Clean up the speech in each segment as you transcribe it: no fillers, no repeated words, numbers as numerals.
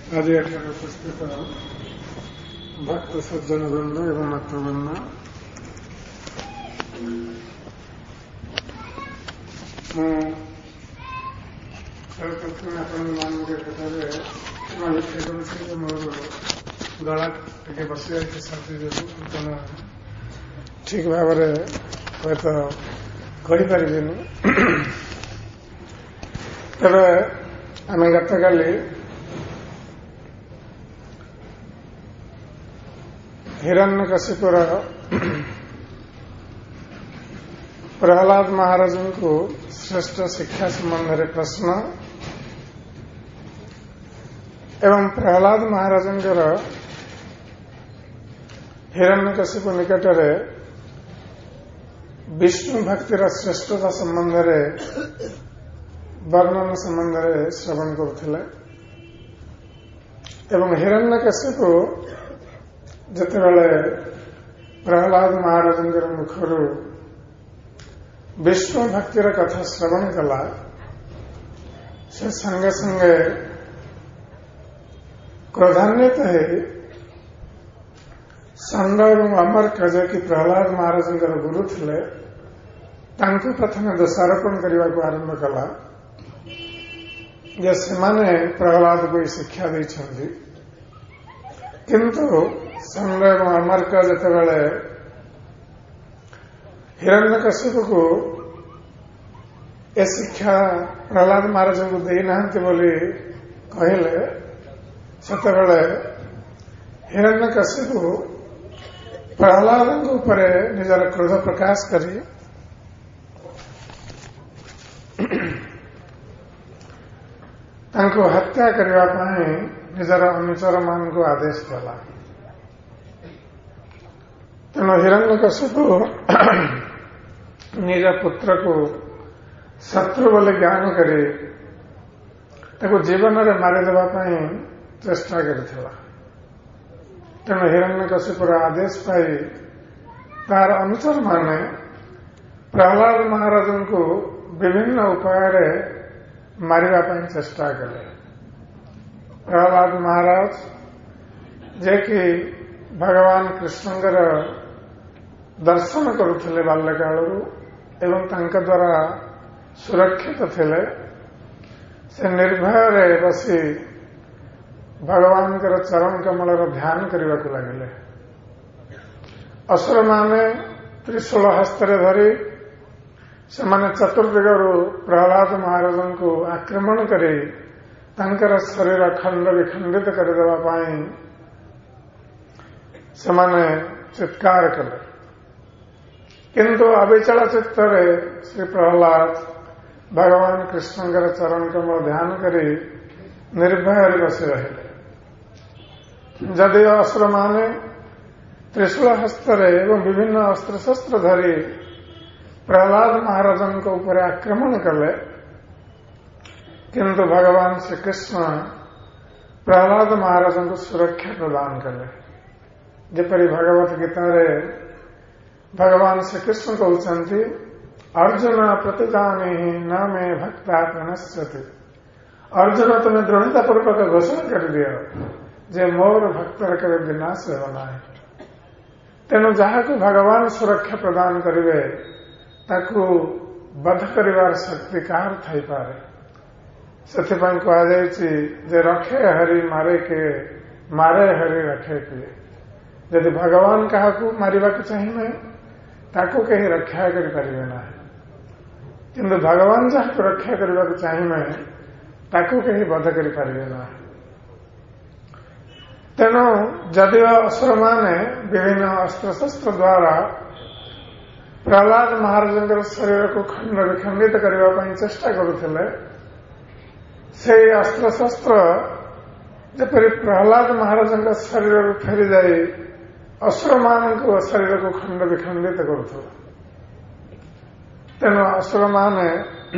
आज एठारे उपस्थित भक्त सज्जन वृंद एवं मातृवृंद प्रथम आपके कथार मोर गला टे बस जाए सर्दी जो ठीक भाव हूँ कहीपरि तेरे आम गत काली हिरण्यकशिपुर प्रहलाद महाराज को श्रेष्ठ शिक्षा संबंध में प्रश्न एवं प्रहलाद महाराज हिरण्यकशिपु निकट में विष्णु भक्तिर श्रेष्ठता संबंध में वर्णन संबंध में श्रवण करुले एवं हिरण्यकशिपु जितेबाला प्रहलाद महाराज मुखर विष्णु भक्तिर कथा श्रवण कला से संगे संगे क्रोधान्वित है षंड एवं अमर्क जे कि प्रहलाद महाराज गुरु थे प्रथम दोषारोपण करने को आरंभ कला जे से प्रहलाद को शिक्षा देते किंतु षंड एवं अमर्क जितेबाला हिरण्यकशिपु को ए शिक्षा प्रहलाद महाराज को देना बोली कहले सेतेबेले हिरण्यकशिपु प्रहलाद ऊपर निजर क्रोध प्रकाश करी तांको हत्या करने निजर अनुचर मान को आदेश देला तेणु हिरण्यकशिपु निज पुत्र को शत्रु बोले ज्ञान करी जीवन में मारिदेवा चेष्टा करथिला तेणु हिरण्यकशिपुर आदेश पाई तार अनुचर माने प्रहलाद महाराज को विभिन्न उपाय मारिबा चेष्टा कले प्रहलाद महाराज जे कि भगवान कृष्णଙ୍କର दर्शन करुले बाल्यकाल एवं तांका द्वारा सुरक्षित थिले से निर्भय बसी भगवान चरण कमल ध्यान करने को लगे असुर माने त्रिशूल हस्तर धरी से चतुर्दिगरु प्रहलाद महाराज को आक्रमण करी तांकर शरीर खंड विखंडित करदेवाई से चित्कार कले किंतु अविचल चित्तर श्री प्रहलाद भगवान कृष्ण चरण कमल ध्यान करी निर्भय बसी रहे जदि असुर माने त्रिशूल हस्तर एवं विभिन्न अस्त्र शस्त्र धरी प्रहलाद महाराज ऊपर आक्रमण कले किंतु भगवान श्री कृष्ण प्रहलाद महाराज को सुरक्षा प्रदान कले जेपरी भगवत गीता रे भगवान श्री कृष्ण कहते अर्जुन प्रतिदाने न मे भक्ता प्रणश्यति अर्जुन तुम्हें दृढ़ता पूर्वक घोषणा कर दिया जे मोर भक्तर कभी विनाश होना है तेणु जहाँ को भगवान सुरक्षा प्रदान करेंगे ताकू बध कर शक्ति कार थी पारे से कहुचे रखे हरि मारे के मारे हरि रखे किए यदि भगवान क्या मारिबा चाहिए ताकू कहीं रक्षा करें ना किंतु भगवान जहाँ रक्षा करने चाहिए ताकू कहीं बध करें ना तेणु जदि असुर माने विभिन्न अस्त्र शस्त्र द्वारा प्रहलाद महाराज शरीर को खंड विखंडित करने चेष्टा करुले से अस्त्र शस्त्र जपरी प्रहलाद महाराज शरीर फेरी जाए असुर मान को शरीर को खंड विखंडित करुला तेणु असुर माने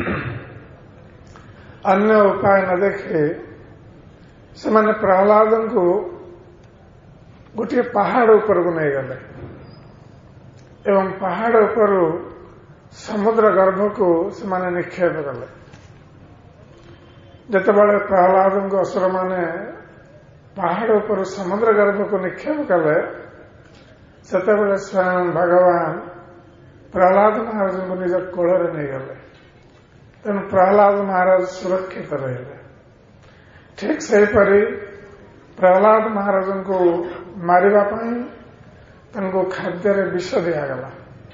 अन्य उपाय न देखे से प्रहलाद को गोटे पहाड़ ऊपर को नहीं गले एवं पहाड़ ऊपर समुद्र गर्भ को से निक्षेप कले जितेबाला प्रहलाद को असुर माने ପାହାଡ଼ ଉପରୁ ସମୁଦ୍ର ଗର୍ଭକୁ ନିକ୍ଷେପ କଲେ ସେତେବେଳେ ସ୍ୱୟଂ ଭଗବାନ ପ୍ରହ୍ଲାଦ ମହାରାଜଙ୍କୁ ନିଜ କୋଳରେ ନେଇଗଲେ। ତେଣୁ ପ୍ରହ୍ଲାଦ ମହାରାଜ ସୁରକ୍ଷିତ ରହିଲେ। ଠିକ୍ ସେହିପରି ପ୍ରହ୍ଲାଦ ମହାରାଜଙ୍କୁ ମାରିବା ପାଇଁ ତାଙ୍କୁ ଖାଦ୍ୟରେ ବିଷ ଦିଆଗଲା,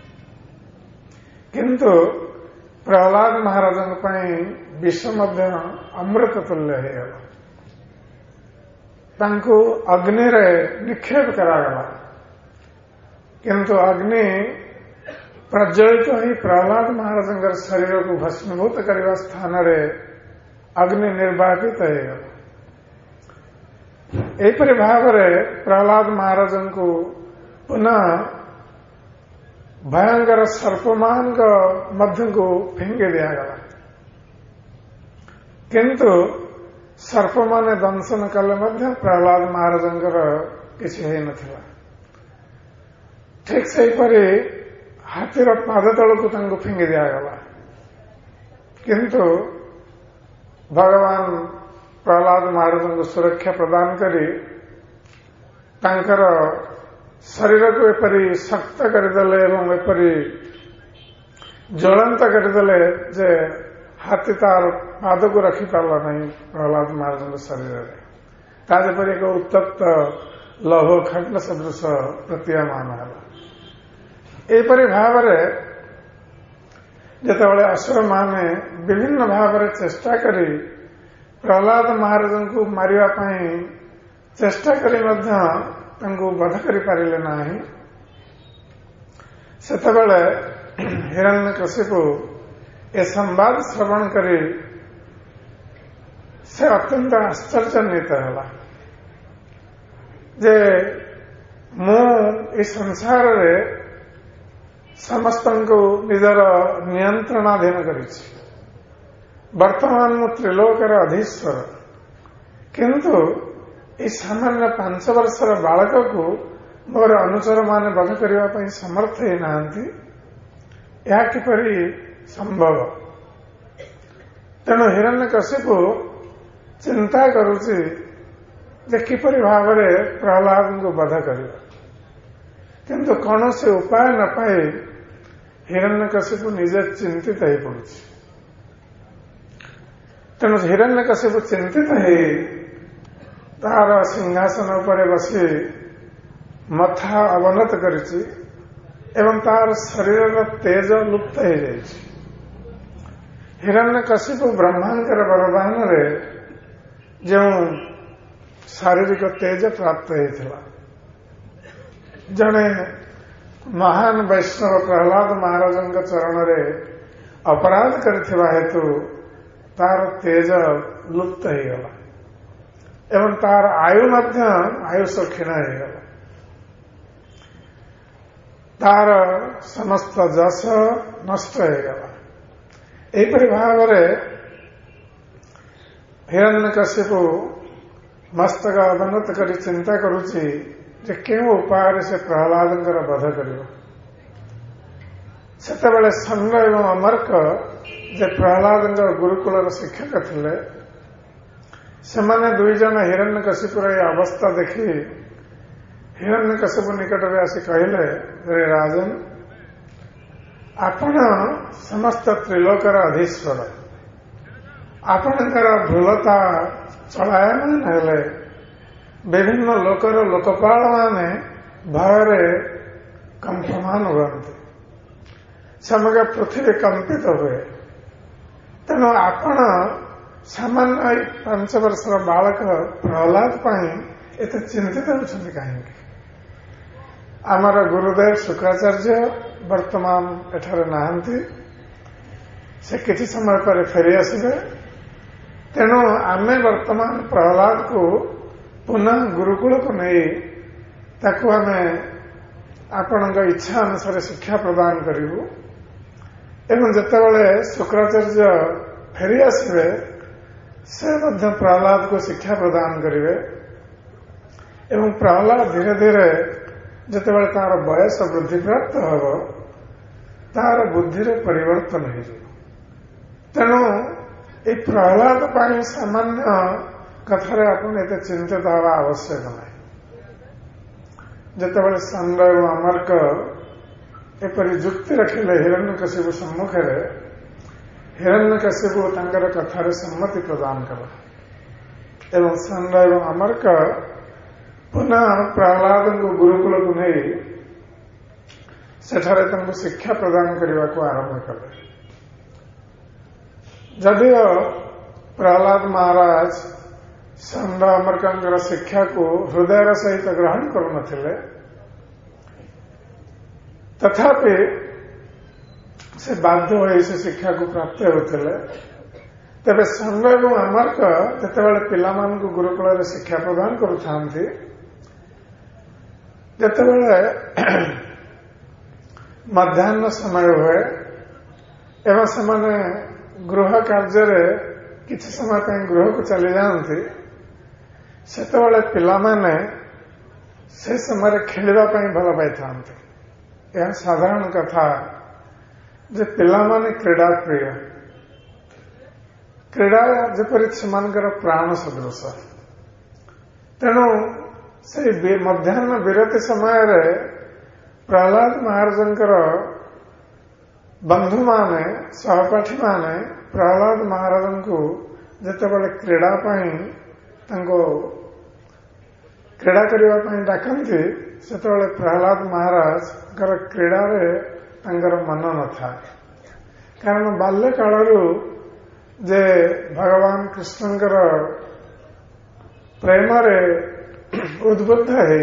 କିନ୍ତୁ ପ୍ରହ୍ଲାଦ ମହାରାଜଙ୍କ ପାଇଁ ବିଷ ମଧ୍ୟ ଅମୃତ ତୁଲ୍ୟ ହୋଇଗଲା। ତାଙ୍କୁ ଅଗ୍ନିରେ ନିକ୍ଷେପ କରାଗଲା, କିନ୍ତୁ ଅଗ୍ନି ପ୍ରଜ୍ୱଳିତ ହୋଇ ପ୍ରହ୍ଲାଦ ମହାରାଜଙ୍କର ଶରୀରକୁ ଭସ୍ମୀଭୂତ କରିବା ସ୍ଥାନରେ ଅଗ୍ନି ନିର୍ବାପିତ ହୋଇଗଲା। ଏହିପରି ଭାବରେ ପ୍ରହ୍ଲାଦ ମହାରାଜଙ୍କୁ ପୁନଃ ଭୟଙ୍କର ସର୍ପମାନଙ୍କ ମଧ୍ୟକୁ ଫିଙ୍ଗି ଦିଆଗଲା, କିନ୍ତୁ ସର୍ପମାନେ ଦଂଶନ କଲେ ମଧ୍ୟ ପ୍ରହ୍ଲାଦ ମହାରାଜଙ୍କର କିଛି ହୋଇନଥିଲା। ଠିକ୍ ସେହିପରି ହାତୀର ପାଦ ତଳକୁ ତାଙ୍କୁ ଫିଙ୍ଗି ଦିଆଗଲା, କିନ୍ତୁ ଭଗବାନ ପ୍ରହ୍ଲାଦ ମହାରାଜଙ୍କୁ ସୁରକ୍ଷା ପ୍ରଦାନ କରି ତାଙ୍କର ଶରୀରକୁ ଏପରି ଶକ୍ତ କରିଦେଲେ ଏବଂ ଏପରି ଜ୍ୱଳନ୍ତ କରିଦେଲେ ଯେ ହାତୀ ତାର ପାଦକୁ ରଖିପାରିଲା ନାହିଁ ପ୍ରହ୍ଲାଦ ମହାରାଜଙ୍କ ଶରୀରରେ। ତା ଯେପରି ଏକ ଉତ୍ତପ୍ତ ଲୌହ ଖଣ୍ଡ ସଦୃଶ ପ୍ରତୀୟମାନ ହେଲା। ଏହିପରି ଭାବରେ ଯେତେବେଳେ ଅସୁରମାନେ ବିଭିନ୍ନ ଭାବରେ ଚେଷ୍ଟା କରି ପ୍ରହ୍ଲାଦ ମହାରାଜଙ୍କୁ ମାରିବା ପାଇଁ ଚେଷ୍ଟା କରି ମଧ୍ୟ ତାଙ୍କୁ ବଧ କରିପାରିଲେ ନାହିଁ, ସେତେବେଳେ ହିରଣ୍ୟକଶିପୁ ଏ ସମ୍ବାଦ ଶ୍ରବଣ କରି ସେ ଅତ୍ୟନ୍ତ ଆଶ୍ଚର୍ଯ୍ୟାନ୍ୱିତ ହେଲା ଯେ ମୁଁ ଏ ସଂସାରରେ ସମସ୍ତଙ୍କୁ ନିଜର ନିୟନ୍ତ୍ରଣାଧୀନ କରିଛି। ବର୍ତ୍ତମାନ ମୁଁ ତ୍ରିଲୋକର ଅଧୀଶ୍ୱର, କିନ୍ତୁ ଏହି ସାମାନ୍ୟ 5 ବର୍ଷର ବାଳକକୁ ମୋର ଅନୁଚରମାନେ ବଧ କରିବା ପାଇଁ ସମର୍ଥ ହୋଇନାହାନ୍ତି। ଏହା କିପରି ସମ୍ଭବ? ତେଣୁ ହିରଣ୍ୟକଶିପୁ ଚିନ୍ତା କରୁଛି ଯେ କିପରି ଭାବରେ ପ୍ରହ୍ଲାଦଙ୍କୁ ବଧ କରିବ, କିନ୍ତୁ କୌଣସି ଉପାୟ ନ ପାଇ ହିରଣ୍ୟକଶିପୁ ନିଜେ ଚିନ୍ତିତ ହୋଇପଡୁଛି। ତେଣୁ ହିରଣ୍ୟକଶିପୁ ଚିନ୍ତିତ ହୋଇ ତାର ସିଂହାସନ ଉପରେ ବସି ମଥା ଅବନତ କରିଛି ଏବଂ ତାର ଶରୀରର ତେଜ ଲୁପ୍ତ ହୋଇଯାଇଛି। ହିରଣ୍ୟକଶିପୁ ବ୍ରହ୍ମାଙ୍କର ବରଦାନରେ ଯେଉଁ ଶାରୀରିକ ତେଜ ପ୍ରାପ୍ତ ହୋଇଥିଲା, ଜଣେ ମହାନ ବୈଷ୍ଣବ ପ୍ରହ୍ଲାଦ ମହାରାଜଙ୍କ ଚରଣରେ ଅପରାଧ କରିଥିବା ହେତୁ ତାର ତେଜ ଲୁପ୍ତ ହୋଇଗଲା ଏବଂ ତାର ଆୟୁ ମଧ୍ୟ ଆୟୁଷ କ୍ଷୀଣ ହୋଇଗଲା। ତାର ସମସ୍ତ ଯଶ ନଷ୍ଟ ହୋଇଗଲା। ଏହିପରି ଭାବରେ ହିରଣ୍ୟକଶିପୁ ମସ୍ତକ ଅବନତ କରି ଚିନ୍ତା କରୁଛି ଯେ କେଉଁ ଉପାୟରେ ସେ ପ୍ରହ୍ଲାଦଙ୍କର ବଧ କରିବ। ସେତେବେଳେ ଷଣ୍ଢ ଏବଂ ଅମର୍କ ଯେ ପ୍ରହ୍ଲାଦଙ୍କ ଗୁରୁକୁଳର ଶିକ୍ଷକ ଥିଲେ, ସେମାନେ 2 ଜଣ ହିରଣ୍ୟକଶିପୁର ଏହି ଅବସ୍ଥା ଦେଖି ହିରଣ୍ୟକଶିପୁ ନିକଟରେ ଆସି କହିଲେ, ରେ ରାଜନ, ଆପଣ ସମସ୍ତ ତ୍ରିଲୋକର ଅଧୀଶ୍ୱର, ଆପଣଙ୍କର ଭୁଲତା ଚଳାୟମାନ ହେଲେ ବିଭିନ୍ନ ଲୋକର ଲୋକପାଳମାନେ ଭୟରେ କମ୍ପମାନ ହୁଅନ୍ତି, ସମଗ୍ର ପୃଥିବୀ କମ୍ପିତ ହୁଏ। ତେଣୁ ଆପଣ ସାମାନ୍ୟ 5 ବର୍ଷର ବାଳକ ପ୍ରହ୍ଲାଦ ପାଇଁ ଏତେ ଚିନ୍ତିତ ହେଉଛନ୍ତି କାହିଁକି? ଆମର ଗୁରୁଦେବ ଶୁକ୍ରାଚାର୍ଯ୍ୟ ବର୍ତ୍ତମାନ ଏଠାରେ ନାହାନ୍ତି, ସେ କିଛି ସମୟ ପରେ ଫେରି ଆସିବେ। ତେଣୁ ଆମେ ବର୍ତ୍ତମାନ ପ୍ରହ୍ଲାଦକୁ ପୁନଃ ଗୁରୁକୁଳକୁ ନେଇ ତାକୁ ଆମେ ଆପଣଙ୍କ ଇଚ୍ଛା ଅନୁସାରେ ଶିକ୍ଷା ପ୍ରଦାନ କରିବୁ ଏବଂ ଯେତେବେଳେ ଶୁକ୍ରାଚାର୍ଯ୍ୟ ଫେରି ଆସିବେ ସେ ମଧ୍ୟ ପ୍ରହ୍ଲାଦକୁ ଶିକ୍ଷା ପ୍ରଦାନ କରିବେ ଏବଂ ପ୍ରହ୍ଲାଦ ଧୀରେ ଧୀରେ ଯେତେବେଳେ ତାର ବୟସ ବୃଦ୍ଧିପ୍ରାପ୍ତ ହେବ ତାର ବୁଦ୍ଧିରେ ପରିବର୍ତ୍ତନ ହୋଇଯିବ। ତେଣୁ ଏହି ପ୍ରହ୍ଲାଦ ପାଇଁ ସାମାନ୍ୟ कथार आपण एत चिंतित हवा आवश्यक नहीं। जितेबाला षण्ड और अमर्क एपरी जुक्ति रखिले हिरण्यकशिपु सम्मुख में, हिरण्यकशिपु तांकर कथार सम्मति प्रदान कला एवं षण्ड और अमर्क पुनः प्रहलाद को गुरुकुल को नहीं सेठारे तांको शिक्षा प्रदान करने को आरंभ कले। जदियो प्रहलाद महाराज षण्ड अमर्कंकर शिक्षा को हृदय सहित ग्रहण करुनथिले, तथापि से बाध्य हो से शिक्षा को प्राप्त होते। तेरे षण्ड और अमर्क जितेबाला पिलामान को गुरुकुल शिक्षा प्रदान करुथांती, जितेबाला मध्याह्न समय हुए एवं से गृह कार्य किसी समय गृह को चली जाती, सेतेबाला पिलामाने से समय खेलिबाई भल पाई। यह साधारण कथा जे पिलामाने क्रीड़ा प्रिय, क्रीड़ा जेपरी सेमानकर प्राण सदृश। तेणु से मध्याह्न विरति समय प्रहलाद महाराजंकर बंधु माने सहपाठी माने प्रहलाद महाराज को जितेबाला क्रीड़ा क्रीड़ा करने डाकती, से प्रहलाद महाराज क्रीड़ा मन न था। कारण बाल्य कालू जे भगवान कृष्णकर प्रेम उद्बुद्ध है,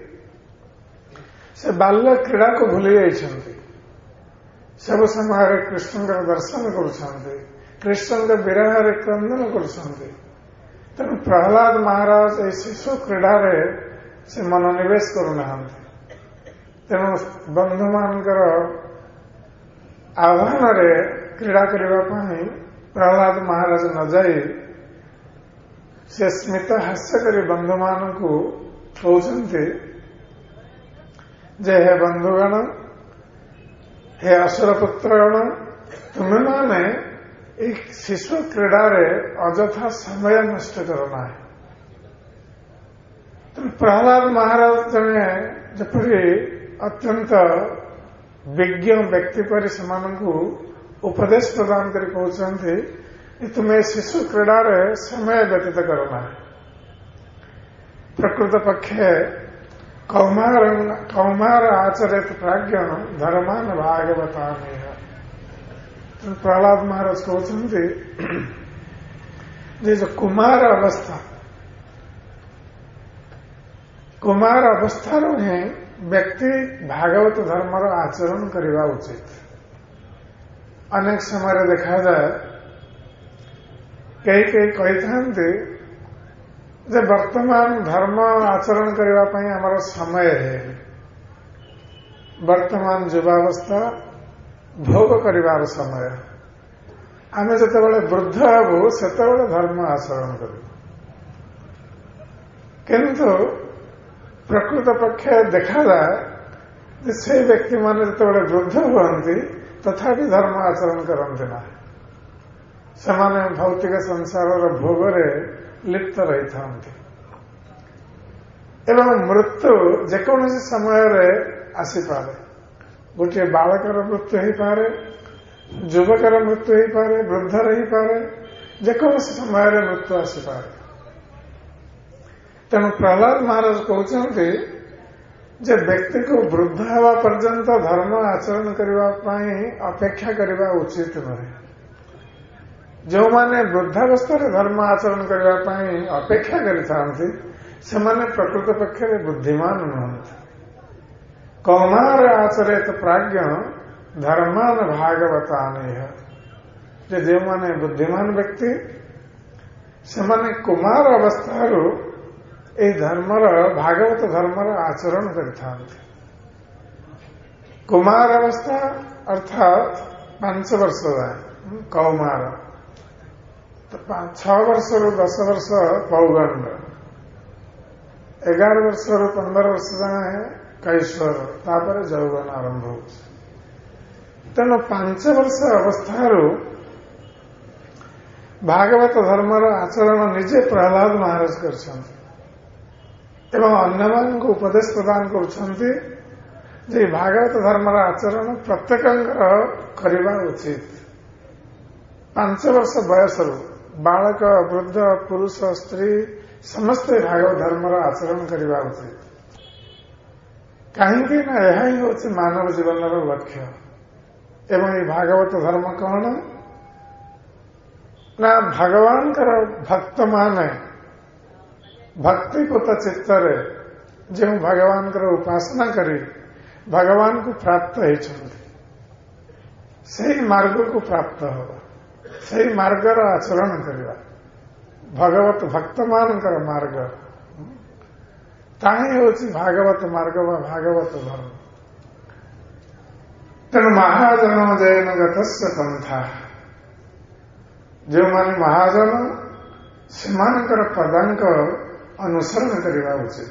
से बाल्य क्रीड़ा को भूली जाइछन्ति। सब समय कृष्ण दर्शन करुछन्ति, कृष्ण विरह क्रंदन करुछन्ति। तेणु प्रहलाद महाराज ए शिशु क्रीड़ा से मनोनिवेश करूना। तेणु बंधु मानकर आह्वान क्रीड़ा करने प्रहलाद महाराज न जाई से स्मित हास्य कर बंधु मान को कहते जे हे बंधुगण, हे असुरपुत्रगण, तुम्हें माने एक शिशु क्रीड़ा अजथा समय नष्ट करना है। तो प्रहलाद महाराज जने जपरी अत्यंत विज्ञ व्यक्ति पर से उपदेश प्रदान कर कहते तुम्हें शिशु क्रीड़ा समय व्यतीत करना है। प्रकृत पक्षे कौमार आचरित प्राज्ञ धर्मान भागवता में। प्रहलाद महाराज कहते जो कुमार अवस्था ही व्यक्ति भागवत धर्मर आचरण करने उचित। अनेक समय देखा जाए कई कही था जे वर्तमान धर्म आचरण करने आमर समय है। वर्तमान युवावस्था भोग करिवार समय, आम जितेबाला वृद्ध हबू सेतेबाला धर्म आचरण करू। किंतु प्रकृत पक्षे देखा जाए से व्यक्ति मान जितेबाला वृद्ध हुअन्ति तथापि धर्म आचरण करते ना। सेमाने भौतिक संसार भोगरे लिप्त रही था। एवं मृत्यु जेकोसी समय आसीपे। गोटे बालकर मृत्यु हो पारे, युवकर मृत्यु हो पारे, वृद्धर हो पारे, जेकोसी समय मृत्यु आसीपे। तेणु प्रहलाद महाराज कहते जे व्यक्ति को वृद्ध हवा पर्यंत धर्म आचरण करने अपेक्षा करने उचित नुहे। जो माने वृद्धावस्था धर्म आचरण करने अपेक्षा करते प्रकृत पक्षे बुद्धिमान नुहंती। कौमार आचरित प्राज्ञ धर्मान भागवतानेह। जो माने बुद्धिमान व्यक्ति से कुमार अवस्था धर्मर भागवत धर्मर आचरण करते। कुमार अवस्था अर्थात 5 वर्ष कौमार, 6 वर्ष रु 10 वर्ष पौगंड, 11 वर्ष रु 15 वर्ष जाए कैश्वर, तापर जौवन आरंभ हो। तेणु 5 वर्ष अवस्था भागवत धर्मर आचरण निजे प्रहलाद महाराज करछन्ति एवं अन्यमानଙ୍କୁ उपदेश प्रदान କରୁଛନ୍ତି जे भागवत धर्मर आचरण प्रत्येकଙ୍କର କରିବା उचित। 5 वर्ष बयसରୁ बालक वृद्ध पुरुष स्त्री समस्ते भागवत धर्मर आचरण କରିବା उचित। कहीं ना यह ही होछि मानव जीवनर लक्ष्य। एवं ये भागवत धर्म कौन ना भगवान भक्त माने भक्तिपूत चित्तरे जो भगवान उपासना करी भगवान को प्राप्त होइछन्ति सही मार्ग को प्राप्त होगा सही मार्गर आचरण करवा भगवत भक्त मानकर मार्ग ताही होछि भागवत मार्ग व भागवत धर्म। तेणु महाजन जैन गतस्य पंथा जो माने महाजन सेमानकर पदांक अनुसरण करवा उचित।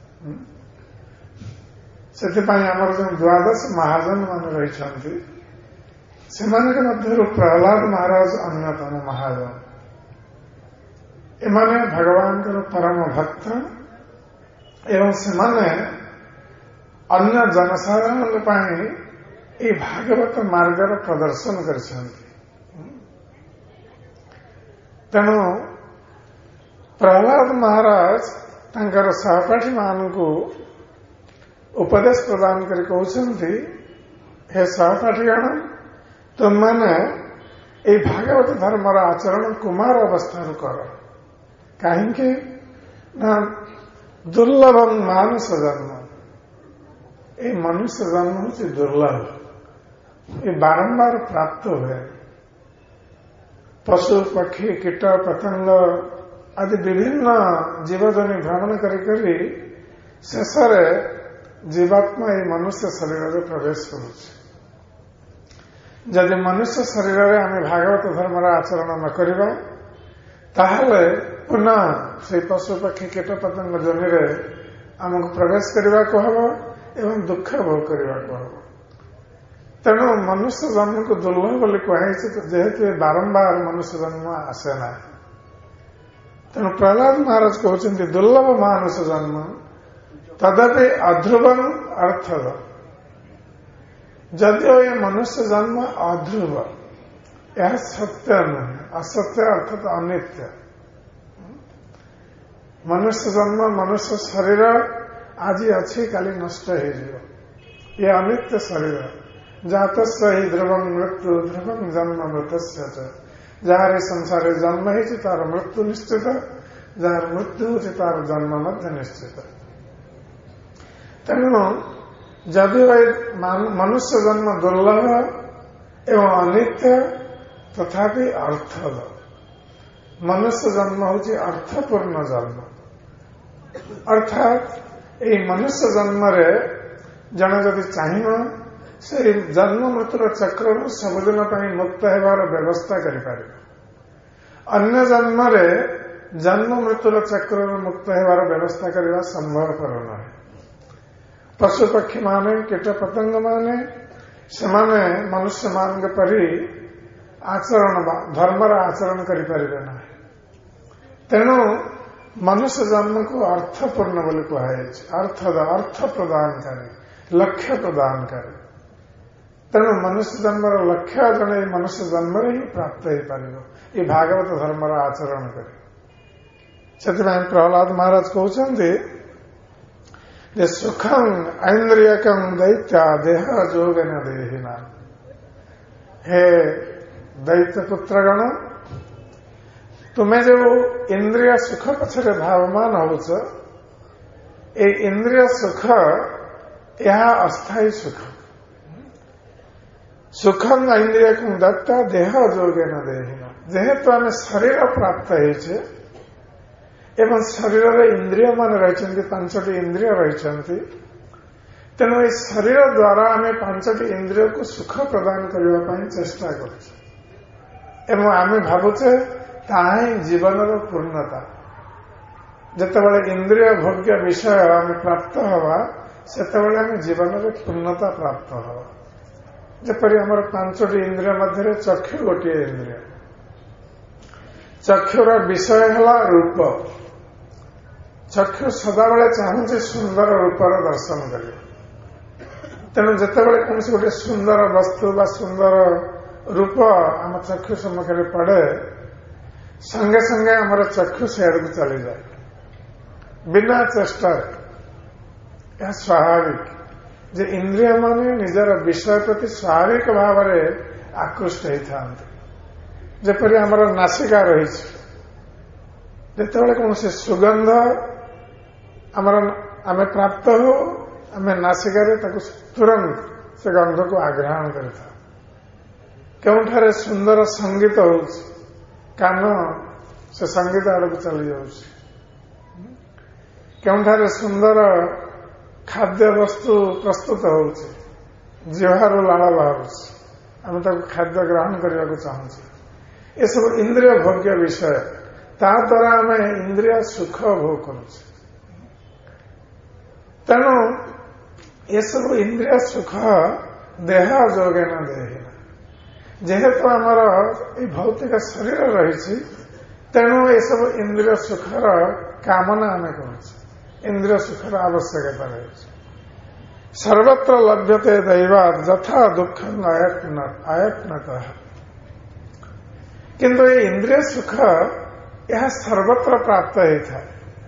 सेथिपाई आमर जो 12 महाजन मान रही सेमानक मध्यरु प्रहलाद महाराज अन्यतम महाजन। एमाने भगवान परम भक्त एवं सेमाने अन्य जनसाधारण पाई ये भागवत मार्गर प्रदर्शन करछन्ति। तेणु प्रहलाद महाराज तांकर सहपाठी मानकु उपदेश प्रदान कर कहउछन्ति हे सहपाठीगण तुम माने ये भागवत धर्मर आचरण कुमार अवस्था कर कहीं ना दुर्लभम मानुष जन्म ये मनुष्य जन्म होछि दुर्लभ ये बारंबार प्राप्त हुए। पशु पक्षी कीट पतंग आदि विभिन्न जीवजनी भ्रमण करी शेष जीवात्मा ये मनुष्य शरीर में प्रवेश करुछि। जदि मनुष्य शरीर में आम भागवत धर्मर आचरण न करिबा ताहले पुनः से पशु पक्षी कीट पतंग जमी आमको प्रवेश करने को हम एवं दुख भोग करने को हम। तेणु मनुष्य जन्म को दुर्लभ बोली कहुई जेहेतु बारंबार मनुष्य जन्म आसे ना। तेणु प्रहलाद महाराज कहते दुर्लभ मानुष जन्म तदपि अध्रुवम अर्थद जदिओ ये मनुष्य जन्म अध्रुव यह सत्य नुहे असत्य अर्थात अनित्य। मनुष्य जन्म मनुष्य शरीर आज अच्छी काली नष्ट हो ये अनित्य शरीर जात ही ध्रुवम मृत्यु ध्रुवम जन्म मृत जार संसार जन्म हो तार मृत्यु निश्चित जार मृत्यु हो तार जन्म मध्य निश्चित। तेणु जदि मनुष्य जन्म दुर्लभ एवं अनित्य तथापि अर्थद मनुष्य जन्म होछि अर्थपूर्ण जन्म। अर्थात ये मनुष्य जन्म जन जदि चाहिए से जन्म मृत्युर चक्र सबुदिन मुक्त होवार व्यवस्था करिपारे। अन्य जन्म जन्म मृत्युर चक्र मुक्त होवार व्यवस्था करने संभवपर नहे। पशु पक्षी माने कीट पतंग माने सेमाने मनुष्य मान परी आचरण धर्मर आचरण करिपारिबे ना। तेणु मनुष्य जन्म को अर्थपूर्ण बोली कहुई अर्थ प्रदानकारी लक्ष्य प्रदानकारी। तेणु मनुष्य जन्मर लक्ष्य जन मनुष्य जन्म ही प्राप्त हो पार ये भागवत धर्मर आचरण करे। से प्रहलाद महाराज कहते सुखम ऐन्द्रियकम दैत्या देह जोगन देहिना। हे दैत्य पुत्रगण तुम्हें जो इंद्रिय सुख पछरे भावमान होच ए इंद्रिय सुख यह अस्थायी सुख सुखम ऐन्द्रियकम दत्ता देह जोगन देहिना। जेहेतु आम शरीर प्राप्त होइछे एवं शरीर इंद्रिय मान रही 5टी इंद्रिय रही तेणु ये शरीर द्वारा आम 5टी इंद्रिय को सुख प्रदान करने चेष्टा कर आम भावुचे ताही जीवन पूर्णता। जितेबाला इंद्रिय भोग्य विषय आम प्राप्त हवा से जीवन पूर्णता प्राप्त हवा। जपरी आमर 5टी इंद्रिय मध्य चक्षु गोटे इंद्रिय ଚକ୍ଷୁର ବିଷୟ ହେଲା ରୂପ। ଚକ୍ଷୁ ସଦାବେଳେ ଚାହୁଁଛି ସୁନ୍ଦର ରୂପର ଦର୍ଶନ କରିବ। ତେଣୁ ଯେତେବେଳେ କୌଣସି ଗୋଟେ ସୁନ୍ଦର ବସ୍ତୁ ବା ସୁନ୍ଦର ରୂପ ଆମ ଚକ୍ଷୁ ସମ୍ମୁଖରେ ପଡେ, ସଙ୍ଗେ ସଙ୍ଗେ ଆମର ଚକ୍ଷୁ ସେଆଡ଼କୁ ଚାଲିଯାଏ ବିନା ଚେଷ୍ଟାରେ। ଏହା ସ୍ୱାଭାବିକ ଯେ ଇନ୍ଦ୍ରିୟ ମାନେ ନିଜର ବିଷୟ ପ୍ରତି ସ୍ୱାଭାବିକ ଭାବରେ ଆକୃଷ୍ଟ ହେଇଥାନ୍ତି। ଯେପରି ଆମର ନାସିକା ରହିଛି, ଯେତେବେଳେ କୌଣସି ସୁଗନ୍ଧ ଆମେ ପ୍ରାପ୍ତ ହଉ, ଆମେ ନାସିକାରେ ତାକୁ ତୁରନ୍ତ ସେ ଗନ୍ଧକୁ ଆଗ୍ରହଣ କରିଥାଉ। କେଉଁଠାରେ ସୁନ୍ଦର ସଙ୍ଗୀତ ହେଉଛି, କାନ ସେ ସଙ୍ଗୀତ ଆଡ଼କୁ ଚାଲି ଯାଉଛି। କେଉଁଠାରେ ସୁନ୍ଦର ଖାଦ୍ୟବସ୍ତୁ ପ୍ରସ୍ତୁତ ହେଉଛି, ଜିହ୍ୱାରୁ ଲାଳ ବାହାରୁଛି, ଆମେ ତାକୁ ଖାଦ୍ୟ ଗ୍ରହଣ କରିବାକୁ ଚାହୁଁଛୁ। ଏସବୁ ଇନ୍ଦ୍ରିୟ ଭୋଗ୍ୟ ବିଷୟ। ତା ଦ୍ୱାରା ଆମେ ଇନ୍ଦ୍ରିୟ ସୁଖ ଭୋଗ କରୁଛୁ। ତେଣୁ ଏସବୁ ଇନ୍ଦ୍ରିୟ ସୁଖ ଦେହ ଯୋଗେନ ଦେହିନ। ଯେହେତୁ ଆମର এই ଭୌତିକ ଶରୀର ରହିଛି, ତେଣୁ ଏସବୁ ଇନ୍ଦ୍ରିୟ ସୁଖର କାମନା ଆମେ କରୁଛୁ। ଇନ୍ଦ୍ରିୟ ସୁଖର ଆବଶ୍ୟକତା ରହିଛି। ସର୍ବତ୍ର ଲଭ୍ୟତେ ଦୈବାତ୍ ଯଥା ଦୁଃଖଂ ଆୟତ୍ନତଃ। କିନ୍ତୁ এই ଇନ୍ଦ୍ରିୟ ସୁଖ ଏହା ସର୍ବତ୍ର ପ୍ରାପ୍ତ ହେଇଥାଏ।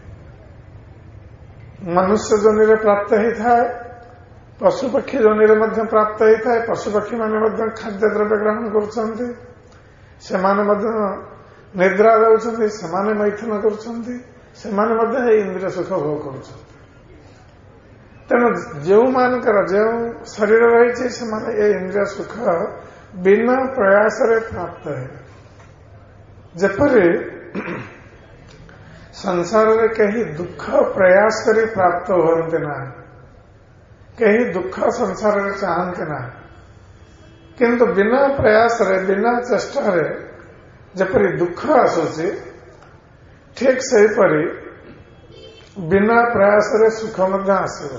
ମନୁଷ୍ୟ ଯୋନିରେ ପ୍ରାପ୍ତ ହେଇଥାଏ, ପଶୁପକ୍ଷୀ ଯୋନିରେ ମଧ୍ୟ ପ୍ରାପ୍ତ ହେଇଥାଏ। ପଶୁପକ୍ଷୀମାନେ ମଧ୍ୟ ଖାଦ୍ୟଦ୍ରବ୍ୟ ଗ୍ରହଣ କରୁଛନ୍ତି, ସେମାନେ ମଧ୍ୟ ନିଦ୍ରା ଦେଉଛନ୍ତି, ସେମାନେ ମୈଥୁନ କରୁଛନ୍ତି, ସେମାନେ ମଧ୍ୟ ଏହି ଇନ୍ଦ୍ରିୟ ସୁଖ ଭୋଗ କରୁଛନ୍ତି। ତେଣୁ ଯେଉଁମାନଙ୍କର ଯେଉଁ ଶରୀର ରହିଛି, ସେମାନେ ଏହି ଇନ୍ଦ୍ରିୟ ସୁଖ ବିନା ପ୍ରୟାସରେ ପ୍ରାପ୍ତ ହେବେ। ଯେପରି ସଂସାରରେ କେହି ଦୁଃଖ ପ୍ରୟାସ କରି ପ୍ରାପ୍ତ ହୁଅନ୍ତି ନାହିଁ, କେହି ଦୁଃଖ ସଂସାରରେ ଚାହାନ୍ତି ନାହିଁ। କିନ୍ତୁ ବିନା ପ୍ରୟାସରେ, ବିନା ଚେଷ୍ଟାରେ ଯେପରି ଦୁଃଖ ଆସୁଛି, ଠିକ୍ ସେହିପରି ବିନା ପ୍ରୟାସରେ ସୁଖ ମଧ୍ୟ ଆସିବ।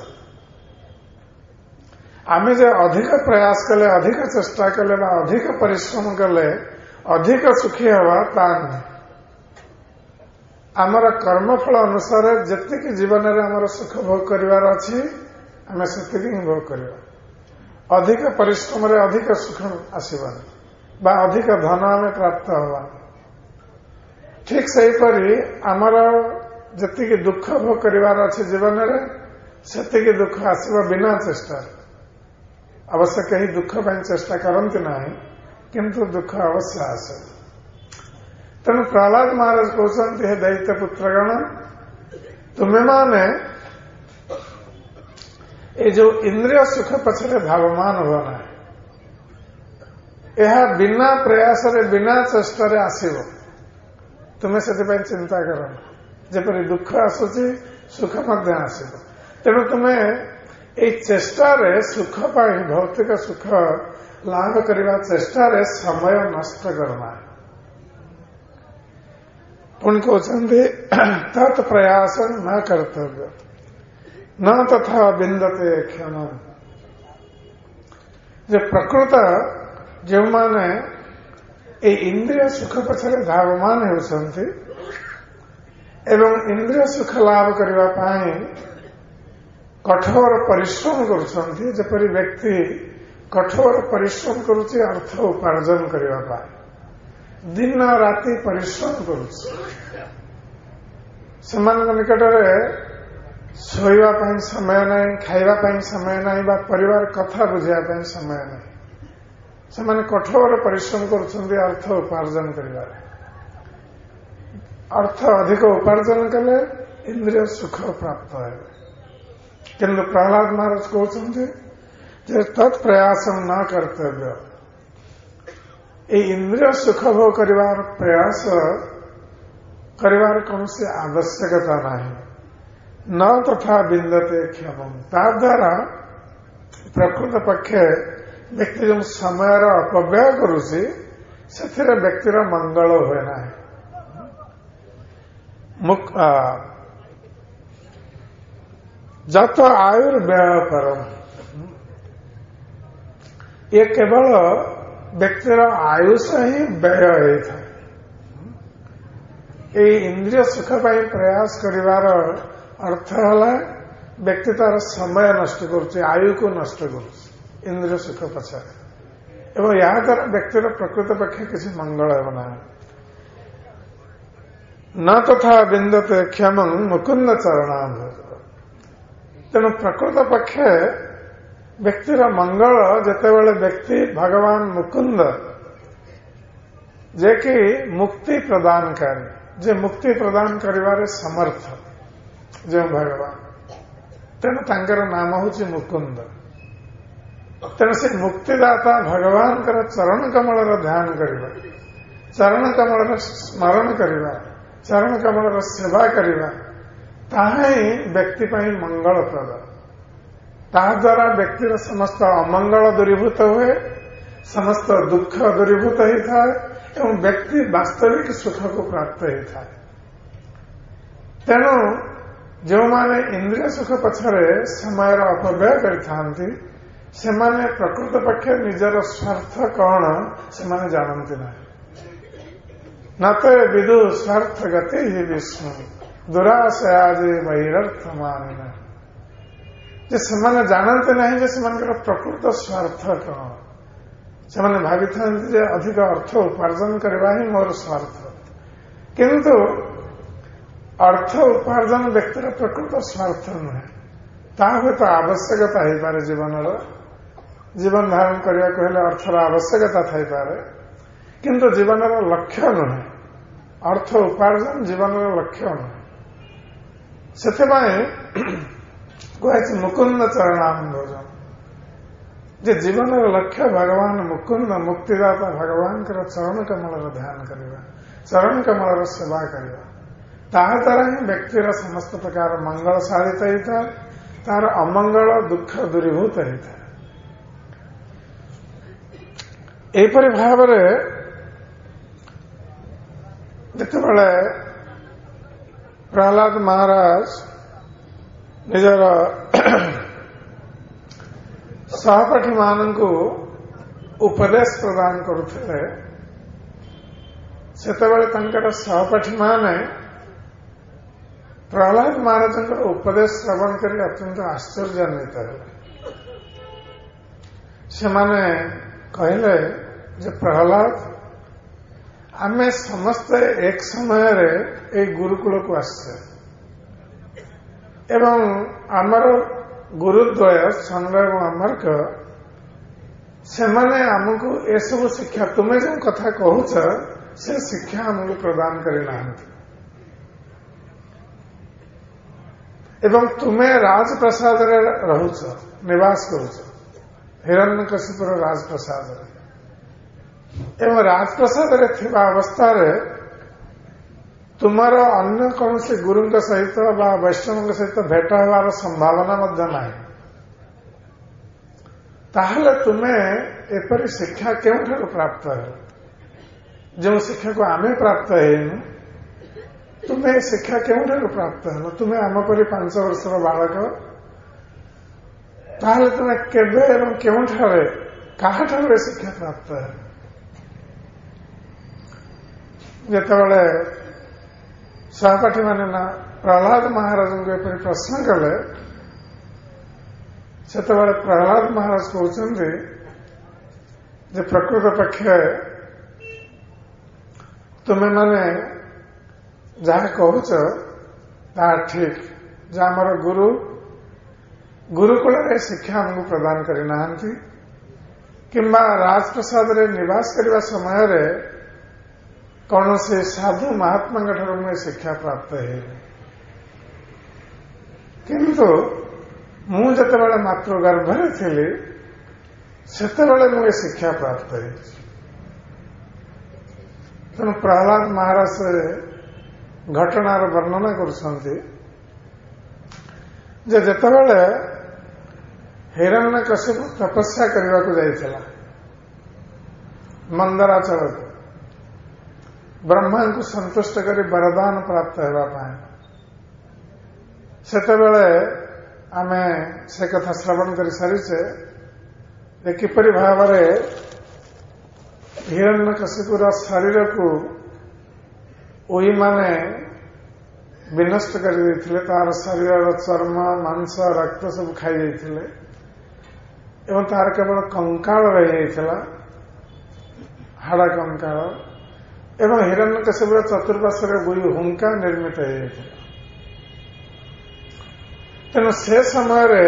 ଆମେ ଯେ ଅଧିକ ପ୍ରୟାସ କଲେ, ଅଧିକ ଚେଷ୍ଟା କଲେ ବା ଅଧିକ ପରିଶ୍ରମ କଲେ ଅଧିକ ସୁଖୀ ହେବା, ତା ନୁହେଁ। ଆମର କର୍ମଫଳ ଅନୁସାରେ ଯେତିକି ଜୀବନରେ ଆମର ସୁଖ ଭୋଗ କରିବାର ଅଛି, ଆମେ ସେତିକି ହିଁ ଭୋଗ କରିବା। ଅଧିକ ପରିଶ୍ରମରେ ଅଧିକ ସୁଖ ଆସିବନି ବା ଅଧିକ ଧନ ଆମେ ପ୍ରାପ୍ତ ହେବାନି। ଠିକ୍ ସେହିପରି ଆମର ଯେତିକି ଦୁଃଖ ଭୋଗ କରିବାର ଅଛି ଜୀବନରେ, ସେତିକି ଦୁଃଖ ଆସିବ ବିନା ଚେଷ୍ଟାରେ। ଅବଶ୍ୟ କେହି ଦୁଃଖ ପାଇଁ ଚେଷ୍ଟା କରନ୍ତି ନାହିଁ, କିନ୍ତୁ ଦୁଃଖ ଅବଶ୍ୟ ଆସେ। ତେଣୁ ପ୍ରହ୍ଲାଦ ମହାରାଜ କହୁଛନ୍ତି, ହେ ଦୈତ୍ୟ ପୁତ୍ରଗଣ, ତୁମେମାନେ ଏ ଯୋଉ ଇନ୍ଦ୍ରିୟ ସୁଖ ପଛରେ ଭାବମାନ ହୁଅ ନାହିଁ। ଏହା ବିନା ପ୍ରୟାସରେ, ବିନା ଚେଷ୍ଟାରେ ଆସିବ। ତୁମେ ସେଥିପାଇଁ ଚିନ୍ତା କର। ଯେପରି ଦୁଃଖ ଆସୁଛି, ସୁଖ ମଧ୍ୟ ଆସିବ। ତେଣୁ ତୁମେ এই ଚେଷ୍ଟାରେ ସୁଖ ପାଇଁ, ଭୌତିକ ସୁଖ ଲାଭ କରିବା ଚେଷ୍ଟାରେ ସମୟ ନଷ୍ଟ କରନା। ପୁଣି କହୁଛନ୍ତି, ତତ୍ ପ୍ରୟାସ ନ କର୍ତ୍ତବ୍ୟ न तथा ବିନ୍ଦତେ କ୍ଷଣ। ଯେ ପ୍ରକୃତ ଯେଉଁମାନେ এই ଇନ୍ଦ୍ରିୟ ସୁଖ ପଛରେ ଧାବମାନ ହେଉଛନ୍ତି ଏବଂ ଇନ୍ଦ୍ରିୟ ସୁଖ ଲାଭ କରିବା ପାଇଁ କଠୋର ପରିଶ୍ରମ କରୁଛନ୍ତି, ଯେପରି ବ୍ୟକ୍ତି କଠୋର ପରିଶ୍ରମ କରୁଛି ଅର୍ଥ ଉପାର୍ଜନ କରିବା ପାଇଁ, ଦିନ ରାତି ପରିଶ୍ରମ କରୁଛି। ସେମାନଙ୍କ ନିକଟରେ ଶୋଇବା ପାଇଁ ସମୟ ନାହିଁ, ଖାଇବା ପାଇଁ ସମୟ ନାହିଁ ବା ପରିବାର କଥା ବୁଝିବା ପାଇଁ ସମୟ ନାହିଁ। ସେମାନେ କଠୋର ପରିଶ୍ରମ କରୁଛନ୍ତି ଅର୍ଥ ଉପାର୍ଜନ କରିବାରେ। ଅର୍ଥ ଅଧିକ ଉପାର୍ଜନ କଲେ ଇନ୍ଦ୍ରିୟ ସୁଖ ପ୍ରାପ୍ତ ହେବେ। କିନ୍ତୁ ପ୍ରହ୍ଲାଦ ମହାରାଜ କହୁଛନ୍ତି ଯେ ତତ୍ ପ୍ରୟାସ ନ କର୍ତ୍ତବ୍ୟ। ଏହି ଇନ୍ଦ୍ରିୟ ସୁଖ ଭୋଗ କରିବାର ପ୍ରୟାସ କରିବାର କୌଣସି ଆବଶ୍ୟକତା ନାହିଁ। न तथा ବିନ୍ଦତେ କ୍ଷମମ୍। ତା ଦ୍ୱାରା ପ୍ରକୃତ ପକ୍ଷେ ବ୍ୟକ୍ତି ଯେଉଁ ସମୟର ଅପବ୍ୟୟ କରୁଛି, ସେଥିରେ ବ୍ୟକ୍ତିର ମଙ୍ଗଳ ହୁଏ ନାହିଁ। ଯତ ଆୟୁର୍ବ୍ୟୟ ପରମ। ଏ କେବଳ ବ୍ୟକ୍ତିର ଆୟୁଷ ହିଁ ବ୍ୟୟ ହେଇଥାଏ। ଏଇ ଇନ୍ଦ୍ରିୟ ସୁଖ ପାଇଁ ପ୍ରୟାସ କରିବାର ଅର୍ଥ ହେଲା ବ୍ୟକ୍ତି ତାର ସମୟ ନଷ୍ଟ କରୁଛି, ଆୟୁକୁ ନଷ୍ଟ କରୁଛି ଇନ୍ଦ୍ରିୟ ସୁଖ ପଛରେ, ଏବଂ ଏହା ଦ୍ୱାରା ବ୍ୟକ୍ତିର ପ୍ରକୃତ ପକ୍ଷେ କିଛି ମଙ୍ଗଳ ହେବ ନାହିଁ। ନ ତଥା ବିନ୍ଦତେ କ୍ଷମଂ ମୁକୁନ୍ଦ ଚରଣାମ୍ଭୋଜ। ତେଣୁ ପ୍ରକୃତ ପକ୍ଷେ ବ୍ୟକ୍ତିର ମଙ୍ଗଳ ଯେତେବେଳେ ବ୍ୟକ୍ତି ଭଗବାନ ମୁକୁନ୍ଦ, ଯେ କି ମୁକ୍ତି ପ୍ରଦାନକାରୀ, ଯେ ମୁକ୍ତି ପ୍ରଦାନ କରିବାରେ ସମର୍ଥ ଯେଉଁ ଭଗବାନ, ତେଣୁ ତାଙ୍କର ନାମ ହେଉଛି ମୁକୁନ୍ଦ। ତେଣୁ ସେ ମୁକ୍ତିଦାତା ଭଗବାନଙ୍କର ଚରଣ କମଳର ଧ୍ୟାନ କରିବା, ଚରଣ କମଳର ସ୍ମରଣ କରିବା, ଚରଣ କମଳର ସେବା କରିବା, ତାହା ହିଁ ବ୍ୟକ୍ତି ପାଇଁ ମଙ୍ଗଳପ୍ରଦ। ତାହାଦ୍ୱାରା ବ୍ୟକ୍ତିର ସମସ୍ତ ଅମଙ୍ଗଳ ଦୂରୀଭୂତ ହୁଏ, ସମସ୍ତ ଦୁଃଖ ଦୂରୀଭୂତ ହୋଇଥାଏ ଏବଂ ବ୍ୟକ୍ତି ବାସ୍ତବିକ ସୁଖକୁ ପ୍ରାପ୍ତ ହୋଇଥାଏ। ତେଣୁ ଯେଉଁମାନେ ଇନ୍ଦ୍ରିୟ ସୁଖ ପଛରେ ସମୟର ଅପବ୍ୟୟ କରିଥାନ୍ତି, ସେମାନେ ପ୍ରକୃତ ପକ୍ଷେ ନିଜର ସ୍ୱାର୍ଥ କଣ ସେମାନେ ଜାଣନ୍ତି ନାହିଁ। ନତେ ବିଦୁ ସ୍ୱାର୍ଥ ଗତି ହି ବିଷ୍ଣୁ ଦୁରାଶୟାଜି ବୈରର୍ଥ ମାନିନ। ଯେ ସେମାନେ ଜାଣନ୍ତି ନାହିଁ ଯେ ସେମାନଙ୍କର ପ୍ରକୃତ ସ୍ୱାର୍ଥ କଣ। ସେମାନେ ଭାବିଥାନ୍ତି ଯେ ଅଧିକ ଅର୍ଥ ଉପାର୍ଜନ କରିବା ହିଁ ମୋର ସ୍ୱାର୍ଥ, କିନ୍ତୁ ଅର୍ଥ ଉପାର୍ଜନ ବ୍ୟକ୍ତିର ପ୍ରକୃତ ସ୍ୱାର୍ଥ ନୁହେଁ। ତାହା ହୁଏତ ଆବଶ୍ୟକତା ହେଇପାରେ, ଜୀବନ ଧାରଣ କରିବାକୁ ହେଲେ ଅର୍ଥର ଆବଶ୍ୟକତା ଥାଇପାରେ, କିନ୍ତୁ ଜୀବନର ଲକ୍ଷ୍ୟ ନୁହେଁ। ଅର୍ଥ ଉପାର୍ଜନ ଜୀବନର ଲକ୍ଷ୍ୟ ନୁହେଁ। ସେଥିପାଇଁ କୁହାଯାଇଛି ମୁକୁନ୍ଦ ଚରଣାମ୍ଭୋଜ, ଯେ ଜୀବନର ଲକ୍ଷ୍ୟ ଭଗବାନ ମୁକୁନ୍ଦ ମୁକ୍ତିଦାତା ଭଗବାନଙ୍କର ଚରଣ କମଳର ଧ୍ୟାନ କରିବା, ଚରଣ କମଳର ସେବା କରିବା। ତାହା ଦ୍ୱାରା ହିଁ ବ୍ୟକ୍ତିର ସମସ୍ତ ପ୍ରକାର ମଙ୍ଗଳ ସାଧିତ ହୋଇଥାଏ, ତାହାର ଅମଙ୍ଗଳ ଦୁଃଖ ଦୂରୀଭୂତ ହୋଇଥାଏ। ଏହିପରି ଭାବରେ ଯେତେବେଳେ ପ୍ରହ୍ଲାଦ ମହାରାଜ ନିଜର ସହପାଠୀମାନଙ୍କୁ ଉପଦେଶ ପ୍ରଦାନ କରୁଥିଲେ, ସେତେବେଳେ ତାଙ୍କର ସହପାଠୀମାନେ ପ୍ରହ୍ଲାଦ ମହାରାଜଙ୍କର ଉପଦେଶ ଶ୍ରବଣ କରି ଅତ୍ୟନ୍ତ ଆଶ୍ଚର୍ଯ୍ୟାନ୍ୱିତ ହେଲେ। ସେମାନେ କହିଲେ ଯେ ପ୍ରହ୍ଲାଦ, ଆମେ ସମସ୍ତେ ଏକ ସମୟରେ ଏଇ ଗୁରୁକୁଳକୁ ଆସିଛେ ଏବଂ ଆମର ଗୁରୁଦ୍ୱୟ ଷଣ୍ଢ ଏବଂ ଅମର୍କ, ସେମାନେ ଆମକୁ ଏସବୁ ଶିକ୍ଷା, ତୁମେ ଯେଉଁ କଥା କହୁଛ ସେ ଶିକ୍ଷା ଆମକୁ ପ୍ରଦାନ କରିନାହାନ୍ତି ଏବଂ ତୁମେ ରାଜପ୍ରସାଦରେ ରହୁଛ, ନିବାସ କରୁଛ, ହିରଣ୍ୟକଶିପୁର ରାଜପ୍ରସାଦରେ, ଏବଂ ରାଜପ୍ରସାଦରେ ଥିବା ଅବସ୍ଥାରେ ତୁମର ଅନ୍ୟ କୌଣସି ଗୁରୁଙ୍କ ସହିତ ବା ବୈଷ୍ଣବଙ୍କ ସହିତ ଭେଟ ହେବାର ସମ୍ଭାବନା ମଧ୍ୟ ନାହିଁ। ତାହେଲେ ତୁମେ ଏପରି ଶିକ୍ଷା କେଉଁଠାରୁ ପ୍ରାପ୍ତ ହେଲ? ଯେଉଁ ଶିକ୍ଷାକୁ ଆମେ ପ୍ରାପ୍ତ ହେଇନୁ, ତୁମେ ଏ ଶିକ୍ଷା କେଉଁଠାରୁ ପ୍ରାପ୍ତ ହେଲ? ତୁମେ ଆମ ପରି 5 ବର୍ଷର ବାଳକ, ତାହେଲେ ତୁମେ କେବେ ଏବଂ କେଉଁଠାରେ କାହାଠାରୁ ଏ ଶିକ୍ଷା ପ୍ରାପ୍ତ ହେଲ? ଯେତେବେଳେ ସହପାଠୀମାନେ ପ୍ରହ୍ଲାଦ ମହାରାଜଙ୍କୁ ଏପରି ପ୍ରଶ୍ନ କଲେ, ସେତେବେଳେ ପ୍ରହ୍ଲାଦ ମହାରାଜ କହୁଛନ୍ତି ଯେ ପ୍ରକୃତ ପକ୍ଷେ ତୁମେମାନେ ଯାହା କହୁଛ ତାହା ଠିକ୍, ଯେ ଆମର ଗୁରୁକୁଳରେ ଶିକ୍ଷା ଆମକୁ ପ୍ରଦାନ କରିନାହାନ୍ତି କିମ୍ବା ରାଜପ୍ରସାଦରେ ନିବାସ କରିବା ସମୟରେ କୌଣସି ସାଧୁ ମହାତ୍ମାଙ୍କ ଠାରୁ ମୁଁ ଏ ଶିକ୍ଷା ପ୍ରାପ୍ତ ହେଇନି। କିନ୍ତୁ ମୁଁ ଯେତେବେଳେ ମାତୃଗର୍ଭରେ ଥିଲି ସେତେବେଳେ ମୁଁ ଏ ଶିକ୍ଷା ପ୍ରାପ୍ତ ହେଇଛି। ତେଣୁ ପ୍ରହ୍ଲାଦ ମହାରାଜ ଘଟଣାର ବର୍ଣ୍ଣନା କରୁଛନ୍ତି ଯେ ଯେତେବେଳେ ହିରଣ୍ୟକଶିପୁ ତପସ୍ୟା କରିବାକୁ ଯାଇଥିଲା ମନ୍ଦରାଚଳକୁ, ବ୍ରହ୍ମାଙ୍କୁ ସନ୍ତୁଷ୍ଟ କରି ବରଦାନ ପ୍ରାପ୍ତ ହେବା ପାଇଁ, ସେତେବେଳେ ଆମେ ସେ କଥା ଶ୍ରବଣ କରି ସାରିଛେ ଯେ କିପରି ଭାବରେ ହିରଣ୍ୟକଶିପୁର ଶରୀରକୁ ଉଇ ମାନେ ବିନଷ୍ଟ କରିଦେଇଥିଲେ, ତାର ଶରୀରର ଚର୍ମ ମାଂସ ରକ୍ତ ସବୁ ଖାଇ ଦେଇଥିଲେ ଏବଂ ତାର କେବଳ କଙ୍କାଳ ରହିଯାଇଥିଲା, ହାଡ଼ କଙ୍କାଳ, ଏବଂ ହିରଣ୍ୟକଶ୍ୟପର ଚତୁର୍ପାର୍ଶ୍ୱରେ ଦୁଇ ହୁଙ୍କା ନିର୍ମିତ ହୋଇଯାଇଥିଲା। ତେଣୁ ସେ ସମୟରେ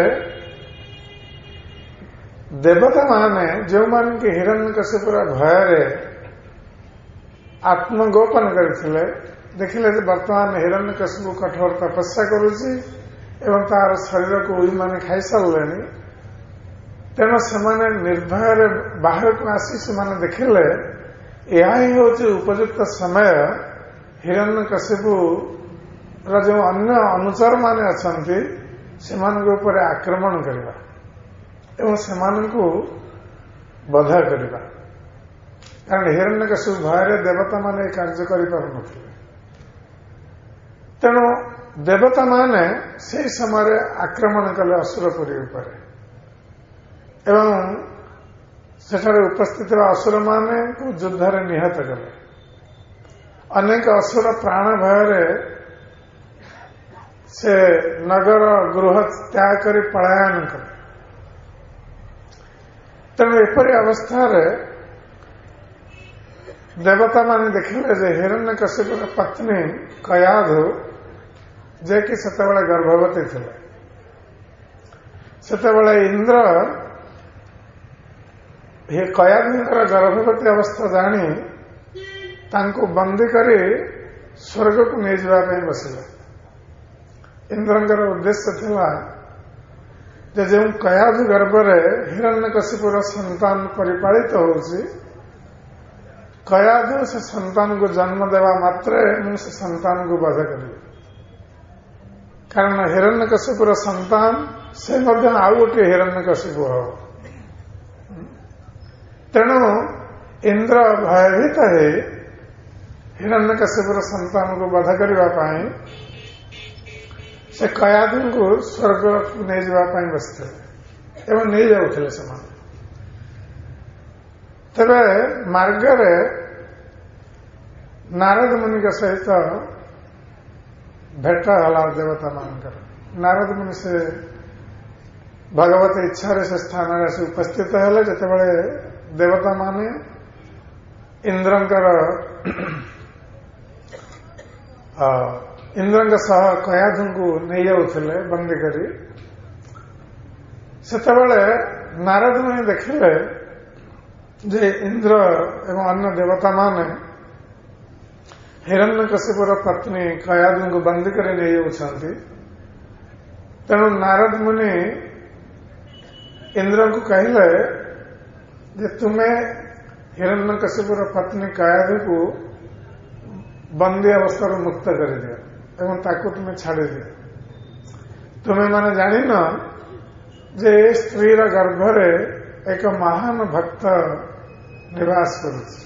ଦେବତାମାନେ ଯେଉଁମାନେ ହିରଣ୍ୟକଶ୍ୟପର ଭୟରେ ଆତ୍ମଗୋପନ କରିଥିଲେ, ଦେଖିଲେ ଯେ ବର୍ତ୍ତମାନ ହିରଣ୍ୟକଶ୍ୟପ କଠୋର ତପସ୍ୟା କରୁଛି ଏବଂ ତାର ଶରୀରକୁ ଉଇମାନେ ଖାଇସାରିଲେଣି। ତେଣୁ ସେମାନେ ନିର୍ଭୟରେ ବାହାରକୁ ଆସି ସେମାନେ ଦେଖିଲେ ଏହା ହିଁ ହେଉଛି ଉପଯୁକ୍ତ ସମୟ ହିରଣ୍ୟକଶ୍ୟପର ଯେଉଁ ଅନ୍ୟ ଅନୁଚରମାନେ ଅଛନ୍ତି ସେମାନଙ୍କ ଉପରେ ଆକ୍ରମଣ କରିବା ଏବଂ ସେମାନଙ୍କୁ ବଧ କରିବା। କାରଣ ହିରଣ୍ୟକଶ୍ୟପ ଭୟରେ ଦେବତାମାନେ ଏ କାର୍ଯ୍ୟ କରିପାରୁନଥିଲେ। ତେଣୁ ଦେବତାମାନେ ସେହି ସମୟରେ ଆକ୍ରମଣ କଲେ ଅସୁରପୁରୀ ଉପରେ ଏବଂ ସେଠାରେ ଉପସ୍ଥିତ ଥିବା ଅସୁରମାନଙ୍କୁ ଯୁଦ୍ଧରେ ନିହତ କଲେ। ଅନେକ ଅସୁର ପ୍ରାଣ ଭୟରେ ସେ ନଗର ଗୃହ ତ୍ୟାଗ କରି ପଳାୟନ କଲେ। ତେଣୁ ଏପରି ଅବସ୍ଥାରେ ଦେବତାମାନେ ଦେଖିଲେ ଯେ ହିରଣ୍ୟକଶ୍ୟପର ପତ୍ନୀ କୟାଧୁ, ଯେ କି ସେତେବେଳେ ଗର୍ଭବତୀ ଥିଲେ, ସେତେବେଳେ ଇନ୍ଦ୍ର କୟାଧୁଙ୍କର ଗର୍ଭବତୀ ଅବସ୍ଥା ଜାଣି ତାଙ୍କୁ ବନ୍ଦୀ କରି ସ୍ୱର୍ଗକୁ ନେଇଯିବା ପାଇଁ ବସିଲେ। ଇନ୍ଦ୍ରଙ୍କର ଉଦ୍ଦେଶ୍ୟ ଥିଲା ଯେ ଯେଉଁ କୟାଧୁ ଗର୍ଭରେ ହିରଣ୍ୟକଶ୍ୟପର ସନ୍ତାନ ପରିପାଳିତ ହେଉଛି, କୟାଧୁ ସେ ସନ୍ତାନକୁ ଜନ୍ମ ଦେବା ମାତ୍ରେ ମୁଁ ସେ ସନ୍ତାନକୁ ବଧ କରିବି। କାରଣ ହିରଣ୍ୟକଶ୍ୟପର ସନ୍ତାନ ସେ ମଧ୍ୟ ଆଉ ଗୋଟିଏ ହିରଣ୍ୟକଶ୍ୟପ ହେବ। ତେଣୁ ଇନ୍ଦ୍ର ଭୟଭୀତ ହୋଇ ହିରଣ୍ୟକଶ୍ୟପର ସନ୍ତାନକୁ ବଧ କରିବା ପାଇଁ ସେ କୟାଧୁଙ୍କୁ ସ୍ୱର୍ଗକୁ ନେଇଯିବା ପାଇଁ ବସିଥିଲେ ଏବଂ ନେଇଯାଉଥିଲେ ସେମାନେ। ତେବେ ମାର୍ଗରେ ନାରଦ ମୁନିଙ୍କ ସହିତ ଭେଟ ହେଲା ଦେବତାମାନଙ୍କର। ନାରଦ ମୁନି ସେ ଭଗବତ ଇଚ୍ଛାରେ ସେ ସ୍ଥାନରେ ଆସି ଉପସ୍ଥିତ ହେଲେ। ଯେତେବେଳେ ଦେବତାମାନେ ଇନ୍ଦ୍ରଙ୍କ ସହ କୟାଧୁଙ୍କୁ ନେଇଯାଉଥିଲେ ବନ୍ଦୀ କରି, ସେତେବେଳେ ନାରଦ ମୁନି ଦେଖିଲେ ଯେ ଇନ୍ଦ୍ର ଏବଂ ଅନ୍ୟ ଦେବତାମାନେ ହିରଣ୍ୟକଶ୍ୟପର ପତ୍ନୀ କୟାଧୁଙ୍କୁ ବନ୍ଦୀ କରି ନେଇଯାଉଛନ୍ତି। ତେଣୁ ନାରଦ ମୁନି ଇନ୍ଦ୍ରଙ୍କୁ କହିଲେ ଯେ ତୁମେ ହିରଣ୍ୟକଶ୍ୟପର ପତ୍ନୀ କୟାଧୁକୁ ବନ୍ଦୀ ଅବସ୍ଥାରୁ ମୁକ୍ତ କରିଦିଅ ଏବଂ ତାକୁ ତୁମେ ଛାଡ଼ିଦିଅ। ତୁମେମାନେ ଜାଣିନ ଯେ ଏ ସ୍ତ୍ରୀର ଗର୍ଭରେ ଏକ ମହାନ ଭକ୍ତ ନିବାସ କରୁଛି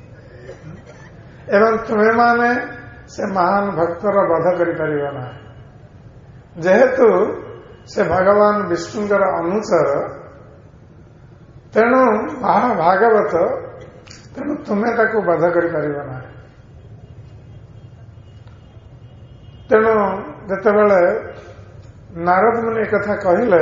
ଏବଂ ତୁମେମାନେ ସେ ମହାନ ଭକ୍ତର ବଧ କରିପାରିବ ନାହିଁ। ଯେହେତୁ ସେ ଭଗବାନ ବିଷ୍ଣୁଙ୍କର ଅନୁଚର, ତେଣୁ ମହାଭାଗବତ, ତେଣୁ ତୁମେ ତାକୁ ବଧ କରିପାରିବ ନାହିଁ। ତେଣୁ ଯେତେବେଳେ ନାରଦ ମୁନି ଏକଥା କହିଲେ,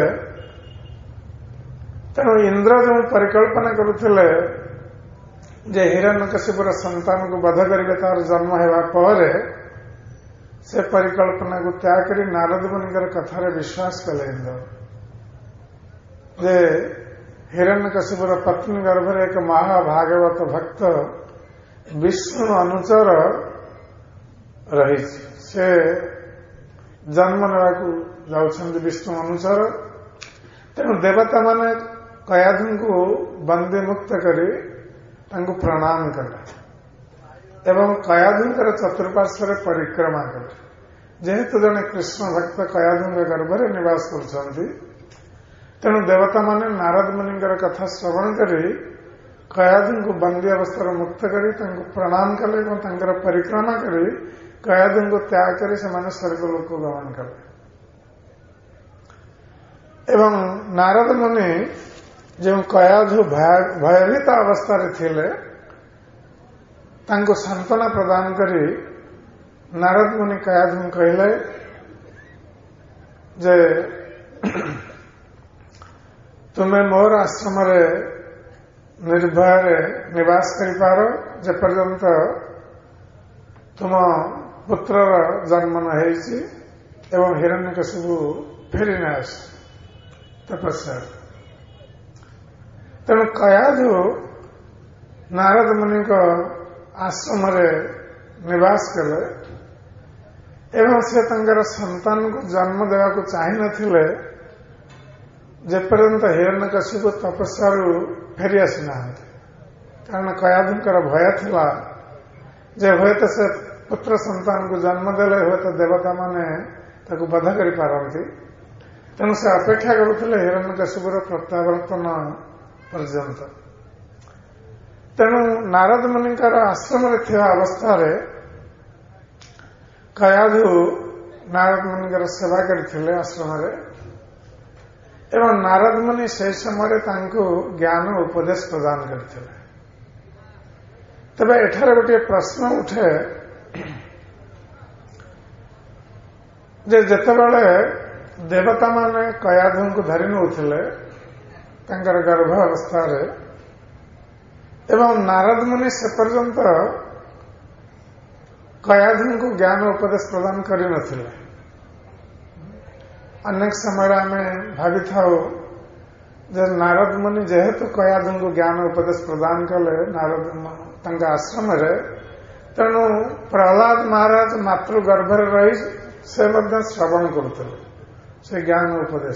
ତେଣୁ ଇନ୍ଦ୍ର ଯେଉଁ ପରିକଳ୍ପନା କରୁଥିଲେ ଯେ ହିରଣ୍ୟକଶ୍ୟପର ସନ୍ତାନକୁ ବଧ କରିବେ ତାର ଜନ୍ମ ହେବା ପରେ, ସେ ପରିକଳ୍ପନାକୁ ତ୍ୟାଗ କରି ନାରଦ ମୁନିଙ୍କର କଥାରେ ବିଶ୍ୱାସ କଲେ ଇନ୍ଦ୍ର ଯେ ହିରଣ୍ୟକଶ୍ୟପର ପତ୍ନୀ ଗର୍ଭରେ ଏକ ମହାଭାଗବତ ଭକ୍ତ ବିଷ୍ଣୁ ଅନୁଚର ରହିଛି। ସେ ଜନ୍ମ ନେବାକୁ ଯାଉଛନ୍ତି ବିଷ୍ଣୁ ଅନୁଚର। ତେଣୁ ଦେବତାମାନେ କୟାଧୁଙ୍କୁ ବନ୍ଦୀ ମୁକ୍ତ କରି ତାଙ୍କୁ ପ୍ରଣାମ କଲେ ଏବଂ କୟାଧୁଙ୍କର ଚତୁର୍ପାର୍ଶ୍ୱରେ ପରିକ୍ରମା କଲେ। ଯେହେତୁ ଜଣେ କୃଷ୍ଣ ଭକ୍ତ କୟାଧୁଙ୍କ ଗର୍ଭରେ ନିବାସ କରୁଛନ୍ତି, ତେଣୁ ଦେବତାମାନେ ନାରଦ ମୁନିଙ୍କର କଥା ଶ୍ରବଣ କରି କୟାଧୁଙ୍କୁ ବନ୍ଦୀ ଅବସ୍ଥାରୁ ମୁକ୍ତ କରି ତାଙ୍କୁ ପ୍ରଣାମ କଲେ ଏବଂ ତାଙ୍କର ପରିକ୍ରମା କରି କୟାଧୁଙ୍କୁ ତ୍ୟାଗ କରି ସେମାନେ ସ୍ୱର୍ଗଲୋକକୁ ଗମନ କଲେ। ଏବଂ ନାରଦ ମୁନି ଯେଉଁ କୟାଧୁ ଭୟଭୀତ ଅବସ୍ଥାରେ ଥିଲେ ତାଙ୍କୁ ସାନ୍ତ୍ୱନା ପ୍ରଦାନ କରି नारद मुनि कयाधु कहले जे तुमे मोर आश्रम निर्भय निवास करिपार जे पर्यंत तुम पुत्रर जन्म न होइछि एवं हिरण्यकशिपु फेरी न आस तपस्या। तेणु कयाधु नारद मुनि को आश्रम निवास कले एवं से तंकर संतान को जन्म देवा को चाहि नथिले जेपर्यंत हिरण्यकशिपु तपस्यारू फेरी आसी नाहांती। कारण कयाधुंकर भय थिला जे हुएत से पुत्र संतान को जन्म देले हुएत देवता माने ताकू बध करि पारंती। तेणु से अपेक्षा करुथिले हिरण्यकशिपुर प्रत्यावर्तन पर्यंत। तेणु नारद मुनिकर आश्रम थिबा अवस्था कयाधु नारद मुनिकर सेवा करथिले आश्रम एवं नारद मुनि से समय तांको ज्ञान उपदेश प्रदान करथिले। तबे एठारे गोटे प्रश्न उठे जे जेतेबेले देवता माने कयाधु को धरि नउथिले तांकर गर्भ अवस्था एवं नारद मुनि से पर्यंत कयाधु को ज्ञान उपदेश प्रदान करि नथिले। अनेक समय आम भावी था जे नारद मुनि जेहेतु कयाधु को ज्ञान उपदेश प्रदान कले नारद आश्रम तेणु प्रहलाद महाराज मातृगर्भ रही से श्रवण करुते से ज्ञान उपदेश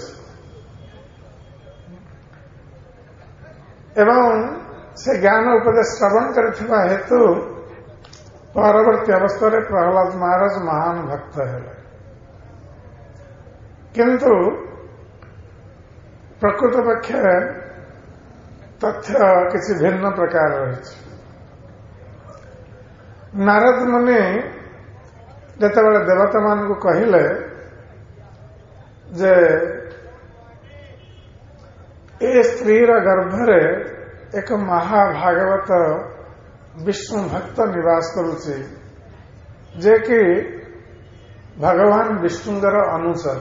एवं से ज्ञान उपदेश श्रवण करथिबा हेतु परवर्ती अवस्था प्रहलाद महाराज महान भक्त है। किंतु प्रकृत पक्षे तथ्य किसी भिन्न प्रकार रही। नारद मुनि जेतेबेले देवता मान को कहिले जे ए स्त्रीर गर्भरे एक महाभागवत विष्णु भक्त निवास करुछि जे कि भगवान विष्णुंकर अनुचर।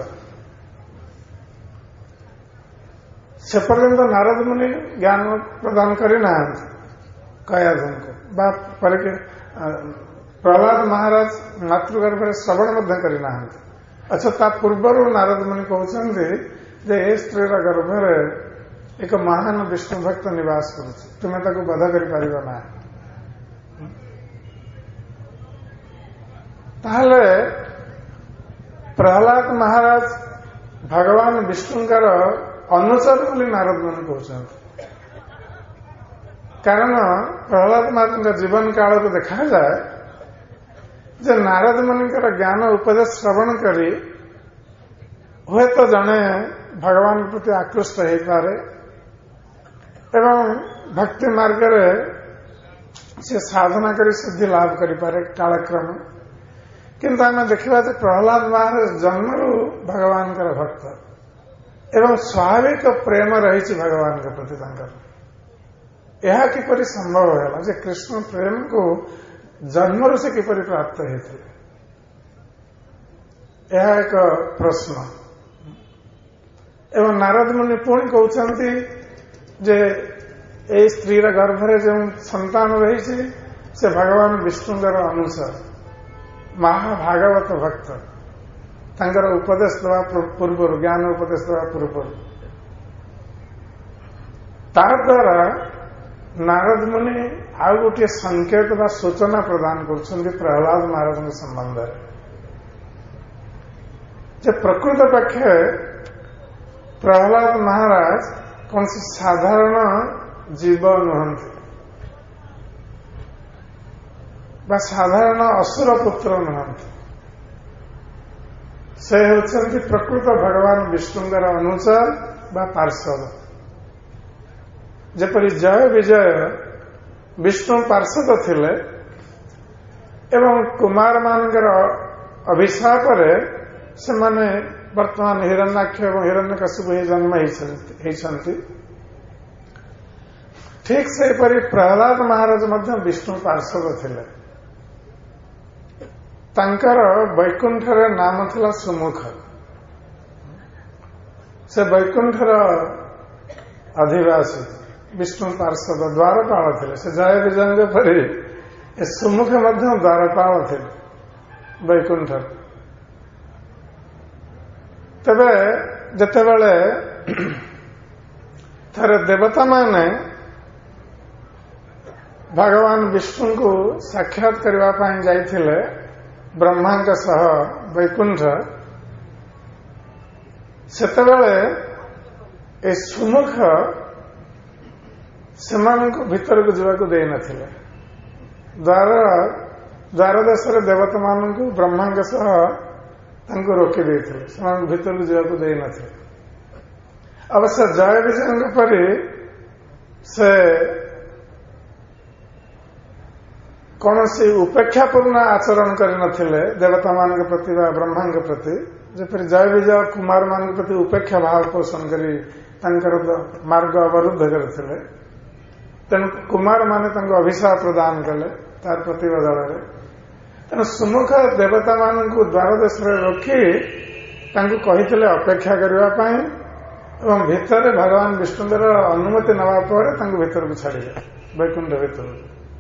से पर्यंत नारद मुनि ज्ञान प्रदान करना कयाधु को प्रहलाद महाराज मातृगर्भ श्रवण करना। अच्छा ता पूर्वर नारद मुनि कहते जे ए स्त्री गर्भ एक महान विष्णु भक्त निवास करुछि तुम्हें ताको बध करि परिबो ना। ताहले प्रहलाद महाराज भगवान विष्णुंकर अनुचर बोली नारद मुनि कहते। कारण प्रहलाद महाराज जीवन काल को देखा जाए जे नारद मुनिकर ज्ञान उपदेश श्रवण करी हुए तो जड़े भगवान प्रति आकृष्ट हो पारे एवं भक्ति मार्ग से साधना करी सिद्धि लाभ करिपारे कालक्रम। किंतु आम देखा प्रहलाद महाराज जन्मरू भगवान भक्त एवं स्वाभाविक प्रेम रही भगवान के प्रति यह किपरि संभव है जे कृष्ण प्रेम को जन्मरू से किपरि प्राप्त होते यह एक प्रश्न। एवं नारद मुनि पुणी कहते जे ए स्त्री गर्भरे जो संतान रही से भगवान विष्णुंकर अनुसार महाभागवत भक्त तांकर उपदेश देवा पूर्व ज्ञान उपदेश देवा पूर्व तार द्वारा नारद मुनि आउ गोटे संकेत बा सूचना प्रदान कर प्रहलाद महाराज के संबंध जे प्रकृत पक्षे प्रहलाद महाराज कौन सी साधारण जीव नुहंती बा साधारण असुर पुत्र नुहंती से होती प्रकृत भगवान विष्णुंकर अनुचर बा पार्षद। जेपरी जय विजय विष्णु पार्षद थिले एवं कुमार मानकर अभिशाप से माने वर्तमान हिरण्याक्ष एवं हिरण्यकशिपु जन्म होती ठीक से परी प्रहलाद महाराज मध्य विष्णु पार्षद थिले। ତାଙ୍କର ବୈକୁଣ୍ଠର ନାମ ଥିଲା ସୁମୁଖ। ସେ ବୈକୁଣ୍ଠର ଅଧିବାସୀ ବିଷ୍ଣୁ ପାର୍ଷଦ ଦ୍ୱାରପାଳ ଥିଲେ। ସେ ଜୟ ବିଜୟଙ୍କ ପରି ଏ ସୁମୁଖ ମଧ୍ୟ ଦ୍ୱାରପାଳ ଥିଲେ ବୈକୁଣ୍ଠର। ତେବେ ଯେତେବେଳେ ଥରେ ଦେବତାମାନେ ଭଗବାନ ବିଷ୍ଣୁଙ୍କୁ ସାକ୍ଷାତ କରିବା ପାଇଁ ଯାଇଥିଲେ ବ୍ରହ୍ମାଙ୍କ ସହ ବୈକୁଣ୍ଠ, ସେତେବେଳେ ଏ ସୁମୁଖ ସେମାନଙ୍କୁ ଭିତରକୁ ଯିବାକୁ ଦେଇନଥିଲେ। ଦ୍ୱାରଦେଶରେ ଦେବତାମାନଙ୍କୁ ବ୍ରହ୍ମାଙ୍କ ସହ ତାଙ୍କୁ ରୋକି ଦେଇଥିଲେ, ସେମାନଙ୍କୁ ଭିତରକୁ ଯିବାକୁ ଦେଇନଥିଲେ। ଅବଶ୍ୟ ଜୟ ବିଜୟଙ୍କ ପରି ସେ କୌଣସି ଉପେକ୍ଷାପୂର୍ଣ୍ଣ ଆଚରଣ କରିନଥିଲେ ଦେବତାମାନଙ୍କ ପ୍ରତି ବା ବ୍ରହ୍ମାଙ୍କ ପ୍ରତି। ଯେପରି ଜୟ ବିଜୟ କୁମାରମାନଙ୍କ ପ୍ରତି ଉପେକ୍ଷା ଭାବ ପୋଷଣ କରି ତାଙ୍କର ମାର୍ଗ ଅବରୁଦ୍ଧ କରିଥିଲେ, ତେଣୁ କୁମାରମାନେ ତାଙ୍କୁ ଅଭିଶାପ ପ୍ରଦାନ କଲେ ତାର ପ୍ରତିବଦଳରେ। ତେଣୁ ସୁମୁଖ ଦେବତାମାନଙ୍କୁ ଦ୍ୱାରଦେଶରେ ରୋକି ତାଙ୍କୁ କହିଥିଲେ ଅପେକ୍ଷା କରିବା ପାଇଁ ଏବଂ ଭିତରେ ଭଗବାନ ବିଷ୍ଣୁଙ୍କର ଅନୁମତି ନେବା ପରେ ତାଙ୍କୁ ଭିତରକୁ ଛାଡ଼ିଲେ ବୈକୁଣ୍ଠ ଭିତରକୁ।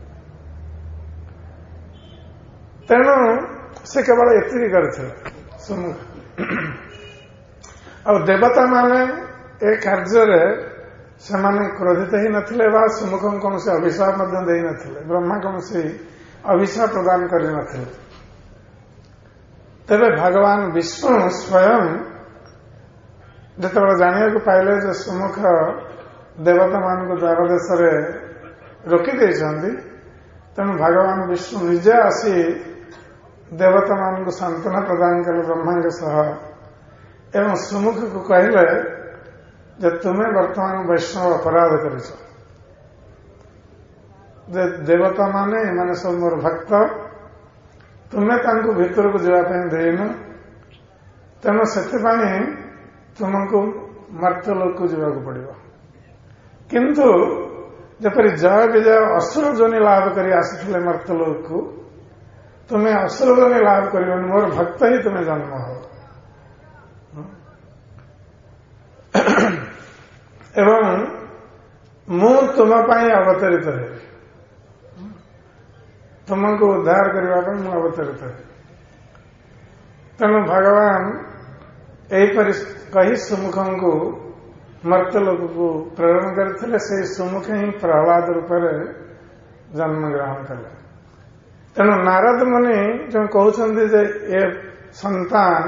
ତେଣୁ ସେ କେବଳ ଏତିକି କରିଥିଲେ ସୁମୁଖ। ଆଉ ଦେବତାମାନେ ଏ କାର୍ଯ୍ୟରେ ସେମାନେ କ୍ରୋଧିତ ହିଁ ନଥିଲେ ବା ସୁମୁଖଙ୍କୁ କୌଣସି ଅଭିଶାପ ମଧ୍ୟ ଦେଇନଥିଲେ। ବ୍ରହ୍ମା କୌଣସି ଅଭିଶାପ ପ୍ରଦାନ କରିନଥିଲେ। ତେବେ ଭଗବାନ ବିଷ୍ଣୁ ସ୍ୱୟଂ ଯେତେବେଳେ ଜାଣିବାକୁ ପାଇଲେ ଯେ ସୁମୁଖ ଦେବତାମାନଙ୍କୁ ଦ୍ୱାରଦେଶରେ ରୋକି ଦେଇଛନ୍ତି, ତେଣୁ ଭଗବାନ ବିଷ୍ଣୁ ନିଜେ ଆସି ଦେବତାମାନଙ୍କୁ ସାନ୍ତ୍ୱନା ପ୍ରଦାନ କଲେ ବ୍ରହ୍ମାଙ୍କ ସହ ଏବଂ ସୁମୁଖକୁ କହିଲେ ଯେ ତୁମେ ବର୍ତ୍ତମାନ ବୈଷ୍ଣବ ଅପରାଧ କରିଛ। ଯେ ଦେବତାମାନେ ଏମାନେ ସବୁ ମୋର ଭକ୍ତ, ତୁମେ ତାଙ୍କୁ ଭିତରକୁ ଯିବା ପାଇଁ ଦେଇନ, ତେଣୁ ସେଥିପାଇଁ ତୁମକୁ ମର୍ତ୍ତ୍ୟଲୋକକୁ ଯିବାକୁ ପଡ଼ିବ। କିନ୍ତୁ ଯେପରି ଜୟ ବିଜୟ ଅସୁର ଯୋନି ଲାଭ କରି ଆସିଥିଲେ ମର୍ତ୍ତ୍ୟଲୋକକୁ, ତୁମେ ଅସୁର ଯୋନି ଲାଭ କରିବନି, ମୋର ଭକ୍ତ ହିଁ ତୁମେ ଜନ୍ମ ହବ। ଏବଂ ମୁଁ ତୁମ ପାଇଁ ଅବତରିତ ହେବି, ତୁମକୁ ଉଦ୍ଧାର କରିବା ପାଇଁ ମୁଁ ଅବତରିତ ହେବି। ତେଣୁ ଭଗବାନ ଏହିପରି କହି ସୁମୁଖଙ୍କୁ ମର୍ତ୍ତ୍ୟଲୋକକୁ ପ୍ରେରଣ କରିଥିଲେ। ସେହି ସୁମୁଖ ହିଁ ପ୍ରହ୍ଲାଦ ରୂପରେ ଜନ୍ମଗ୍ରହଣ କଲେ। ତେଣୁ ନାରଦ ମୁନି ଯେଉଁ କହୁଛନ୍ତି ଯେ ଏ ସନ୍ତାନ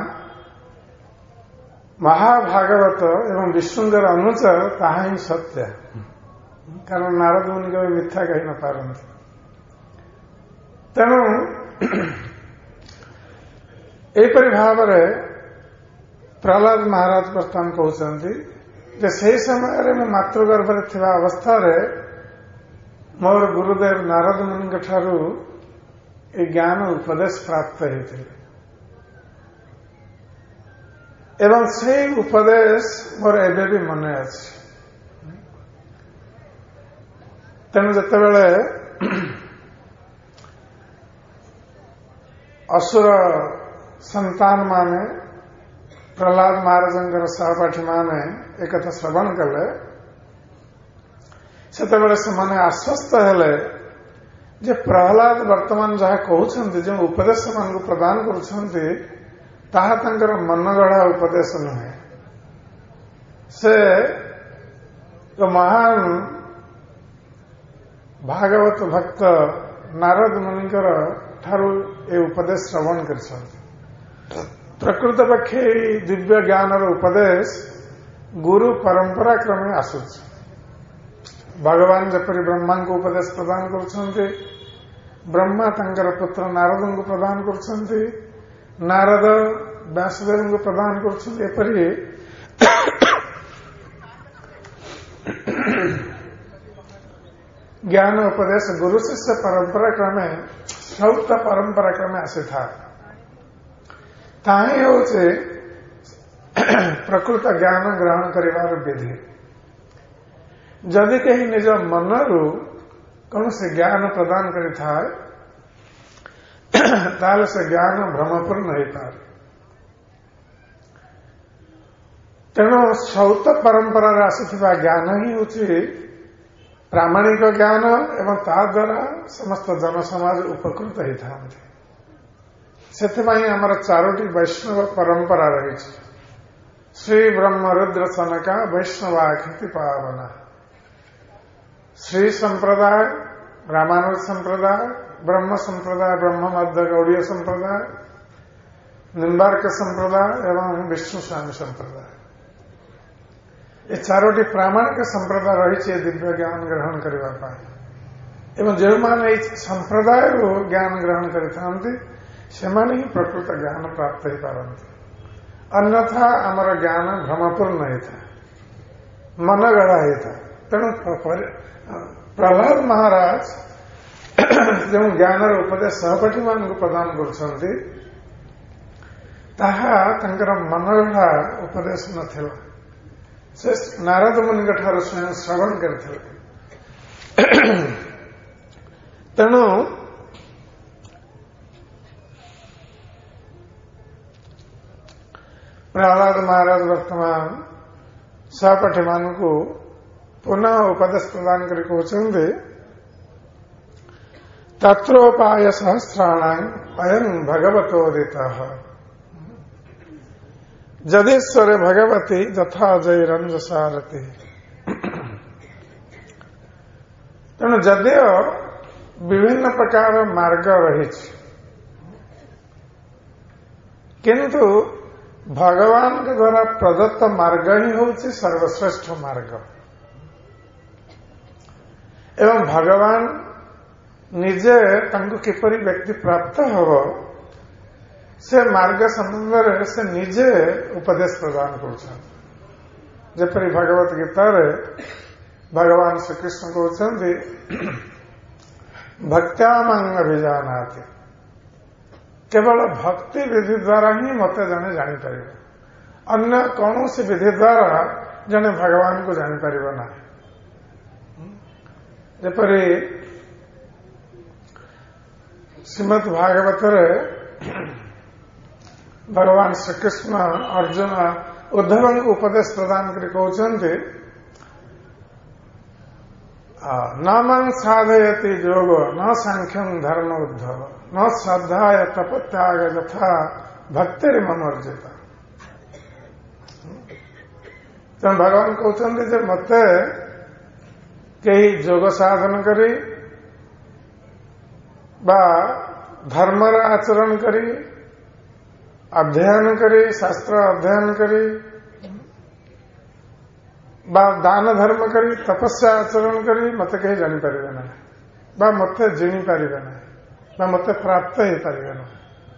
ମହାଭାଗବତ ଏବଂ ବିଷ୍ଣୁଙ୍କର ଅନୁଚର, ତାହା ହିଁ ସତ୍ୟ। କାରଣ ନାରଦ ମୁନି କେବେ ମିଥ୍ୟା କହି ନ ପାରନ୍ତି। ତେଣୁ ଏହିପରି ଭାବରେ ପ୍ରହ୍ଲାଦ ମହାରାଜ ବର୍ତ୍ତମାନ କହୁଛନ୍ତି ଯେ ସେହି ସମୟରେ ମୁଁ ମାତୃଗର୍ଭରେ ଥିବା ଅବସ୍ଥାରେ ମୋର ଗୁରୁଦେବ ନାରଦ ମୁନିଙ୍କ ଠାରୁ ଏ ଜ୍ଞାନ ଉପଦେଶ ପ୍ରାପ୍ତ ହୋଇଥିଲେ ଏବଂ ସେହି ଉପଦେଶ ମୋର ଏବେ ବି ମନେ ଅଛି। ତେଣୁ ଯେତେବେଳେ ଅସୁର ସନ୍ତାନ ମାନେ ପ୍ରହ୍ଲାଦ ମହାରାଜଙ୍କର ସହପାଠୀ ମାନେ ଏକଥା ଶ୍ରବଣ କଲେ, ସେତେବେଳେ ସେମାନେ ଆଶ୍ୱସ୍ତ ହେଲେ ଯେ ପ୍ରହ୍ଲାଦ ବର୍ତ୍ତମାନ ଯାହା କହୁଛନ୍ତି, ଯେଉଁ ଉପଦେଶ ସେମାନଙ୍କୁ ପ୍ରଦାନ କରୁଛନ୍ତି, ତାହା ତାଙ୍କର ମନଗଢ଼ା ଉପଦେଶ ନୁହେଁ। ସେ ମହାନ ଭାଗବତ ଭକ୍ତ ନାରଦ ମୁନିଙ୍କର ଠାରୁ ଏ ଉପଦେଶ ଶ୍ରବଣ କରିଛନ୍ତି। ପ୍ରକୃତ ପକ୍ଷେ ଏହି ଦିବ୍ୟ ଜ୍ଞାନର ଉପଦେଶ ଗୁରୁ ପରମ୍ପରା କ୍ରମେ ଆସୁଛି। ଭଗବାନ ଯେପରି ବ୍ରହ୍ମାଙ୍କୁ ଉପଦେଶ ପ୍ରଦାନ କରୁଛନ୍ତି, ବ୍ରହ୍ମା ତାଙ୍କର ପୁତ୍ର ନାରଦଙ୍କୁ ପ୍ରଦାନ କରୁଛନ୍ତି, ନାରଦ ବ୍ୟାସଦେବଙ୍କୁ ପ୍ରଦାନ କରୁଛନ୍ତି। ଏପରି ଜ୍ଞାନ ଉପଦେଶ ଗୁରୁ ଶିଷ୍ୟ ପରମ୍ପରା କ୍ରମେ, ଶ୍ରୌତ ପରମ୍ପରା କ୍ରମେ ଆସିଥାଏ। ତାହା ହିଁ ହେଉଛି ପ୍ରକୃତ ଜ୍ଞାନ ଗ୍ରହଣ କରିବାର ବିଧି। ଯଦି କେହି ନିଜ ମନରୁ କୌଣସି ଜ୍ଞାନ ପ୍ରଦାନ କରିଥାଏ, ताले से ज्ञान भ्रमपूर्ण ହେଇପାରେ। ତେଣୁ ସୌତ ପରମ୍ପରାରେ ଆସିଥିବା ଜ୍ଞାନ ହିଁ ହେଉଛି ପ୍ରାମାଣିକ ଜ୍ଞାନ ଏବଂ ତା ଦ୍ୱାରା ସମସ୍ତ ଜନସମାଜ ଉପକୃତ ହେଇଥାନ୍ତି। ସେଥିପାଇଁ ଆମର 4ଟି ବୈଷ୍ଣବ ପରମ୍ପରା ରହିଛି। ଶ୍ରୀ ବ୍ରହ୍ମ ରୁଦ୍ର ସନକା ବୈଷ୍ଣବା ଖ୍ୟାତି ପାବନା, ଶ୍ରୀ ସମ୍ପ୍ରଦାୟ, ରାମାନୁଜ ସମ୍ପ୍ରଦାୟ, ବ୍ରହ୍ମ ସମ୍ପ୍ରଦାୟ, ବ୍ରହ୍ମ ମଧ୍ୟ ଗୌଡୀୟ ସମ୍ପ୍ରଦାୟ, ନିମ୍ବାର୍କ ସମ୍ପ୍ରଦାୟ ଏବଂ ବିଷ୍ଣୁ ସ୍ୱାମୀ ସମ୍ପ୍ରଦାୟ। ଏ 4ଟି ପ୍ରାମାଣିକ ସମ୍ପ୍ରଦାୟ ରହିଛି ଏ ଦିବ୍ୟ ଜ୍ଞାନ ଗ୍ରହଣ କରିବା ପାଇଁ। ଏବଂ ଯେଉଁମାନେ ଏହି ସମ୍ପ୍ରଦାୟରୁ ଜ୍ଞାନ ଗ୍ରହଣ କରିଥାନ୍ତି ସେମାନେ ହିଁ ପ୍ରକୃତ ଜ୍ଞାନ ପ୍ରାପ୍ତ ହେଇପାରନ୍ତି। ଅନ୍ୟଥା ଆମର ଜ୍ଞାନ ଭ୍ରମପୂର୍ଣ୍ଣ ହେଇଥାଏ, ମନଗଢ଼ା ହେଇଥାଏ। ତେଣୁ ପ୍ରହ୍ଲାଦ ମହାରାଜ ଯେଉଁ ଜ୍ଞାନର ଉପଦେଶ ସହପାଠୀମାନଙ୍କୁ ପ୍ରଦାନ କରୁଛନ୍ତି ତାହା ତାଙ୍କର ମନଗଢ଼ା ଉପଦେଶ ନଥିଲା। ସେ ନାରଦ ମୁନିଙ୍କ ଠାରୁ ସ୍ୱୟଂ ଶ୍ରବଣ କରିଥିଲେ। ତେଣୁ ପ୍ରହ୍ଲାଦ ମହାରାଜ ବର୍ତ୍ତମାନ ସହପାଠୀମାନଙ୍କୁ ପୁନଃ ଉପଦେଶ ପ୍ରଦାନ କରି କହୁଛନ୍ତି, ତତ୍ରୋପାୟ ସହସ୍ରାଣାଂ ଅୟଂ ଭଗବତୋଦିତଃ ଯଦେଶ୍ୱରେ ଭଗବତୀ ଯଥା ଜୈରଞ୍ଜସାରତି। ତେଣୁ ଯଦିଓ ବିଭିନ୍ନ ପ୍ରକାର ମାର୍ଗ ରହିଛି, କିନ୍ତୁ ଭଗବାନଙ୍କ ଦ୍ୱାରା ପ୍ରଦତ୍ତ ମାର୍ଗ ହିଁ ହେଉଛି ସର୍ବଶ୍ରେଷ୍ଠ ମାର୍ଗ। ଏବଂ ଭଗବାନ ନିଜେ ତାଙ୍କୁ କିପରି ବ୍ୟକ୍ତି ପ୍ରାପ୍ତ ହେବ ସେ ମାର୍ଗ ସମ୍ବନ୍ଧରେ ସେ ନିଜେ ଉପଦେଶ ପ୍ରଦାନ କରୁଛନ୍ତି। ଯେପରି ଭଗବତ ଗୀତାରେ ଭଗବାନ ଶ୍ରୀକୃଷ୍ଣ କହୁଛନ୍ତି, ଭକ୍ତ୍ୟାମାଂ ଅଭିଜାନାତି, କେବଳ ଭକ୍ତି ବିଧି ଦ୍ୱାରା ହିଁ ମତେ ଜଣେ ଜାଣିପାରିବ, ଅନ୍ୟ କୌଣସି ବିଧି ଦ୍ୱାରା ଜଣେ ଭଗବାନଙ୍କୁ ଜାଣିପାରିବ ନାହିଁ। ଯେପରି ଶ୍ରୀମଦ୍ ଭାଗବତରେ ଭଗବାନ ଶ୍ରୀକୃଷ୍ଣ ଅର୍ଜୁନ ଉଦ୍ଧବଙ୍କୁ ଉପଦେଶ ପ୍ରଦାନ କରି କହୁଛନ୍ତି, न मां साधयति योगो न सांख्यं धर्म उद्धव न श्रद्धाय तपत्याग यथा भक्तिर्ममर्जिता। ତେଣୁ ଭଗବାନ କହୁଛନ୍ତି ଯେ ମତେ କେହି ଯୋଗ ସାଧନ କରି ବା ଧର୍ମର ଆଚରଣ କରି ଅଧ୍ୟୟନ କରି ଶାସ୍ତ୍ର ଅଧ୍ୟୟନ କରି ବା ଦାନ ଧର୍ମ କରି ତପସ୍ୟା ଆଚରଣ କରି ମତେ କେହି ଜାଣିପାରିବେ ନାହିଁ ବା ମତେ ଜିଣି ପାରିବେ ନାହିଁ ବା ମତେ ପ୍ରାପ୍ତ ହେଇପାରିବେ ନାହିଁ।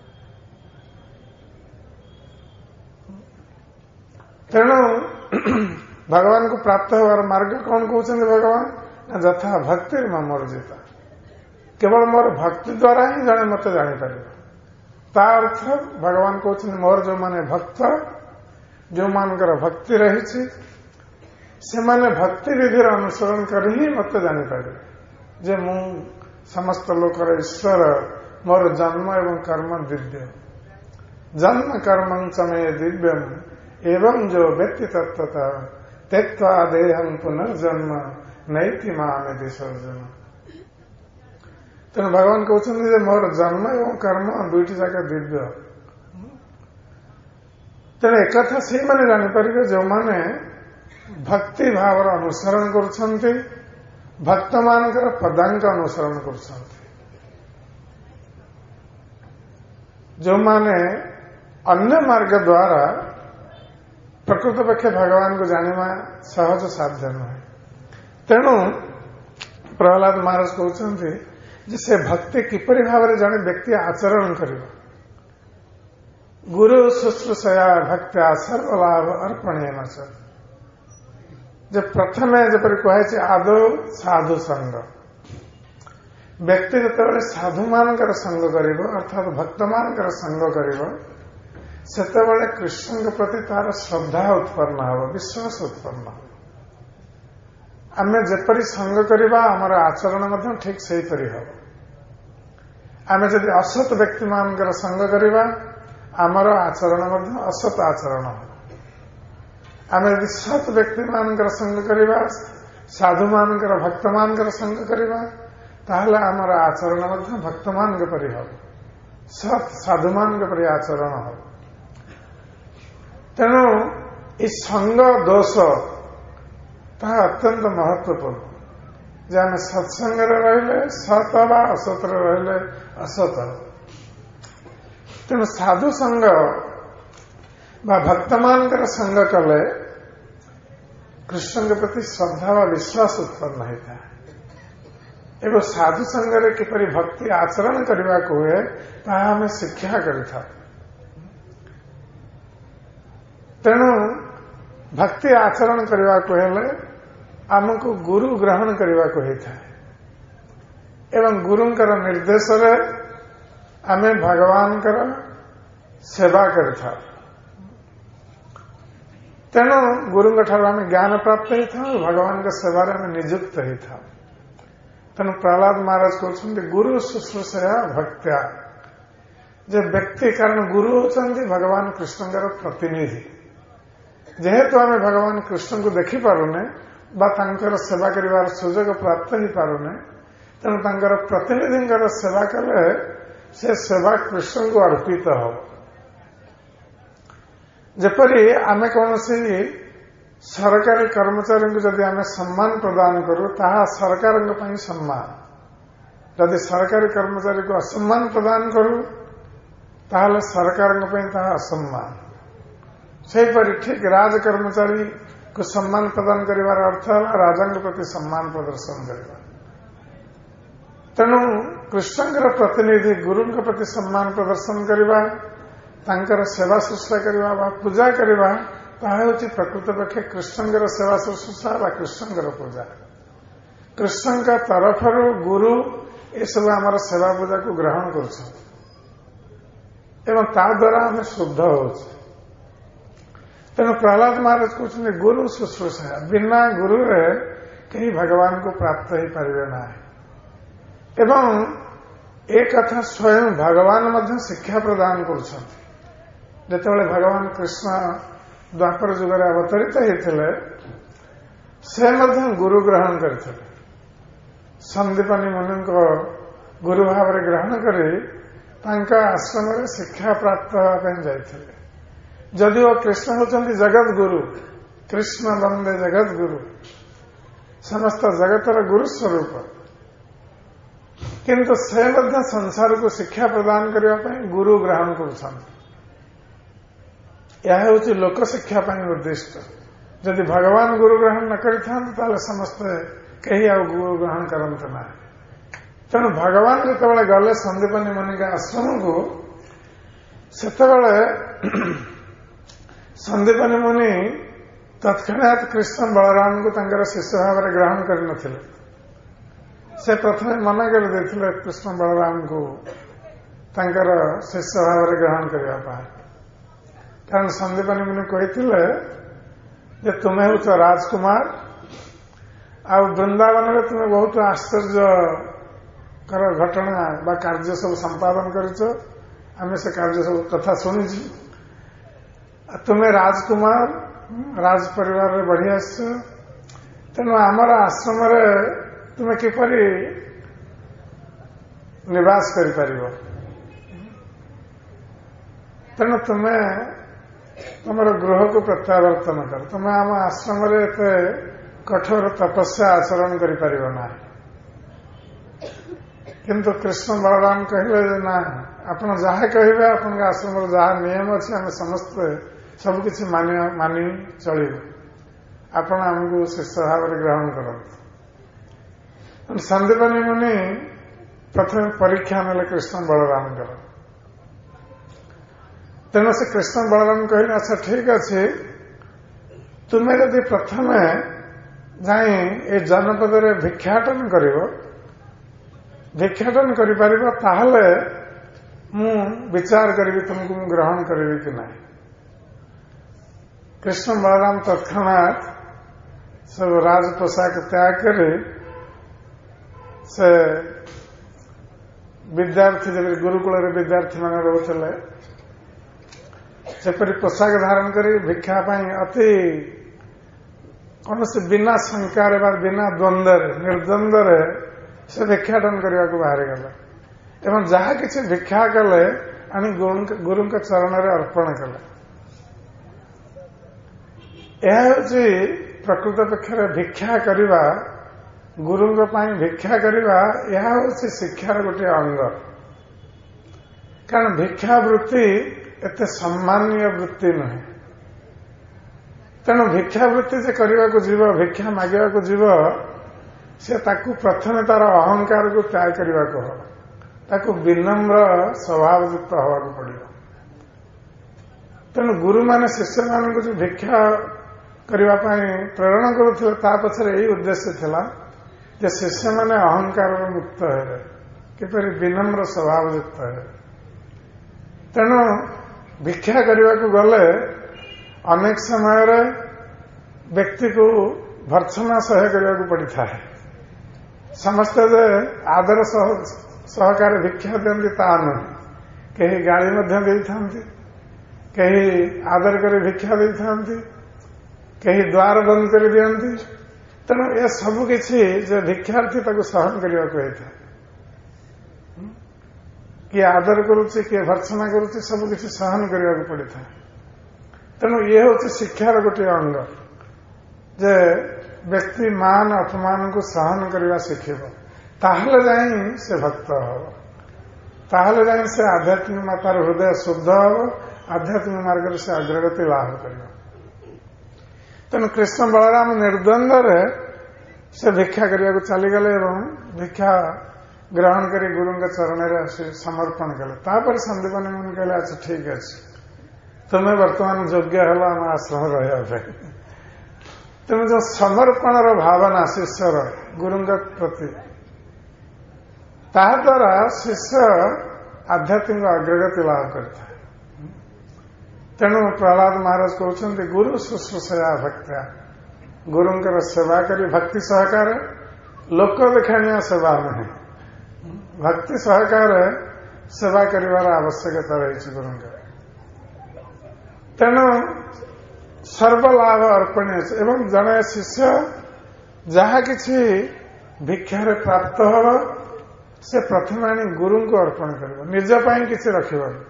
ତେଣୁ ଭଗବାନଙ୍କୁ ପ୍ରାପ୍ତ ହେବାର ମାର୍ଗ କଣ କହୁଛନ୍ତି ଭଗବାନ? ନା ଯଥା ଭକ୍ତିର୍ ମମର୍ଜିତା, କେବଳ ମୋର ଭକ୍ତି ଦ୍ୱାରା ହିଁ ଜଣେ ମତେ ଜାଣିପାରିବ। ତା ଅର୍ଥ ଭଗବାନ କହୁଛନ୍ତି ମୋର ଯୋଉମାନେ ଭକ୍ତ, ଯୋଉମାନଙ୍କର ଭକ୍ତି ରହିଛି ସେମାନେ ଭକ୍ତି ବିଧିର ଅନୁସରଣ କରି ହିଁ ମତେ ଜାଣିପାରିବେ ଯେ ମୁଁ ସମସ୍ତ ଲୋକର ଈଶ୍ୱର, ମୋର ଜନ୍ମ ଏବଂ କର୍ମ ଦିବ୍ୟ। ଜନ୍ମ କର୍ମଂ ଚମେ ଦିବ୍ୟମ୍ ଏବଂ ଯୋ ବ୍ୟକ୍ତି ତତ୍ତ୍ୱତଃ त्यक्त्वा देहं पुनर्जन्म नैति मामेति ସର୍ଜନ। ତେଣୁ ଭଗବାନ କହୁଛନ୍ତି ଯେ ମୋର ଜନ୍ମ ଏବଂ କର୍ମ ଦୁଇଟି ଯାକ ଦିବ୍ୟ। ତେଣୁ ଏକଥା ସେଇମାନେ ଜାଣିପାରିବେ ଯେଉଁମାନେ ଭକ୍ତି ଭାବର ଅନୁସରଣ କରୁଛନ୍ତି, ଭକ୍ତମାନଙ୍କର ପଦାଙ୍କ ଅନୁସରଣ କରୁଛନ୍ତି। ଯେଉଁମାନେ ଅନ୍ୟ ମାର୍ଗ ଦ୍ୱାରା ପ୍ରକୃତ ପକ୍ଷେ ଭଗବାନଙ୍କୁ ଜାଣିବା ସହଜ ସାଧ୍ୟ ନୁହେଁ। ତେଣୁ ପ୍ରହ୍ଲାଦ ମହାରାଜ କହୁଛନ୍ତି ଯେ ସେ ଭକ୍ତି କିପରି ଭାବରେ ଜଣେ ବ୍ୟକ୍ତି ଆଚରଣ କରିବ। ଗୁରୁ ଶୁଶ୍ରୂଷୟା ଭକ୍ତ୍ୟା ସର୍ବଲାଭ ଅର୍ପଣେନ ଚ, ଯେ ପ୍ରଥମେ ଯେପରି କୁହାଯାଇଛି ଆଦୌ ସାଧୁ ସଙ୍ଗ। ବ୍ୟକ୍ତି ଯେତେବେଳେ ସାଧୁମାନଙ୍କର ସଙ୍ଗ କରିବ ଅର୍ଥାତ୍ ଭକ୍ତମାନଙ୍କର ସଙ୍ଗ କରିବ ସେତେବେଳେ କୃଷ୍ଣଙ୍କ ପ୍ରତି ତାର ଶ୍ରଦ୍ଧା ଉତ୍ପନ୍ନ ହେବ, ବିଶ୍ୱାସ ଉତ୍ପନ୍ନ ହେବ। ଆମେ ଯେପରି ସଙ୍ଗ କରିବା ଆମର ଆଚରଣ ମଧ୍ୟ ଠିକ୍ ସେହିପରି ହେବ। आमे जदि असत व्यक्ति मानकर संग करिबा आमर आचरण मध्य असत आचरण हो। आमे यदि सत व्यक्ति मानकर संग करिबा साधु मानकर भक्त मानकर संग करिबा ताहले आमर आचरण मध्य भक्त मान परि हो, सत साधु मान परि आचरण हो। तेणु इस संग दोष ताहा अत्यंत महत्वपूर्ण जे आमे सत्संग रहिले सत बा असत रहिले असत। तेणु साधु संग बा भक्त मानकर संग कले कृष्ण के प्रति श्रद्धा व विश्वास उत्पन्न होता है एवं साधु संगरे किपरि भक्ति आचरण करने को हुए ताहा हमें शिक्षा करिथा। तेणु भक्ति आचरण करने को हेले आमको गुरु ग्रहण करने को होता है एवं गुरुंकर निर्देश रे आमे भगवान कर सेवा करिथा। तेणु गुरुंग ठार आमे ज्ञान प्राप्त होता भगवान के सेवा रे आमे नियुक्त होता। तेणु प्रहलाद महाराज कहते गुरु शुश्रूषया भक्त्या जे व्यक्ति कारण गुरु होती भगवान कृष्णकर प्रतिनिधि। जेहेतु आमे भगवान कृष्ण को देखि पारुने बा तांकर सेवा करिवार सुजोग प्राप्त ही पारुने तेणु तांकर प्रतिनिधिंकर सेवा कले से सेवा कृष्ण को अर्पित हो। जेपरि आमे कौनसी सरकारी कर्मचारी को जदि आमे सम्मान प्रदान करूँ ताहा सरकार सम्मान, जदि सरकारी कर्मचारी को असम्मान प्रदान करूँ ताहले सरकार ताहा असम्मान। सेहीपरि ठीक राज कर्मचारी को सम्मान प्रदान करिवार अर्थ है राजा प्रति सम्मान प्रदर्शन करवा। तेणु कृष्णकर प्रतिनिधि गुरु प्रति सम्मान प्रदर्शन करवा तांकर सेवा शुश्रूषा करवा बा पूजा करवा ताहा होछि प्रकृत पक्षे कृष्णकर सेवा शुश्रूषा बा कृष्णकर पूजा। कृष्ण का तरफ गुरु ये सब आमर सेवा पूजा को ग्रहण करुछन एवं ता द्वारा हमें शुद्ध होछि। तेणु प्रहलाद महाराज कहते गुरु शुश्रूषा बिना गुरु रे कहीं भगवान को प्राप्त ही पारिबे ना। एवं एक कथा स्वयं भगवान मध्य शिक्षा प्रदान करुछन्ति। जेतेबेले भगवान कृष्ण द्वापर जुगर अवतरित होते से मध्य गुरु ग्रहण करते संदीपनी मुनि को गुरु भाव में ग्रहण करी तांका आश्रम में शिक्षा प्राप्त होगा जाते। जदि वो कृष्ण होचंती जगत गुरु, कृष्ण वंदे जगत गुरु, समस्त जगतर गुरु स्वरूप, किंतु से मध्य संसार को शिक्षा प्रदान करने गुरु ग्रहण करुछन्ति। यह होछि लोक शिक्षा उद्दिष्ट। जदि भगवान गुरु ग्रहण न करिथान्ते समस्ते कहीं आ गुरु ग्रहण करते ना। तेणु भगवान जितेबाला गले संदीपनी मुनि के आश्रम को सेतेबाला संदीपनी मुनि तत्क्षणात कृष्ण बलराम को तांकर शिष्य भाव में ग्रहण कर से प्रथम मना कर देथिले कृष्ण बलराम को तांकर शिष्य भाव में ग्रहण करने कारण संदीपनी मुनि कहते जे तुम्हें हो राजकुमार आ वृंदावन में तुम्हें बहुत आश्चर्यकर घटना बा कार्य सब संपादन करिछ। आमे से कार्य सब कथा शुणी तुम्हें राजकुमार राज परिवार रे बढ़ी आस तेणु आमर आश्रम रे तुम्हें किपरि निवास करि परिबो। तेणु तुम्हें तुमर गृह को प्रत्यावर्तन कर तुम्हें आम आश्रम रे एते कठोर तपस्या आचरण करि परिबो ना। किंतु कृष्ण बलराम कहले ना आपण जहा कहबे आपण आश्रम रे जहा नियम अछि आम समस्त सबकिछि मानि चलिबो आपण हमको शिष्य भाव में ग्रहण करंतु। संदीपनी मुनि प्रथम परीक्षा नेले कृष्ण बलराम कर। तेणु से कृष्ण बलराम कहले अच्छा ठीक अच्छे तुम्हें यदि प्रथम जाई ए जनपद रे भिक्षाटन करिवो भिक्षाटन करि परिबो ताहले मु विचार करिवि तुमको मु ग्रहण करिवि कि नहीं। कृष्ण बलराम तत्क्षणात सब राज पोशाक त्याग करे से विद्यार्थी जब गुरुकुल विद्यार्थी मान रोते सेपरी पोशाक धारण कर भिक्षापाई अति कौन से बिना शंकार बिना द्वंद्व निर्द्वंद्व से भिक्षाटन करने को बाहरी गला एवं जहाँ किसी भिक्षा कले आनी गुरु चरण में अर्पण कले यह हूँ प्रकृत पक्षर भिक्षा करवा गुरु भिक्षा करवा यह हूँ शिक्षार गोटे अंग कारण भिक्षा वृत्ति एते सम्मानीय वृत्ति नुहे तेणु भिक्षा वृत्ति से करने को जीव भिक्षा मांगा को जीव से ताकू प्रथमे तार अहंकार को त्याग करने को हो ताकू विनम्र स्वभावयुक्त हवा को पड़ो तेणु गुरु माने शिष्य मान को जो भिक्षा करने प्रेरणा करुले ता पछरे यही उद्देश्य थिला जे शिष्य माने अहंकार मुक्त है किपरि विनम्र स्वभावयुक्त है तेणु भिक्षा करने को गले अनेक समय व्यक्ति को भर्त्सना सह करने को पड़ता है समस्ते आदर सहकार भिक्षा दिखती ता नुहे कहीं गाड़ी कहीं आदर कर भिक्षा दे कहीं द्वार बंद कर दिखती तेणु ये सबु किसी जो भिक्षार्थी ताको सहन करने को होता है किए आदर करुच्ची किए भर्त्सना करुच्ची सब किसी सहन करने को पड़ता है तेणु ये हूँ शिक्षार गोटे अंग जे व्यक्ति मान अपमान को सहन करने शिखब ताहले जाई से भक्त हम ताहले जाई से आध्यात्मिक मातार हृदय शुद्ध हम आध्यात्मिक मार्ग से अग्रगति लाभ कर तेणु कृष्ण बलराम निर्द्वंद्व से भिक्षा करने को चलीगले भिक्षा ग्रहण कर गुरु चरण में समर्पण कले तापर संदीपन मन कहले अच्छा ठीक अच्छे तुम्हें वर्तमान योग्य है आम आश्रम रहा तेणु जो समर्पण भावना शिष्यर गुरु प्रति द्वारा शिष्य आध्यात्मिक अग्रगति लाभ करता है तेणु प्रहलाद महाराज कहते गुरु शुश्रूषया भक्त्या गुरुंकर सेवा करी भक्ति सहकार लोक देखाणिया सेवा नहीं भक्ति सहकार सेवा करिवार आवश्यकता रही गुरु तेणु सर्वलाभ अर्पण एवं जड़े शिष्य जहाँ किसी भिक्षार प्राप्त हम से प्रथम आनी गुरु को अर्पण कर निजपाई किसी रखिबनी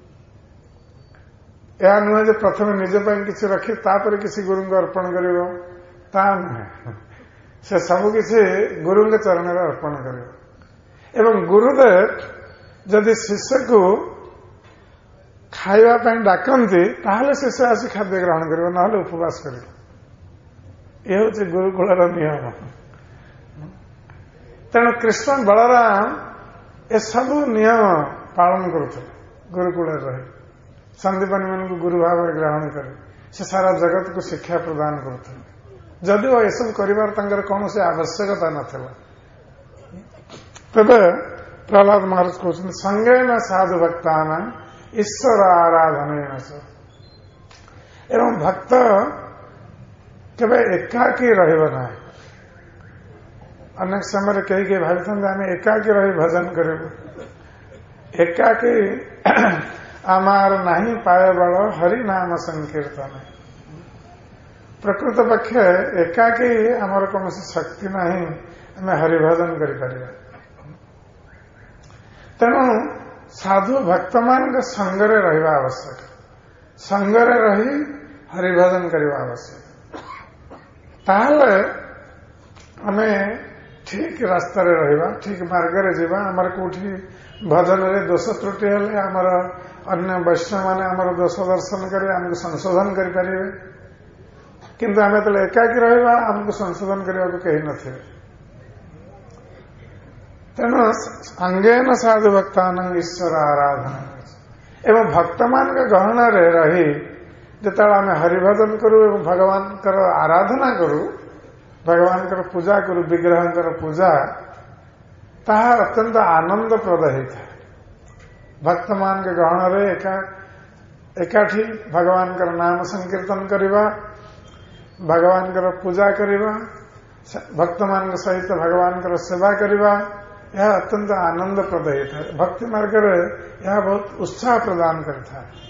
यह नुहे जो प्रथम निजपाई किसी रखी तापर किसी गुरु को अर्पण कर नुहे से सबकिछि गुरु के चरण में अर्पण कर एवं गुरुदेव जदि शिष्य को खाइबा डाकती ताहले शिष्य आसी खाद्य ग्रहण कर ना उपवास कर यह हूँ गुरुकुलर नियम तेणु कृष्ण बलराम ए सब नियम पालन करुले गुरुकुल रही संदीपनी मान को गुरु भाव ग्रहण कर से सारा जगत को शिक्षा प्रदान करुले जदिव ये सब कर कौन से आवश्यकता नाला तबे प्रहलाद महाराज कहते संगे न साधु भक्ता ईश्वर आराधन एवं भक्त केवल एकाकी रहा अनेक समय कई भाई आम एकाकी रही भजन करूँ एकाकी आमार नहीं पाए बल हरि नाम संकीर्तन प्रकृत पक्षे एकाकी आमर कौन शक्ति नहीं आम हरिभजन कर तेणु साधु भक्त मान संगरे रहिबा आवश्यक संगरे रही हरिभजन करने आवश्यक ताहले आमे ठीक रास्ता रहिबा ठीक मार्ग रे जीवा आमर कोठी भजन रे दोष त्रुटि हेले आमर अन्य वैष्णव माने आमर दोष दर्शन करे आमको संशोधन करि परिबे किंतु आमे तले एकाकी रहिबा आमको संशोधन करबा को कहि नथिबे तेणु अंगेन साधु भक्तान ईश्वर आराधना एवं भक्त मान गहना रे रही जिते आम हरिभजन करूँ एवं भगवान आराधना करूँ भगवान पूजा करूँ विग्रह पूजा ताहा अत्यंत आनंदप्रद होता है भक्त मान गहना रे एकाठी भगवान नाम संकीर्तन करवा भगवान पूजा करवा भक्त मान सहित भगवान सेवा करवा यह अत्यंत आनंदप्रद होता है। भक्ति मार्ग यह बहुत उत्साह प्रदान करता है।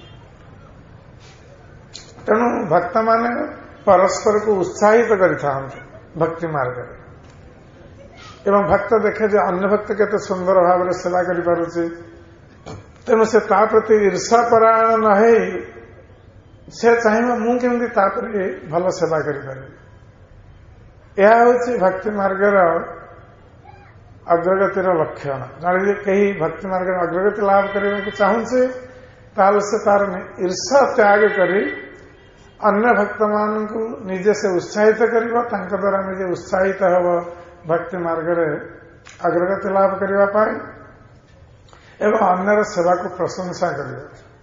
तेणु भक्त माने परस्पर को उत्साहित करता भक्ति मार्ग एवं भक्त देखे जे अन्य भक्त केते सुंदर भाव में सेवा करि पारुछि, तेणु से ता प्रति ईर्षा परायण न है, से चाहिए मु केमती तापरे भल सेवा करि पारे। यह होछि भक्ति मार्गर अग्रगतिर लक्षण। जड़े कहीं भक्ति मार्ग अग्रगति लाभ करने को चाहूचे ताल से तार ईर्षा त्याग करी अन्य भक्त मान को निजे से उत्साहित करिबा, तांका द्वारा निजे उत्साहित हब भक्ति मार्ग अग्रगति लाभ करने पाए एवं अन्यर सेवा को प्रशंसा करिबा।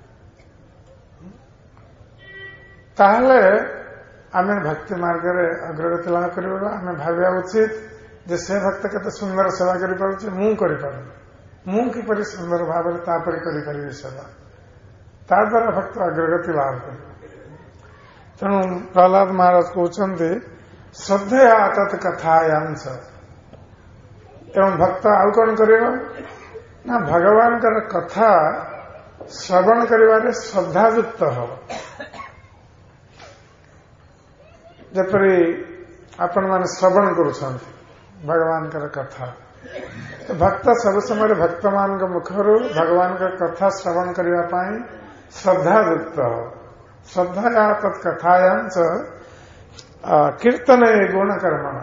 ताहले आमे भक्ति मार्ग अग्रगति लाभ करिबा। आमे भाविया उचित जे से भक्त केते सुंदर सेवा करि पारुछि, मु करि पारुछि, मु किपरि सुंदर भाव में तापरि करि पारिबि सेवा, ता द्वारा भक्त अग्रगति लाभ करे। तेणु प्रहलाद महाराज कहते श्रद्धया तत् कथायांश। एवं भक्त आउ कौन करेगा ना भगवान का कथा श्रवण करिबारे श्रद्धायुक्त हो। जपरी आपण माने श्रवण करुछंती भगवान का कथा, तो भक्त सब समय भक्त मान मुखर भगवान का कथा श्रवण करने पाई श्रद्धायुक्त हो। श्रद्धा तत्कथायांश कीर्तन गुण कर्मणा।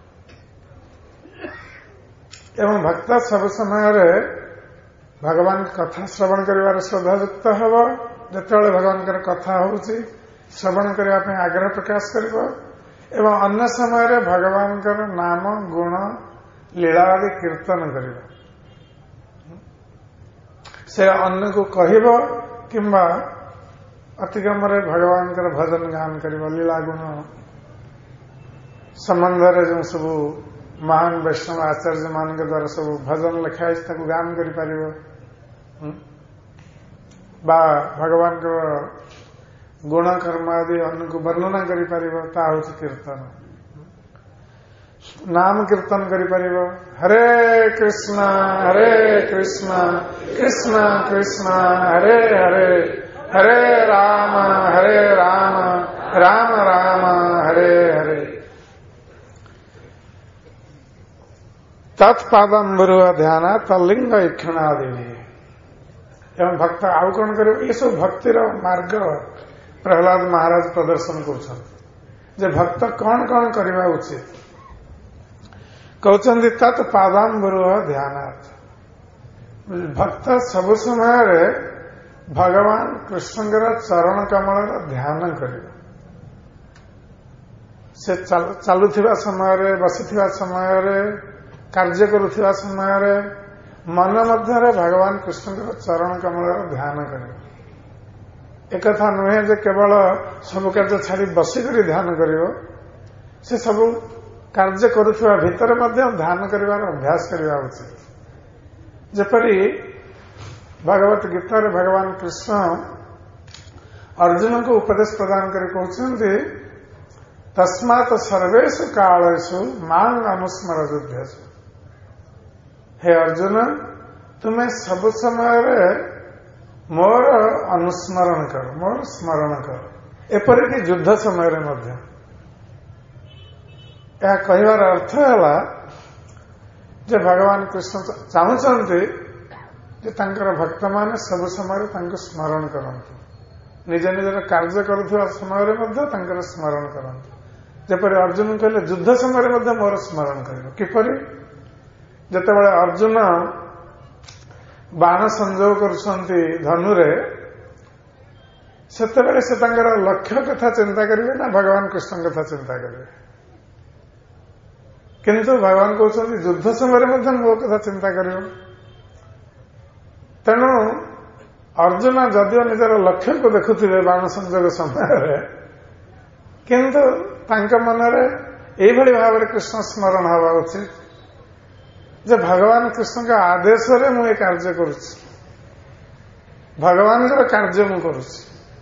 एवं भक्त सब समय भगवान कथा श्रवण कर श्रद्धायुक्त हम जिते भगवान कथा हो श्रवण करने आग्रह प्रकाश कर एवं अन्य समय भगवान नाम गुण लीला आदि कीर्तन कर से अन्य को कहब किंबा अतिक्रम भगवान भजन गान कर लीला गुण संबंध जो सब महान वैष्णव आचार्य मान के द्वारा सब भजन लिखाई गान कर भगवान गुण कर्म आदि अन्य को वर्णना कर कीर्तन। नाम कीर्तन कर हरे कृष्ण कृष्ण कृष्ण हरे हरे हरे राम राम राम हरे हरे। तत्पादम्बुर ध्यान तलिंग ईक्षणादि। एवं भक्त आउ कौन कर ये सब भक्तिर मार्ग प्रहलाद महाराज प्रदर्शन कर भक्त कौन कौन करवा उचित कहते तत्पादम्बुर ध्यान। भक्त सब समय भगवान कृष्ण चरण कमल ध्यान कर चलुवा समय बसी समय कार्य करुवा समय मन मध्य भगवान कृष्ण चरण कमल ध्यान कर। एक कथा नुहे जे केवल सब कार्य छाड़ी बसिक ध्यान कर से सब कार्य करुवा भितर ध्यान कर अभ्यास करवा उचित। जपरी भगवत गीता रे भगवान कृष्ण अर्जुन को उपदेश प्रदान कर कहते तस्मात् सर्वेषु कालेषु मां अनुस्मर युद्धेषु। हे अर्जुन तुम्हें सब समय मोर अनुस्मरण कर, मोर स्मरण कर, एपरिक युद्ध समय यह कहवार अर्थ है जे भगवान कृष्ण चाहते भक्त माने सब समय स्मरण करते, निज निजर कार्य करुवा समय स्मरण करते। जपरी अर्जुन कहले युद्ध समय मोर स्मरण कर किपरि जितेबाला अर्जुन बाण संजोग करुछंती धनुरे सेतेबाला से लक्ष्य कथा चिंता करेंगे ना भगवान कृष्ण कथा चिंता करेंगे, किंतु भगवान कहते युद्ध समय मो कथा चिंता कर। तेणु अर्जुन जदिव निजर लक्ष्य को देखुवे बाण संजोग समय किंतु मनरे यही भाव में कृष्ण स्मरण हवा उचित जे भगवान कृष्ण का आदेश रे मु कार्य करुच्ची, भगवान कार्य मु करुच्ची,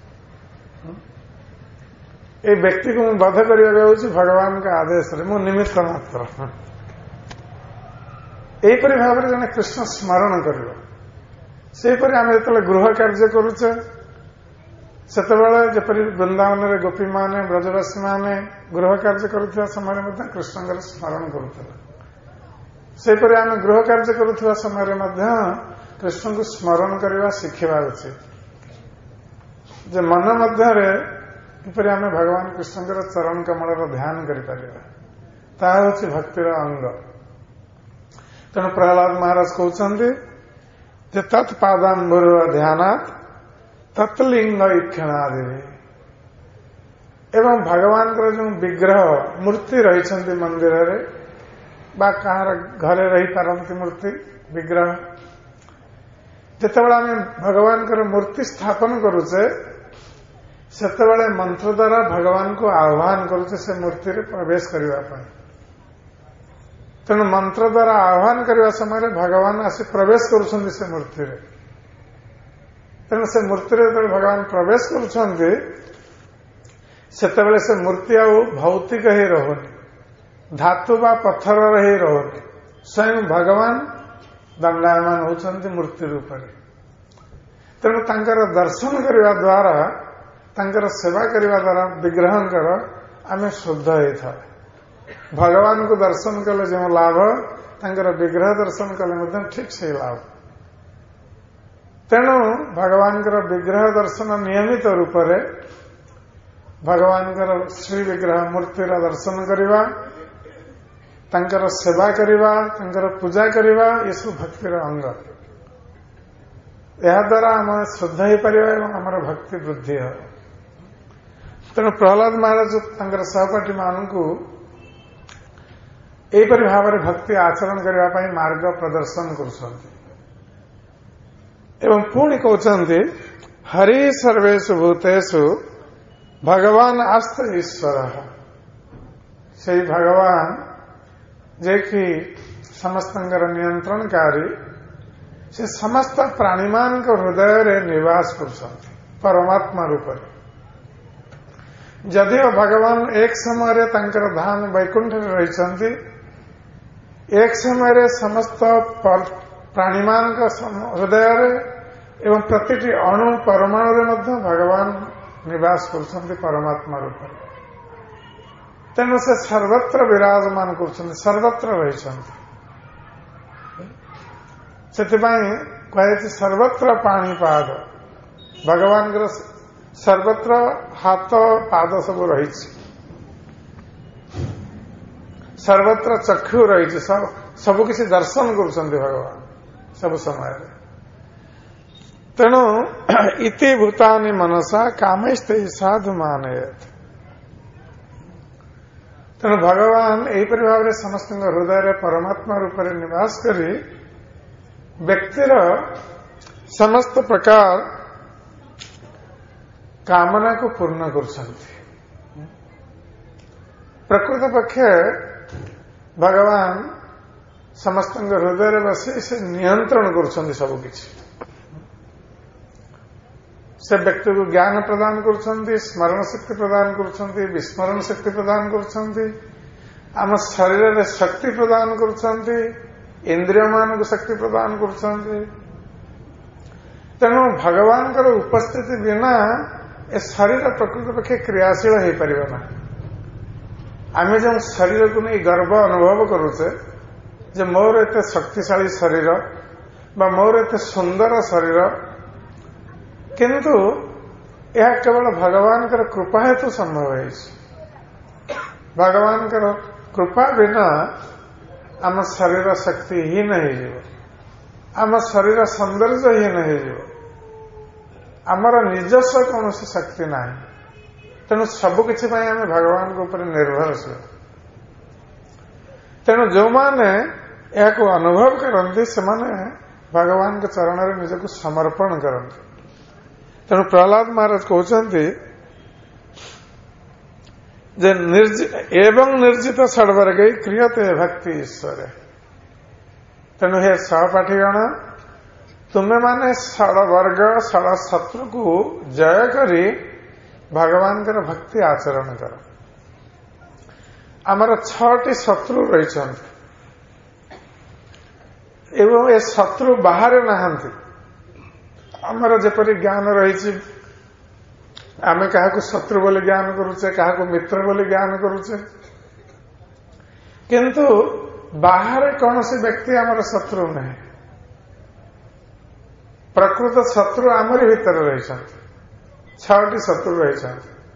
ये व्यक्ति को बध करने भगवान का आदेश रे मु निमित्त मात्र। ଏହିପରି ଭାବରେ ଜଣେ କୃଷ୍ଣ ସ୍ମରଣ କରିବ। ସେହିପରି ଆମେ ଯେତେବେଳେ ଗୃହ କାର୍ଯ୍ୟ କରୁଛେ ସେତେବେଳେ ଯେପରି ବୃନ୍ଦାବନରେ ଗୋପୀମାନେ ବ୍ରଜବାସୀମାନେ ଗୃହ କାର୍ଯ୍ୟ କରୁଥିବା ସମୟରେ ମଧ୍ୟ କୃଷ୍ଣଙ୍କର ସ୍ମରଣ କରୁଥିଲେ, ସେହିପରି ଆମେ ଗୃହ କାର୍ଯ୍ୟ କରୁଥିବା ସମୟରେ ମଧ୍ୟ କୃଷ୍ଣଙ୍କୁ ସ୍ମରଣ କରିବା ଶିଖିବା ଉଚିତ। ଯେ ମନ ମଧ୍ୟରେ କିପରି ଆମେ ଭଗବାନ କୃଷ୍ଣଙ୍କର ଚରଣ କମଳର ଧ୍ୟାନ କରିପାରିବା, ତାହା ହେଉଛି ଭକ୍ତିର ଅଙ୍ଗ। ତେଣୁ ପ୍ରହ୍ଲାଦ ମହାରାଜ କହୁଛନ୍ତି ଯେ ତତ୍ ପାଦାମ୍ବର ଧ୍ୟାନାତ୍ ତତ୍ ଲିଙ୍ଗ ଇକ୍ଷଣାଦେବୀ। ଏବଂ ଭଗବାନଙ୍କର ଯେଉଁ ବିଗ୍ରହ ମୂର୍ତ୍ତି ରହିଛନ୍ତି ମନ୍ଦିରରେ ବା କାହାର ଘରେ ରହିପାରନ୍ତି ମୂର୍ତ୍ତି ବିଗ୍ରହ, ଯେତେବେଳେ ଆମେ ଭଗବାନଙ୍କର ମୂର୍ତ୍ତି ସ୍ଥାପନ କରୁଛେ ସେତେବେଳେ ମନ୍ତ୍ର ଦ୍ୱାରା ଭଗବାନଙ୍କୁ ଆହ୍ୱାନ କରୁଛେ ସେ ମୂର୍ତ୍ତିରେ ପ୍ରବେଶ କରିବା ପାଇଁ। ତେଣୁ ମନ୍ତ୍ର ଦ୍ୱାରା ଆହ୍ୱାନ କରିବା ସମୟରେ ଭଗବାନ ଆସି ପ୍ରବେଶ କରୁଛନ୍ତି ସେ ମୂର୍ତ୍ତିରେ। ତେଣୁ ସେ ମୂର୍ତ୍ତିରେ ଯେତେବେଳେ ଭଗବାନ ପ୍ରବେଶ କରୁଛନ୍ତି ସେତେବେଳେ ସେ ମୂର୍ତ୍ତି ଆଉ ଭୌତିକ ହେଇ ରହୁନି, ଧାତୁ ବା ପଥରର ହେଇ ରହୁନି, ସ୍ୱୟଂ ଭଗବାନ ଦଣ୍ଡାୟମାନ ହେଉଛନ୍ତି ମୂର୍ତ୍ତି ରୂପରେ। ତେଣୁ ତାଙ୍କର ଦର୍ଶନ କରିବା ଦ୍ୱାରା, ତାଙ୍କର ସେବା କରିବା ଦ୍ୱାରା ବିଗ୍ରହଙ୍କର ଆମେ ଶୁଦ୍ଧ ହେଇଥାଉ। ଭଗବାନଙ୍କୁ ଦର୍ଶନ କଲେ ଯେଉଁ ଲାଭ, ତାଙ୍କର ବିଗ୍ରହ ଦର୍ଶନ କଲେ ମଧ୍ୟ ଠିକ୍ ସେଇ ଲାଭ। ତେଣୁ ଭଗବାନଙ୍କର ବିଗ୍ରହ ଦର୍ଶନ ନିୟମିତ ରୂପରେ ଭଗବାନଙ୍କର ଶ୍ରୀ ବିଗ୍ରହ ମୂର୍ତ୍ତିର ଦର୍ଶନ କରିବା, ତାଙ୍କର ସେବା କରିବା, ତାଙ୍କର ପୂଜା କରିବା, ଏସବୁ ଭକ୍ତିର ଅଙ୍ଗ। ଏହାଦ୍ୱାରା ଆମେ ଶୁଦ୍ଧ ହେଇପାରିବା ଏବଂ ଆମର ଭକ୍ତି ବୃଦ୍ଧି ହେବ। ତେଣୁ ପ୍ରହ୍ଲାଦ ମହାରାଜ ତାଙ୍କର ସହପାଠୀ ମାନଙ୍କୁ ଏହିପରି ଭାବରେ ଭକ୍ତି ଆଚରଣ କରିବା ପାଇଁ ମାର୍ଗ ପ୍ରଦର୍ଶନ କରୁଛନ୍ତି ଏବଂ ପୁଣି କହୁଛନ୍ତି ହରି ସର୍ବେଷୁ ଭୂତେଷୁ ଭଗବାନ ଆସ୍ତ ଈଶ୍ୱର। ସେହି ଭଗବାନ ଯିଏକି ସମସ୍ତଙ୍କର ନିୟନ୍ତ୍ରଣକାରୀ, ସେ ସମସ୍ତ ପ୍ରାଣୀମାନଙ୍କ ହୃଦୟରେ ନିବାସ କରୁଛନ୍ତି ପରମାତ୍ମା ରୂପରେ। ଯଦିଓ ଭଗବାନ ଏକ ସମୟରେ ତାଙ୍କର ଧାମ ବୈକୁଣ୍ଠରେ ରହିଛନ୍ତି, ଏକ ସମୟରେ ସମସ୍ତ ପ୍ରାଣୀମାନଙ୍କ ହୃଦୟରେ ଏବଂ ପ୍ରତିଟି ଅଣୁ ପରମାଣୁରେ ମଧ୍ୟ ଭଗବାନ ନିବାସ କରୁଛନ୍ତି ପରମାତ୍ମା ରୂପରେ। ତେଣୁ ସେ ସର୍ବତ୍ର ବିରାଜମାନ କରୁଛନ୍ତି, ସର୍ବତ୍ର ରହିଛନ୍ତି। ସେଥିପାଇଁ କୁହାଯାଇଛି ସର୍ବତ୍ର ପାଣିପାଦ। ଭଗବାନଙ୍କର ସର୍ବତ୍ର ହାତ ପାଦ ସବୁ ରହିଛି, ସର୍ବତ୍ର ଚକ୍ଷୁ ରହିଛି, ସବୁକିଛି ଦର୍ଶନ କରୁଛନ୍ତି ଭଗବାନ ସବୁ ସମୟରେ। ତେଣୁ ଇତି ଭୂତାନି ମନସା କାମୈସ୍ତେ ସାଧୁ ମାନେୟତ। ତେଣୁ ଭଗବାନ ଏହିପରି ଭାବରେ ସମସ୍ତଙ୍କ ହୃଦୟରେ ପରମାତ୍ମା ରୂପରେ ନିବାସ କରି ବ୍ୟକ୍ତିର ସମସ୍ତ ପ୍ରକାର କାମନାକୁ ପୂର୍ଣ୍ଣ କରୁଛନ୍ତି। ପ୍ରକୃତ ପକ୍ଷେ ଭଗବାନ ସମସ୍ତଙ୍କ ହୃଦୟରେ ବସି ସେ ନିୟନ୍ତ୍ରଣ କରୁଛନ୍ତି ସବୁକିଛି। ସେ ବ୍ୟକ୍ତିକୁ ଜ୍ଞାନ ପ୍ରଦାନ କରୁଛନ୍ତି, ସ୍ମରଣ ଶକ୍ତି ପ୍ରଦାନ କରୁଛନ୍ତି, ବିସ୍ମରଣ ଶକ୍ତି ପ୍ରଦାନ କରୁଛନ୍ତି, ଆମ ଶରୀରରେ ଶକ୍ତି ପ୍ରଦାନ କରୁଛନ୍ତି, ଇନ୍ଦ୍ରିୟମାନଙ୍କୁ ଶକ୍ତି ପ୍ରଦାନ କରୁଛନ୍ତି। ତେଣୁ ଭଗବାନଙ୍କର ଉପସ୍ଥିତି ବିନା ଏ ଶରୀର ପ୍ରକୃତ ପକ୍ଷେ କ୍ରିୟାଶୀଳ ହେଇପାରିବ ନାହିଁ। ଆମେ ଯେଉଁ ଶରୀରକୁ ନେଇ ଗର୍ବ ଅନୁଭବ କରୁଛେ ଯେ ମୋର ଏତେ ଶକ୍ତିଶାଳୀ ଶରୀର ବା ମୋର ଏତେ ସୁନ୍ଦର ଶରୀର, କିନ୍ତୁ ଏହା କେବଳ ଭଗବାନଙ୍କର କୃପା ହେତୁ ସମ୍ଭବ ହେଇଛି। ଭଗବାନଙ୍କର କୃପା ବିନା ଆମ ଶରୀର ଶକ୍ତିହୀନ ହେଇଯିବ, ଆମ ଶରୀର ସୌନ୍ଦର୍ଯ୍ୟହୀନ ହେଇଯିବ, ଆମର ନିଜସ୍ୱ କୌଣସି ଶକ୍ତି ନାହିଁ। ତେଣୁ ସବୁକିଛି ପାଇଁ ଆମେ ଭଗବାନଙ୍କ ଉପରେ ନିର୍ଭରଶୀଳ। ତେଣୁ ଯେଉଁମାନେ ଏହାକୁ ଅନୁଭବ କରନ୍ତି ସେମାନେ ଭଗବାନଙ୍କ ଚରଣରେ ନିଜକୁ ସମର୍ପଣ କରନ୍ତି। ତେଣୁ ପ୍ରହ୍ଲାଦ ମହାରାଜ କହୁଛନ୍ତି ଯେ ଏବଂ ନିର୍ଜିତ ଷଡ଼ବର୍ଗୈ କ୍ରିୟତେ ଭକ୍ତି ଈଶ୍ୱରେ। ତେଣୁ ହେ ସହପାଠୀଗଣ, ତୁମେମାନେ ଷଡ଼ବର୍ଗ ଷଡ଼ ଶତ୍ରୁକୁ ଜୟ କରି ଭଗବାନଙ୍କର ଭକ୍ତି ଆଚରଣ କର। ଆମର 6ଟି ଶତ୍ରୁ ରହିଛନ୍ତି। एवं ए शत्रु बाहर नहांती आमर जेपरी ज्ञान रही आमे क्या शत्रु बोले ज्ञान करुचे क्या मित्र बोले ज्ञान करुचे किंतु बाहर कौन सी व्यक्ति आमर शत्रु नहीं प्रकृत शत्रु आमरी भीतर रही 6टी शत्रु रही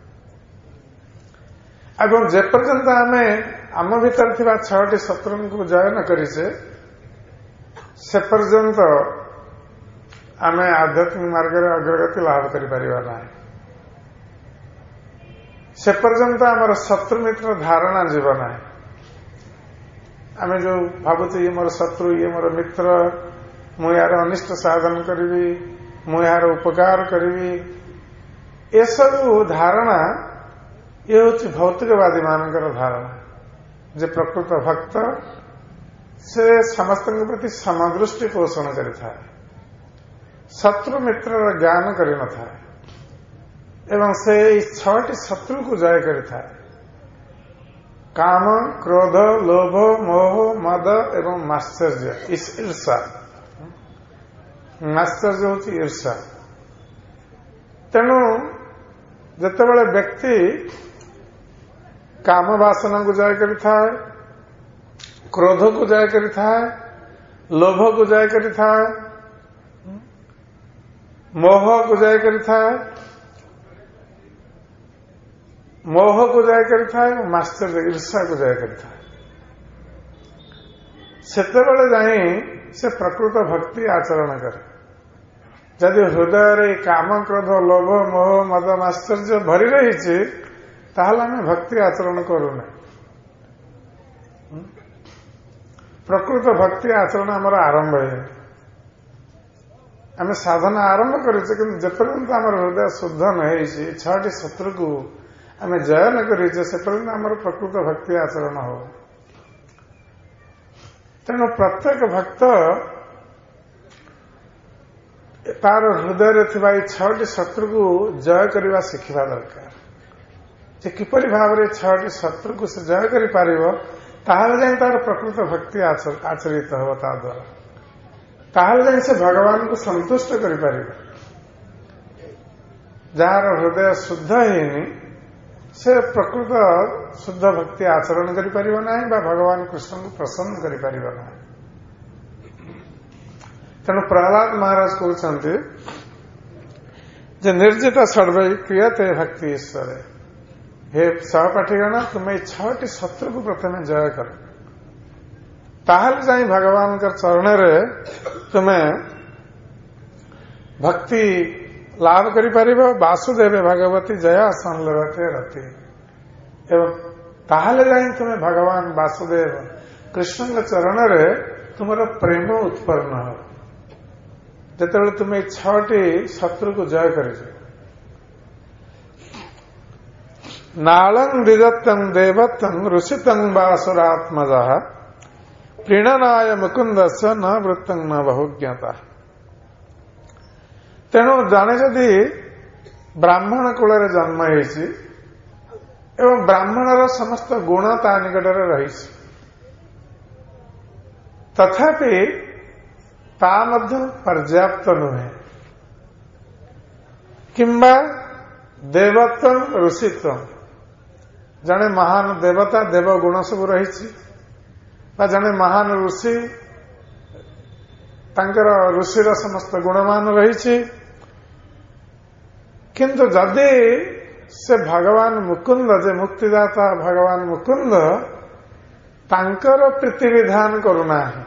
एवं जेपर्यंत आमे आम भीतर थिबा 6टी शत्रु को जय न करिसे से पर्यंत आमे आध्यात्मिक मार्ग रे अग्रगति लाभ करि परिबा नाही से पर्यंत आमर शत्रु मित्र धारणा जीव नाही आमे जो भावुचे ये मोर शत्रु ये मोर मित्र मु यार अनिष्ट साधन करी मु यार उपकार करी ये सब धारणा ये हूँ भौतिकवादी मानकर धारणा जे प्रकृत भक्त से समस्त प्रति समदृष्टि पोषण करिथा शत्रु मित्र ज्ञान करि न था एवं से 6टी शत्रु को जय करिथा काम क्रोध लोभ मोह मद एवं माश्चर्य ईर्षा माश्चर्य हूँ ईर्षा तेणु जितेबाला व्यक्ति काम वासना को जय करिथा क्रोध को जय करिथा लोभ को जय करिथा मोह को जय करिथा मोह को जय करिथा माश्चर्य ईर्षा को जय करिथा सेतेबेले जाई से प्रकृत भक्ति आचरण करे जदि हृदय काम क्रोध लोभ मोह मद माश्चर्य भरी रही ताहले आमे भक्ति आचरण करूना प्रकृत भक्ति आचरण आमर आरंभ है आमे साधना आरंभ करेছে কিন্তু যেপର୍ଯ୍যন্ত आमर हृदय शुद्ध नहीं 6टी शत्रु को आमे जय न करेছে से पर्यंत आमर प्रकृत भक्ति आचरण हो तेणु प्रत्येक भक्त तार हृदय थिबा 6टी शत्रु को जय करवा शिखिबा दरकार जे किपरि भाव रे 6टी शत्रु को से जय करि पारिबो ताहले जाई तार प्रकृत भक्ति आचरित हो ता द्वारा ताहले जाई से भगवान को संतुष्ट करि पारिबो जार हृदय शुद्ध हेनी से प्रकृत शुद्ध भक्ति आचरण करि पारिबो नाही बा भगवान कृष्ण को प्रसन्न करि पारिबो नाही तेणु प्रहलाद महाराज कहते जे निर्जित सर्वै क्रियते भक्ति ईश्वर हे सहपाठीगण तुम्हें 6टी शत्रु को प्रथम जय कर ताहले जाई भगवान का चरण रे तुम्हें भक्ति लाभ करि परिबो वासुदेव भगवती जया संलभते रति एवं ताहले जाई तुम्हें भगवान वासुदेव कृष्ण के चरण रे तुमर प्रेम उत्पन्न हो जेतेबेले तुम्हें 6टी शत्रु को जय कर नालं दिदत्तं देवत्तं ऋषितं वासुरात्मज प्रीणनाय मुकुंदस्य न वृत्तं न बहुज्ञता तेणु जाने जदि ब्राह्मण कूल जन्म होइछि एवं ब्राह्मणर समस्त गुण ता निकट रही तथापि ता मध्य पर्याप्त नुहे किंबा देवत्व ऋषित्व जने महान देवता देव गुण सब रही जने महान ऋषि तांकर ऋषिर समस्त गुणमान रही किंतु जदि से भगवान मुकुंद जे मुक्तिदाता भगवान मुकुंद तांकर प्रीति विधान करुना है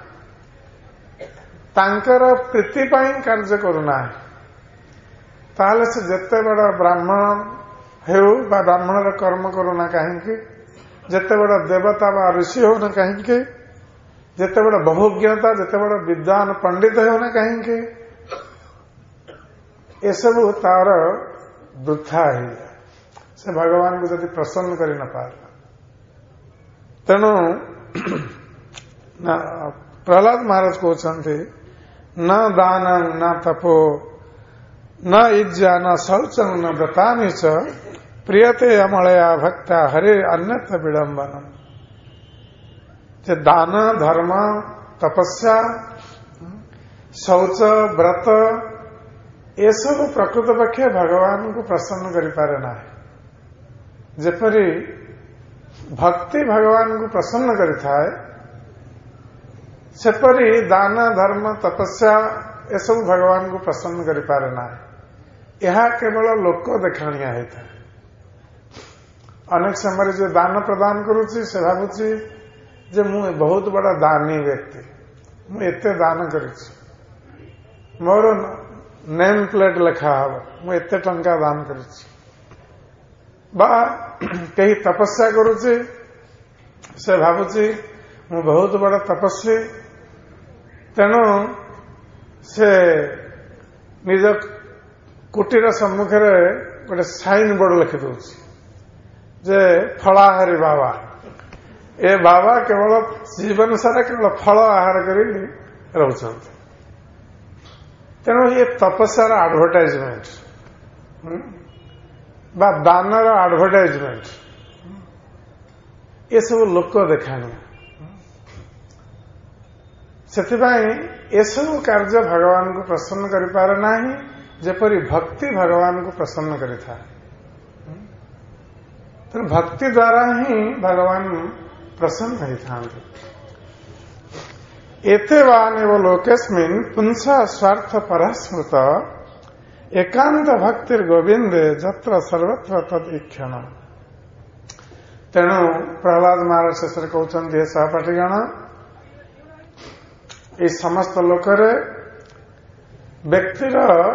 तांकर प्रीति पाई कार्य करुना है ताहले से जेते बड़ा ब्राह्मण हेउ बा ब्राह्मणर कर्म करुना कहीं जेते बड़ा देवता बा ऋषि हो न कहीं जेते बड़ा बहुज्ञता जेते बड़ा विद्वान पंडित हो न कहीं ये सब तार वृथा है से भगवान को जदि प्रसन्न करि न पारला तेणु प्रहलाद महाराज कहते न दान न तपो न इज्जा न शौचं न व्रतानि च प्रियते अमलया भक्ता हरे अन्यत्र विडंबनम जे दान धर्म तपस्या ଶୌଚ ବ୍ରତ ଏସବୁ ପ୍ରକୃତ ପକ୍ଷେ ଭଗବାନଙ୍କୁ ପ୍ରସନ୍ନ କରିପାରେ ନାହିଁ। ଯେପରି ଭକ୍ତି ଭଗବାନଙ୍କୁ ପ୍ରସନ୍ନ କରିଥାଏ, ସେପରି ଦାନ ଧର୍ମ ତପସ୍ୟା ଏସବୁ ଭଗବାନଙ୍କୁ ପ୍ରସନ୍ନ କରିପାରେ ନାହିଁ। ଏହା କେବଳ ଲୋକ ଦେଖାଣିଆ ହେଇଥାଏ। ଅନେକ ସମୟରେ ଯେ ଦାନ ପ୍ରଦାନ କରୁଛି ସେ ଭାବୁଛି ଯେ ମୁଁ ବହୁତ ବଡ଼ ଦାନୀ ବ୍ୟକ୍ତି, ମୁଁ ଏତେ ଦାନ କରିଛି, ମୋର ନେମ୍ ପ୍ଲେଟ୍ ଲେଖା ହବ, ମୁଁ ଏତେ ଟଙ୍କା ଦାନ କରିଛି। ବା କେହି ତପସ୍ୟା କରୁଛି, ସେ ଭାବୁଛି ମୁଁ ବହୁତ ବଡ଼ ତପସ୍ୱୀ, ତେଣୁ ସେ ନିଜ କୁଟୀର ସମ୍ମୁଖରେ ଗୋଟେ ସାଇନ୍ ବୋର୍ଡ ଲେଖିଦେଉଛି ଯେ ଫଳାହାରୀ ବାବା, ଏ ବାବା କେବଳ ଜୀବନ ସାରା କେବଳ ଫଳ ଆହାର କରି ରହୁଛନ୍ତି। ତେଣୁ ଏ ତପସ୍ୟାର ଆଡଭର୍ଟାଇଜମେଣ୍ଟ ବା ଦାନର ଆଡଭର୍ଟାଇଜମେଣ୍ଟ ଏସବୁ ଲୋକ ଦେଖାଣିଆ। ସେଥିପାଇଁ ଏସବୁ କାର୍ଯ୍ୟ ଭଗବାନଙ୍କୁ ପ୍ରସନ୍ନ କରିପାରେ ନାହିଁ, ଯେପରି ଭକ୍ତି ଭଗବାନଙ୍କୁ ପ୍ରସନ୍ନ କରିଥାଏ। ତେଣୁ ଭକ୍ତି ଦ୍ୱାରା ହିଁ ଭଗବାନ ପ୍ରସନ୍ନ ହେଇଥାନ୍ତି। ଏତେବାନେବ ଲୋକେସ୍ମିନ୍ ପୁଂସ ସ୍ୱାର୍ଥ ପରାସ୍ମୃତ ଏକାନ୍ତ ଭକ୍ତିର୍ ଗୋବିନ୍ଦେ ଯତ୍ର ସର୍ବତ୍ର ତଦୀକ୍ଷଣ। ତେଣୁ ପ୍ରହ୍ଲାଦ ମହାରାଜ ଶେଷରେ କହୁଛନ୍ତି, ହେ ସହପାଠୀଗଣ, ଏହି ସମସ୍ତ ଲୋକରେ ବ୍ୟକ୍ତିର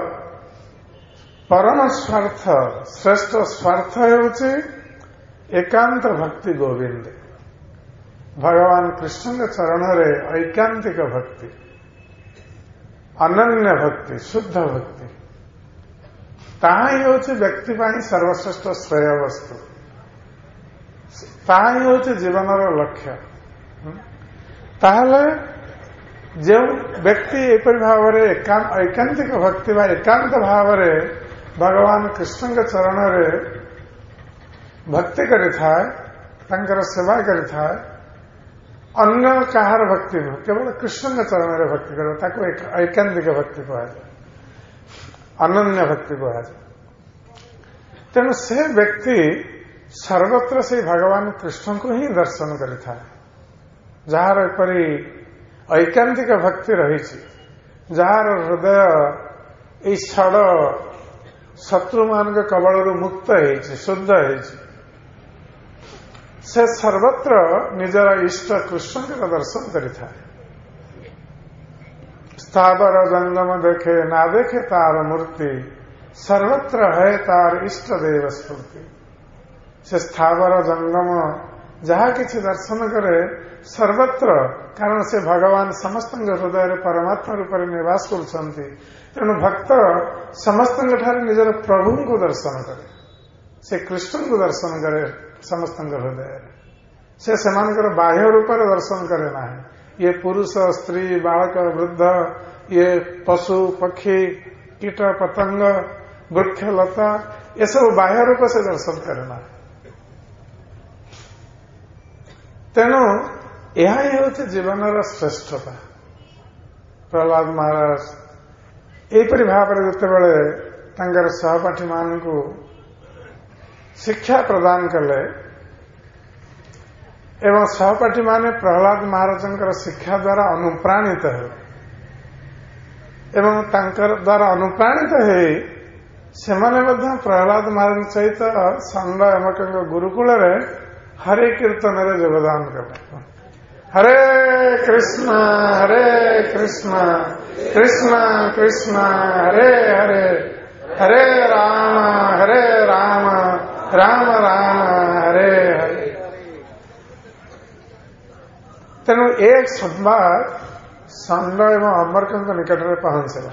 ପରମ ସ୍ୱାର୍ଥ, ଶ୍ରେଷ୍ଠ ସ୍ୱାର୍ଥ ହେଉଛି ଏକାନ୍ତ ଭକ୍ତି ଗୋବିନ୍ଦ, ଭଗବାନ କୃଷ୍ଣଙ୍କ ଚରଣରେ ଐକାନ୍ତିକ ଭକ୍ତି, ଅନନ୍ୟ ଭକ୍ତି, ଶୁଦ୍ଧ ଭକ୍ତି। ତାହା ହିଁ ହେଉଛି ବ୍ୟକ୍ତି ପାଇଁ ସର୍ବଶ୍ରେଷ୍ଠ ଶ୍ରେୟ ବସ୍ତୁ, ତାହା ହିଁ ହେଉଛି ଜୀବନର ଲକ୍ଷ୍ୟ। ତାହେଲେ ଯେଉଁ ବ୍ୟକ୍ତି ଏପରି ଭାବରେ ଐକାନ୍ତିକ ଭକ୍ତି ବା ଏକାନ୍ତ ଭାବରେ ଭଗବାନ କୃଷ୍ଣଙ୍କ ଚରଣରେ ଭକ୍ତି କରିଥାଏ, ତାଙ୍କର ସେବା କରିଥାଏ, ଅନ୍ୟ କାହାର ଭକ୍ତି ନୁହେଁ, କେବଳ କୃଷ୍ଣଙ୍କ ଚରଣରେ ଭକ୍ତି କରିବ, ତାକୁ ଐକାନ୍ତିକ ଭକ୍ତି କୁହାଯାଏ, ଅନନ୍ୟ ଭକ୍ତି କୁହାଯାଏ। ତେଣୁ ସେ ବ୍ୟକ୍ତି ସର୍ବତ୍ର ସେଇ ଭଗବାନ କୃଷ୍ଣଙ୍କୁ ହିଁ ଦର୍ଶନ କରିଥାଏ। ଯାହାର ଏପରି ଐକାନ୍ତିକ ଭକ୍ତି ରହିଛି, ଯାହାର ହୃଦୟ ଏଇ ଷଡ଼ ଶତ୍ରୁମାନଙ୍କ କବଳରୁ ମୁକ୍ତ ହେଇଛି, ଶୁଦ୍ଧ ହେଇଛି, ସେ ସର୍ବତ୍ର ନିଜର ଇଷ୍ଟ କୃଷ୍ଣଙ୍କର ଦର୍ଶନ କରିଥାଏ। ସ୍ଥାବର ଜଙ୍ଗମ ଦେଖେ ନା ଦେଖେ ତାର ମୂର୍ତ୍ତି, ସର୍ବତ୍ର ହେ ତାର ଇଷ୍ଟ ଦେବ ସ୍ଫୂର୍ତ୍ତି। ସେ ସ୍ଥାବର ଜଙ୍ଗମ ଯାହା କିଛି ଦର୍ଶନ କରେ ସର୍ବତ୍ର, କାରଣ ସେ ଭଗବାନ ସମସ୍ତଙ୍କ ହୃଦୟରେ ପରମାତ୍ମା ରୂପରେ ନିବାସ କରୁଛନ୍ତି। ତେଣୁ ଭକ୍ତ ସମସ୍ତଙ୍କଠାରେ ନିଜର ପ୍ରଭୁଙ୍କୁ ଦର୍ଶନ କରେ, ସେ କୃଷ୍ଣଙ୍କୁ ଦର୍ଶନ କରେ ସମସ୍ତଙ୍କ ହୃଦୟରେ। ସେ ସେମାନଙ୍କର ବାହ୍ୟ ରୂପରେ ଦର୍ଶନ କରେ ନାହିଁ। ଇଏ ପୁରୁଷ, ସ୍ତ୍ରୀ, ବାଳକ, ବୃଦ୍ଧ, ଇଏ ପଶୁ, ପକ୍ଷୀ, କୀଟ, ପତଙ୍ଗ, ବୃକ୍ଷ, ଲତା, ଏସବୁ ବାହ୍ୟ ରୂପ ସେ ଦର୍ଶନ କରେ ନାହିଁ। ତେଣୁ ଏହା ହିଁ ହେଉଛି ଜୀବନର ଶ୍ରେଷ୍ଠତା। ପ୍ରହ୍ଲାଦ ମହାରାଜ ଏହିପରି ଭାବରେ ଯେତେବେଳେ ତାଙ୍କର ସହପାଠୀମାନଙ୍କୁ ଶିକ୍ଷା ପ୍ରଦାନ କଲେ ଏବଂ ସହପାଠୀମାନେ ପ୍ରହ୍ଲାଦ ମହାରାଜଙ୍କର ଶିକ୍ଷା ଦ୍ୱାରା ଅନୁପ୍ରାଣିତ ହେଲେ ଏବଂ ତାଙ୍କର ଦ୍ୱାରା ଅନୁପ୍ରାଣିତ ହେଇ ସେମାନେ ମଧ୍ୟ ପ୍ରହ୍ଲାଦ ମହାରାଜଙ୍କ ସହିତ ଷଣ୍ଢ ଏମକଙ୍କ ଗୁରୁକୁଳରେ ହରେ କୀର୍ତ୍ତନରେ ଯୋଗଦାନ କଲେ। ହରେ କୃଷ୍ଣ କୃଷ୍ଣ କୃଷ୍ଣ ହରେ ହରେ, ହରେ ରାମ ରାମ ରାମ ହରେ ହରେ। ତେଣୁ ଏ ସମ୍ବାଦ ଷଣ୍ଢ ଏବଂ ଅମର୍କଙ୍କ ନିକଟରେ ପହଞ୍ଚିଲା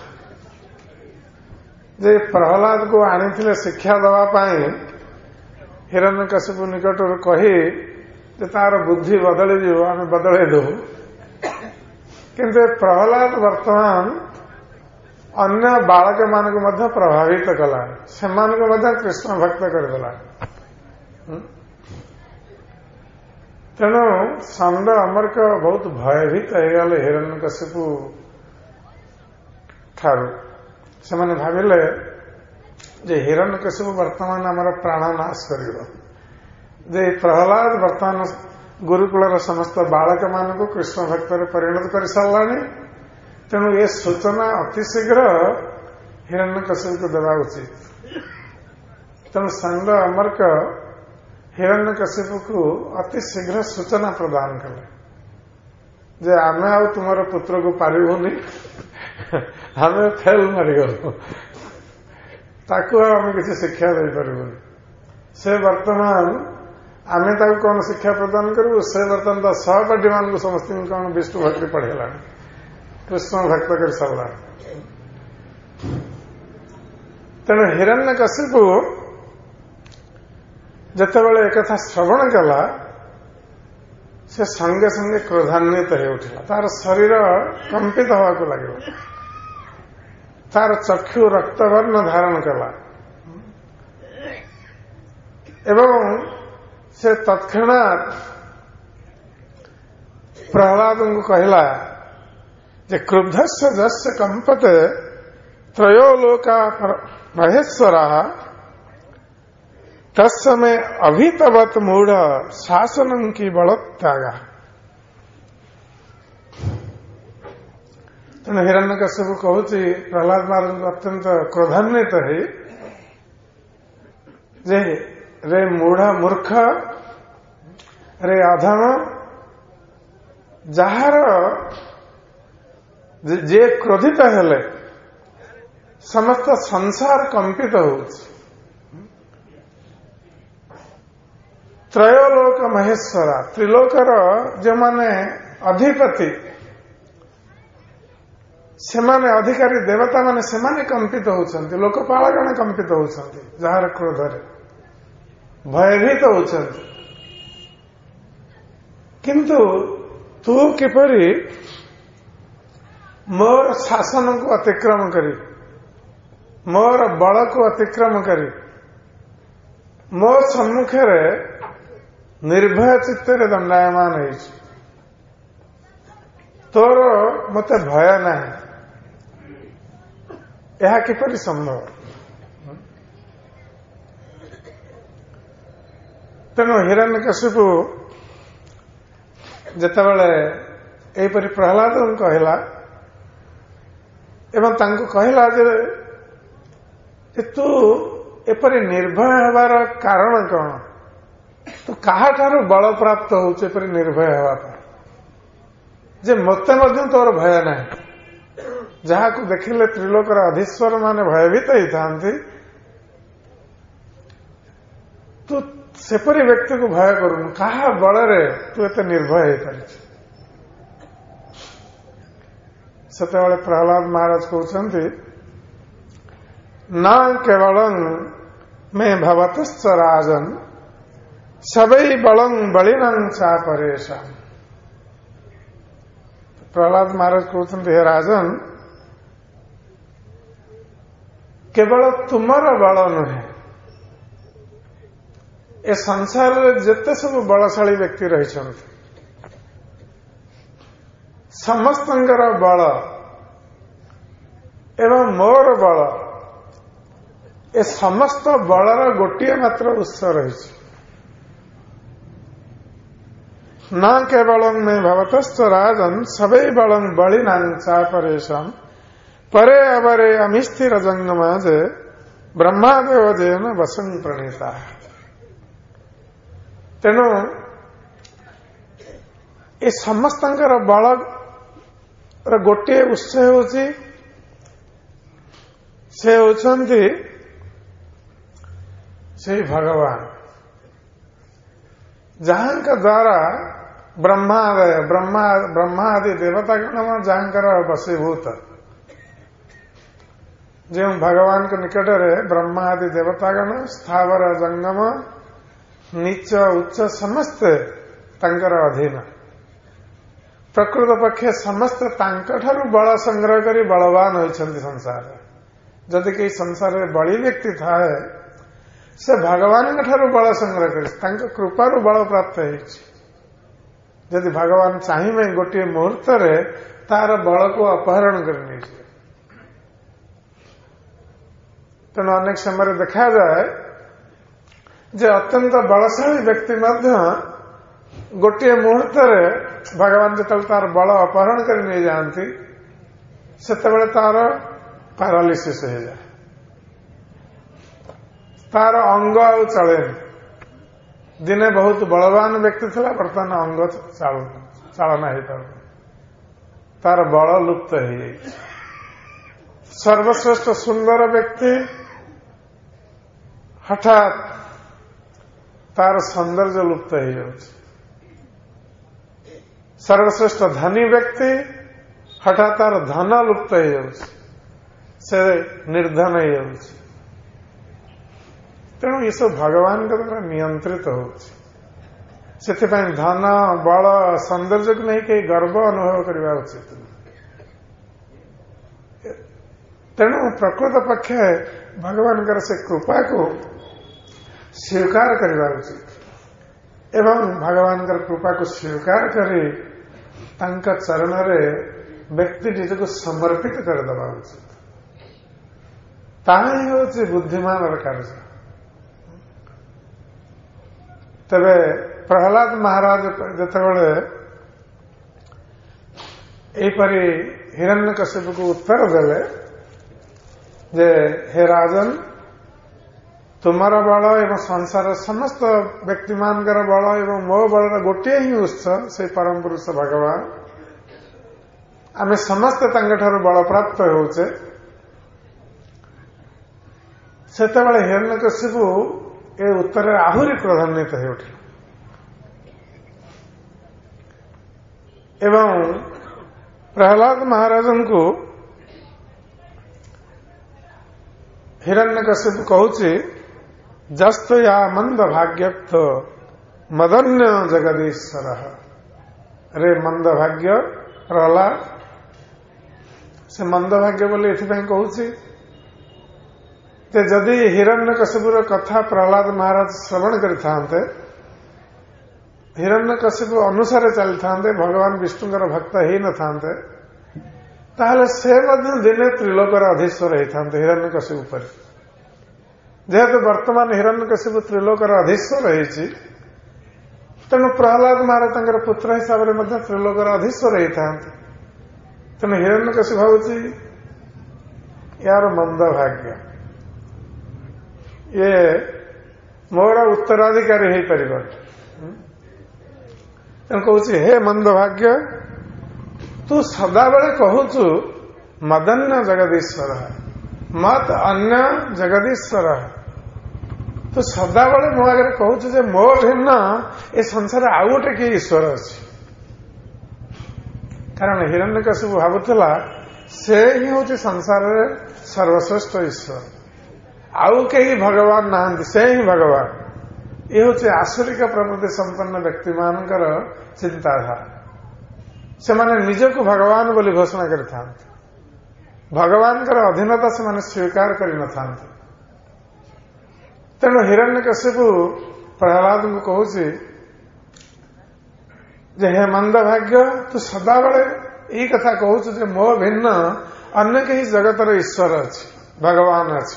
ଯେ ପ୍ରହ୍ଲାଦକୁ ଆଣିଥିଲେ ଶିକ୍ଷା ଦେବା ପାଇଁ ହିରଣ୍ୟକଶିପୁ ନିକଟରୁ କହି ଯେ ତାର ବୁଦ୍ଧି ବଦଳିଯିବ, ଆମେ ବଦଳେଇ ଦେବୁ। କିନ୍ତୁ ପ୍ରହ୍ଲାଦ ବର୍ତ୍ତମାନ ଅନ୍ୟ ବାଳକମାନଙ୍କୁ ମଧ୍ୟ ପ୍ରଭାବିତ କଲାଣି, ସେମାନଙ୍କୁ ମଧ୍ୟ କୃଷ୍ଣ ଭକ୍ତ କରିଦେଲାଣି। ତେଣୁ ଷଣ୍ଢ ଅମର୍କ ବହୁତ ଭୟଭୀତ ହେଇଗଲେ ହିରଣ୍ୟକଶିପୁ ଠାରୁ ସେମାନେ ଭାବିଲେ ଯେ ହିରଣ୍ୟକଶିପୁ ବର୍ତ୍ତମାନ ଆମର ପ୍ରାଣ ନାଶ କରିବ, ଯେ ପ୍ରହ୍ଲାଦ ବର୍ତ୍ତମାନ ଗୁରୁକୁଳର ସମସ୍ତ ବାଳକମାନଙ୍କୁ କୃଷ୍ଣ ଭକ୍ତରେ ପରିଣତ କରିସାରିଲାଣି, ତେଣୁ ଏ ସୂଚନା ଅତି ଶୀଘ୍ର ହିରଣ୍ୟକଶିପୁକୁ ଦେବା ଉଚିତ। ତେଣୁ ଷଣ୍ଢ ଅମର୍କ ହିରଣ୍ୟକଶିପୁକୁ ଅତି ଶୀଘ୍ର ସୂଚନା ପ୍ରଦାନ କଲେ ଯେ ଆମେ ଆଉ ତୁମର ପୁତ୍ରକୁ ପାରିବୁନି, ଆମେ ଫେଲ ମାରିଗଲୁ, ତାକୁ ଆଉ ଆମେ କିଛି ଶିକ୍ଷା ଦେଇପାରିବୁନି। ସେ ବର୍ତ୍ତମାନ ଆମେ ତାକୁ କଣ ଶିକ୍ଷା ପ୍ରଦାନ କରିବୁ? ସେ ବର୍ତ୍ତମାନ ତା ସହପାଠୀ ମାନଙ୍କୁ ସମସ୍ତଙ୍କୁ କଣ ବିଷ୍ଣୁ ଭକ୍ତି ପଢେଇଲାଣି, କୃଷ୍ଣ ଭକ୍ତ କରି ସାରିଲାଣି। ତେଣୁ ହିରଣ୍ୟକଶିପୁ ଯେତେବେଳେ ଏକଥା ଶ୍ରବଣ କଲା, ସେ ସଙ୍ଗେ ସଙ୍ଗେ କ୍ରୋଧାନ୍ୱିତ ହେଉଥିଲା, ତାର ଶରୀର କମ୍ପିତ ହେବାକୁ ଲାଗିଲା, ତାର ଚକ୍ଷୁ ରକ୍ତବର୍ଣ୍ଣ ଧାରଣ କଲା ଏବଂ ସେ ତତ୍କ୍ଷଣାତ୍ ପ୍ରହ୍ଲାଦଙ୍କୁ କହିଲା ଯେ କ୍ରୁଦ୍ଧସ୍ୟ ଯସ୍ୟ କମ୍ପତେ ତ୍ରୟୋ ଲୋକା ମହେଶ୍ୱରାଃ ତତ୍ସମୟ ଅଭିତବତ୍ ମୂଢ ଶାସନଂ କି ବଳତ୍ୟାଗଃ। ତେଣୁ ହିରଣ୍ୟକଶ୍ୟପ କହୁଛି ପ୍ରହ୍ଲାଦ ମହାରାଜଙ୍କୁ ଅତ୍ୟନ୍ତ କ୍ରୋଧାନ୍ୱିତ ହେଇ ଯେ ରେ ମୂଢ ମୂର୍ଖ, ରେ ଅଧମ, ଯାହାର ଯିଏ କ୍ରୋଧିତ ହେଲେ ସମସ୍ତ ସଂସାର କମ୍ପିତ ହେଉଛି। ତ୍ରୟଲୋକ ମହେଶ୍ୱର, ତ୍ରିଲୋକର ଯେଉଁମାନେ ଅଧିପତି, ସେମାନେ ଅଧିକାରୀ ଦେବତାମାନେ ସେମାନେ କମ୍ପିତ ହେଉଛନ୍ତି, ଲୋକପାଳଗଣ କମ୍ପିତ ହେଉଛନ୍ତି, ଯାହାର କ୍ରୋଧରେ ଭୟଭୀତ ହେଉଛନ୍ତି। କିନ୍ତୁ ତୁ କିପରି ମୋର ଶାସନକୁ ଅତିକ୍ରମ କରି, ମୋର ବଳକୁ ଅତିକ୍ରମ କରି ମୋ ସମ୍ମୁଖରେ ନିର୍ଭୟ ଚିତ୍ତରେ ଦଣ୍ଡାୟମାନ ହେଇଛି, ତୋର ମତେ ଭୟ ନାହିଁ, ଏହା କିପରି ସମ୍ଭବ? ତେଣୁ ହିରଣ୍ୟକଶିପୁ ଯେତେବେଳେ ଏହିପରି ପ୍ରହ୍ଲାଦଙ୍କୁ କହିଲା ଏବଂ ତାଙ୍କୁ କହିଲା ଯେ ତୁ ଏପରି ନିର୍ଭୟ ହେବାର କାରଣ କଣ? ତୁ କାହାଠାରୁ ବଳ ପ୍ରାପ୍ତ ହଉଛୁ ଏପରି ନିର୍ଭୟ ହେବା ପାଇଁ? ଯେ ମୋତେ ମଧ୍ୟ ତୋର ଭୟ ନାହିଁ, ଯାହାକୁ ଦେଖିଲେ ତ୍ରିଲୋକର ଅଧୀଶ୍ୱର ମାନେ ଭୟଭୀତ ହେଇଥାନ୍ତି, ତୁ ସେପରି ବ୍ୟକ୍ତିକୁ ଭୟ କରୁନୁ। କାହା ବଳରେ ତୁ ଏତେ ନିର୍ଭୟ ହେଇପାରିଛୁ? ସେତେବେଳେ ପ୍ରହ୍ଲାଦ ମହାରାଜ କହୁଛନ୍ତି, ନା କେବଳଂ ମେ ଭବତଶ୍ଚ ରାଜନ୍ ସବୈ ବଳଂ ବଳିନାଂ ଚାପରେଶାମ୍। ପ୍ରହ୍ଲାଦ ମହାରାଜ କହୁଛନ୍ତି, ହେ ରାଜନ୍, କେବଳ ତୁମର ବଳ ନୁହେଁ, ଏ ସଂସାରରେ ଯେତେ ସବୁ ବଳଶାଳୀ ବ୍ୟକ୍ତି ରହିଛନ୍ତି ସମସ୍ତଙ୍କର ବଳ ଏବଂ ମୋର ବଳ, ଏ ସମସ୍ତ ବଳର ଗୋଟିଏ ମାତ୍ର ଉତ୍ସ ରହିଛି। न केवलं मे भवतश्च राजन् सबै बलं बलिनां चापरेशम् परे अवरे अमिस्थिर जंगमाजे ब्रह्मादेव जेन वसं प्रणीता। तेणु ए समस्तंकर बल गोटे उत्स होउछि, से होउछन्ति से भगवान, जहांका द्वारा ब्रह्मा आदि देवतागण जहांकर वशीभूत, जो भगवान के निकटरे ब्रह्मा आदि देवतागण स्थावर जंगम नीच उच्च समस्ते तांकर अधीन। प्रकृत पक्षे समस्ते तांकठारु बल संग्रह करी बलवान होइछन्ति संसार। जदि कई संसार में बड़ी व्यक्ति थाए से भगवान ठारु बल संग्रह करी तांक कृपारु बल प्राप्त होइछि। यदि भगवान चाहिए गोटे मुहूर्त तार बल को अपहरण कर ତେଣୁ ଅନେକ ସମୟରେ ଦେଖାଯାଏ ଯେ ଅତ୍ୟନ୍ତ ବଳଶାଳୀ ବ୍ୟକ୍ତି ମଧ୍ୟ ଗୋଟିଏ ମୁହୂର୍ତ୍ତରେ ଭଗବାନ ଯେତେବେଳେ ତାର ବଳ ଅପହରଣ କରି ନେଇଯାଆନ୍ତି ସେତେବେଳେ ତାର ପାରାଲିସିସ୍ ହେଇଯାଏ, ତାର ଅଙ୍ଗ ଆଉ ଚଳେନି। ଦିନେ ବହୁତ ବଳବାନ ବ୍ୟକ୍ତି ଥିଲା, ବର୍ତ୍ତମାନ ଅଙ୍ଗ ଚାଳନା ହେଇପାରୁନି, ତାର ବଳ ଲୁପ୍ତ ହେଇଯାଇଛି। ସର୍ବଶ୍ରେଷ୍ଠ ସୁନ୍ଦର ବ୍ୟକ୍ତି ହଠାତ୍ ତାର ସୌନ୍ଦର୍ଯ୍ୟ ଲୁପ୍ତ ହେଇଯାଉଛି। ସର୍ବଶ୍ରେଷ୍ଠ ଧନୀ ବ୍ୟକ୍ତି ହଠାତ୍ ତାର ଧନ ଲୁପ୍ତ ହେଇଯାଉଛି, ସେ ନିର୍ଧନ ହେଇଯାଉଛି। ତେଣୁ ଏସବୁ ଭଗବାନଙ୍କ ଦ୍ୱାରା ନିୟନ୍ତ୍ରିତ ହେଉଛି। ସେଥିପାଇଁ ଧନ ବଳ ସୌନ୍ଦର୍ଯ୍ୟକୁ ନେଇ କେହି ଗର୍ବ ଅନୁଭବ କରିବା ଉଚିତ ନୁହେଁ। ତେଣୁ ପ୍ରକୃତ ପକ୍ଷେ ଭଗବାନଙ୍କର ସେ କୃପାକୁ ସ୍ୱୀକାର କରିବା ଉଚିତ ଏବଂ ଭଗବାନଙ୍କର କୃପାକୁ ସ୍ୱୀକାର କରି ତାଙ୍କ ଚରଣରେ ବ୍ୟକ୍ତି ନିଜକୁ ସମର୍ପିତ କରିଦେବା ଉଚିତ। ତାହା ହିଁ ହେଉଛି ବୁଦ୍ଧିମାନର କାର୍ଯ୍ୟ। ତେବେ ପ୍ରହ୍ଲାଦ ମହାରାଜ ଯେତେବେଳେ ଏହିପରି ହିରଣ୍ୟକଶ୍ୟପକୁ ଉତ୍ତର ଦେଲେ ଯେ ହେ ରାଜନ, ତୁମର ବଳ ଏବଂ ସଂସାରର ସମସ୍ତ ବ୍ୟକ୍ତିମାନଙ୍କର ବଳ ଏବଂ ମୋ ବଳର ଗୋଟିଏ ହିଁ ଉତ୍ସ ସେହି ପରମ ପୁରୁଷ ଭଗବାନ, ଆମେ ସମସ୍ତେ ତାଙ୍କଠାରୁ ବଳ ପ୍ରାପ୍ତ ହେଉଛେ। ସେତେବେଳେ ହିରଣ୍ୟକଶ୍ୟପ ଏ ଉତ୍ତରରେ ଆହୁରି କ୍ରୋଧାନ୍ୱିତ ହେଉଥିଲେ ଏବଂ ପ୍ରହ୍ଲାଦ ମହାରାଜଙ୍କୁ ହିରଣ୍ୟକଶ୍ୟପ କହୁଛି, ଯସ୍ତ ୟା ମନ୍ଦ ଭାଗ୍ୟକ୍ତ ମଦନ୍ୟ ଜଗଦୀଶ୍ୱର। ରେ ମନ୍ଦ ଭାଗ୍ୟ ପ୍ରହ୍ଲାଦ, ସେ ମନ୍ଦ ଭାଗ୍ୟ ବୋଲି ଏଥିପାଇଁ କହୁଛି ଯେ ଯଦି ହିରଣ୍ୟକଶ୍ୟପର କଥା ପ୍ରହ୍ଲାଦ ମହାରାଜ ଶ୍ରବଣ କରିଥାନ୍ତେ, ହିରଣ୍ୟକଶ୍ୟପ ଅନୁସାରେ ଚାଲିଥାନ୍ତେ, ଭଗବାନ ବିଷ୍ଣୁଙ୍କର ଭକ୍ତ ହେଇନଥାନ୍ତେ, ତାହେଲେ ସେ ମଧ୍ୟ ଦିନେ ତ୍ରିଲୋକର ଅଧୀଶ୍ୱର ହେଇଥାନ୍ତେ ହିରଣ୍ୟକଶ୍ୟପ ଉପରେ। ଯେହେତୁ ବର୍ତ୍ତମାନ ହିରଣ୍ୟକଶ୍ୟପ ତ୍ରିଲୋକର ଅଧୀଶ୍ୱର ହେଇଛି, ତେଣୁ ପ୍ରହ୍ଲାଦ ମହାରାଜ ତାଙ୍କର ପୁତ୍ର ହିସାବରେ ମଧ୍ୟ ତ୍ରିଲୋକର ଅଧୀଶ୍ୱର ହେଇଥାନ୍ତେ। ତେଣୁ ହିରଣ୍ୟକଶ୍ୟପ ଭାବୁଛି ୟାର ମନ୍ଦ ଭାଗ୍ୟ, ଇଏ ମୋର ଉତ୍ତରାଧିକାରୀ ହେଇପାରିବନି। ତେଣୁ କହୁଛି, ହେ ମନ୍ଦ ଭାଗ୍ୟ, ତୁ ସଦାବେଳେ କହୁଛୁ ମଦନ୍ୟ ଜଗଦୀଶ୍ୱର, ମତ ଅନ୍ୟ ଜଗଦୀଶ୍ୱର। ତୁ ସଦାବେଳେ ମୋ ଆଗରେ କହୁଛୁ ଯେ ମୋ ଭିନ୍ନ ଏ ସଂସାରରେ ଆଉ ଗୋଟେ କିଏ ଈଶ୍ୱର ଅଛି। କାରଣ ହିରଣ୍ୟକଶ୍ୟପ ଭାବୁଥିଲା ସେ ହିଁ ହେଉଛି ସଂସାରରେ ସର୍ବଶ୍ରେଷ୍ଠ ଈଶ୍ୱର, ଆଉ କେହି ଭଗବାନ ନାହାନ୍ତି, ସେ ହିଁ ଭଗବାନ। ଇଏ ହେଉଛି ଆସୁରିକ ପ୍ରବୃତ୍ତି ସମ୍ପନ୍ନ ବ୍ୟକ୍ତିମାନଙ୍କର ଚିନ୍ତାଧାରା। ସେମାନେ ନିଜକୁ ଭଗବାନ ବୋଲି ଘୋଷଣା କରିଥାନ୍ତି, ଭଗବାନଙ୍କର ଅଧୀନତା ସେମାନେ ସ୍ୱୀକାର କରିନଥାନ୍ତି। ତେଣୁ ହିରଣ୍ୟକଶ୍ୟପ ପ୍ରହ୍ଲାଦଙ୍କୁ କହୁଛି ଯେ ହେ ମନ୍ଦ ଭାଗ୍ୟ, ତୁ ସଦାବେଳେ ଏଇ କଥା କହୁଛୁ ଯେ ମୋ ଭିନ୍ନ ଅନ୍ୟ କେହି ଜଗତର ଈଶ୍ୱର ଅଛି, ଭଗବାନ ଅଛି।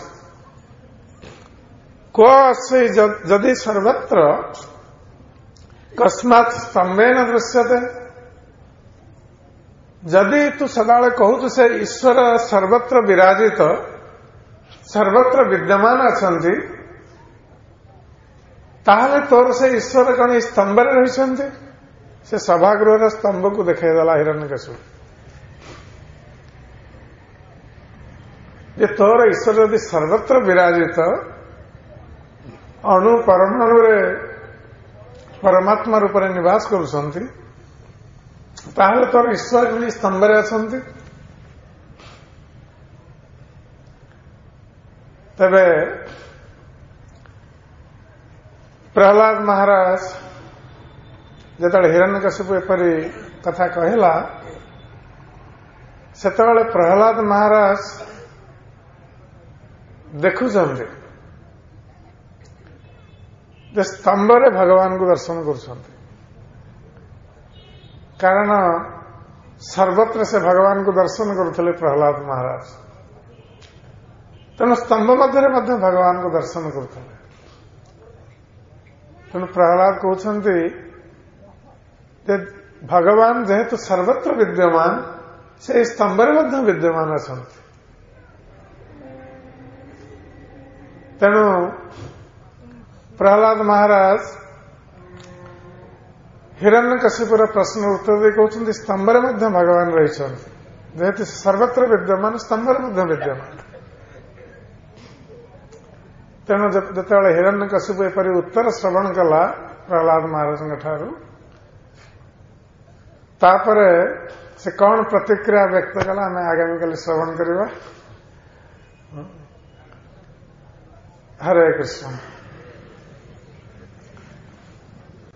କୋ ଅସ୍ମି ଯଦି ସର୍ବତ୍ର କସ୍ମାତ୍ ସ୍ତମ୍ଭେନ ଦୃଶ୍ୟତେ। ଯଦି ତୁ ସଦାବେଳେ କହୁଛୁ ସେ ଈଶ୍ୱର ସର୍ବତ୍ର ବିରାଜିତ, ସର୍ବତ୍ର ବିଦ୍ୟମାନ ଅଛନ୍ତି, ତାହେଲେ ତୋର ସେ ଈଶ୍ୱର କଣ ଏଇ ସ୍ତମ୍ଭରେ ରହିଛନ୍ତି? ସେ ସଭାଗୃହର ସ୍ତମ୍ଭକୁ ଦେଖାଇଦେଲା ହିରଣ୍ୟକଶ୍ୟପ ଯେ ତୋର ଈଶ୍ୱର ଯଦି ସର୍ବତ୍ର ବିରାଜିତ, ଅଣୁ ପରମାଣୁରେ ପରମାତ୍ମା ରୂପରେ ନିବାସ କରୁଛନ୍ତି, ତାହେଲେ ତୋର ଈଶ୍ୱର କେମିତି ସ୍ତମ୍ଭରେ ଅଛନ୍ତି? ତେବେ ପ୍ରହ୍ଲାଦ ମହାରାଜ ଯେତେବେଳେ ହିରଣ୍ୟକଶ୍ୟପ ଏପରି କଥା କହିଲା, ସେତେବେଳେ ପ୍ରହ୍ଲାଦ ମହାରାଜ ଦେଖୁଛନ୍ତି ଯେ ସ୍ତମ୍ଭରେ ଭଗବାନଙ୍କୁ ଦର୍ଶନ କରୁଛନ୍ତି। କାରଣ ସର୍ବତ୍ର ସେ ଭଗବାନଙ୍କୁ ଦର୍ଶନ କରୁଥିଲେ ପ୍ରହ୍ଲାଦ ମହାରାଜ। तेणु स्तंभ मध्य भगवान को दर्शन करुले। तेणु प्रहलाद कहते भगवान जेहेतु सर्वत्र विद्यमान से स्तंभ विद्यमान अच्छा। तेणु प्रहलाद महाराज हिरण्यकशिपुर प्रश्न उत्तर दे कहते स्तंभ भगवान रही जेहेतु सर्वत्र विद्यमान स्तंभ विद्यमान। तेणु जिते हिरण्यकशिपु एपरी उत्तर श्रवण कला प्रहलाद महाराज ठारू तापरे से कौन प्रतिक्रिया व्यक्त कला आम आगामी काली श्रवण करवा। हरे कृष्ण।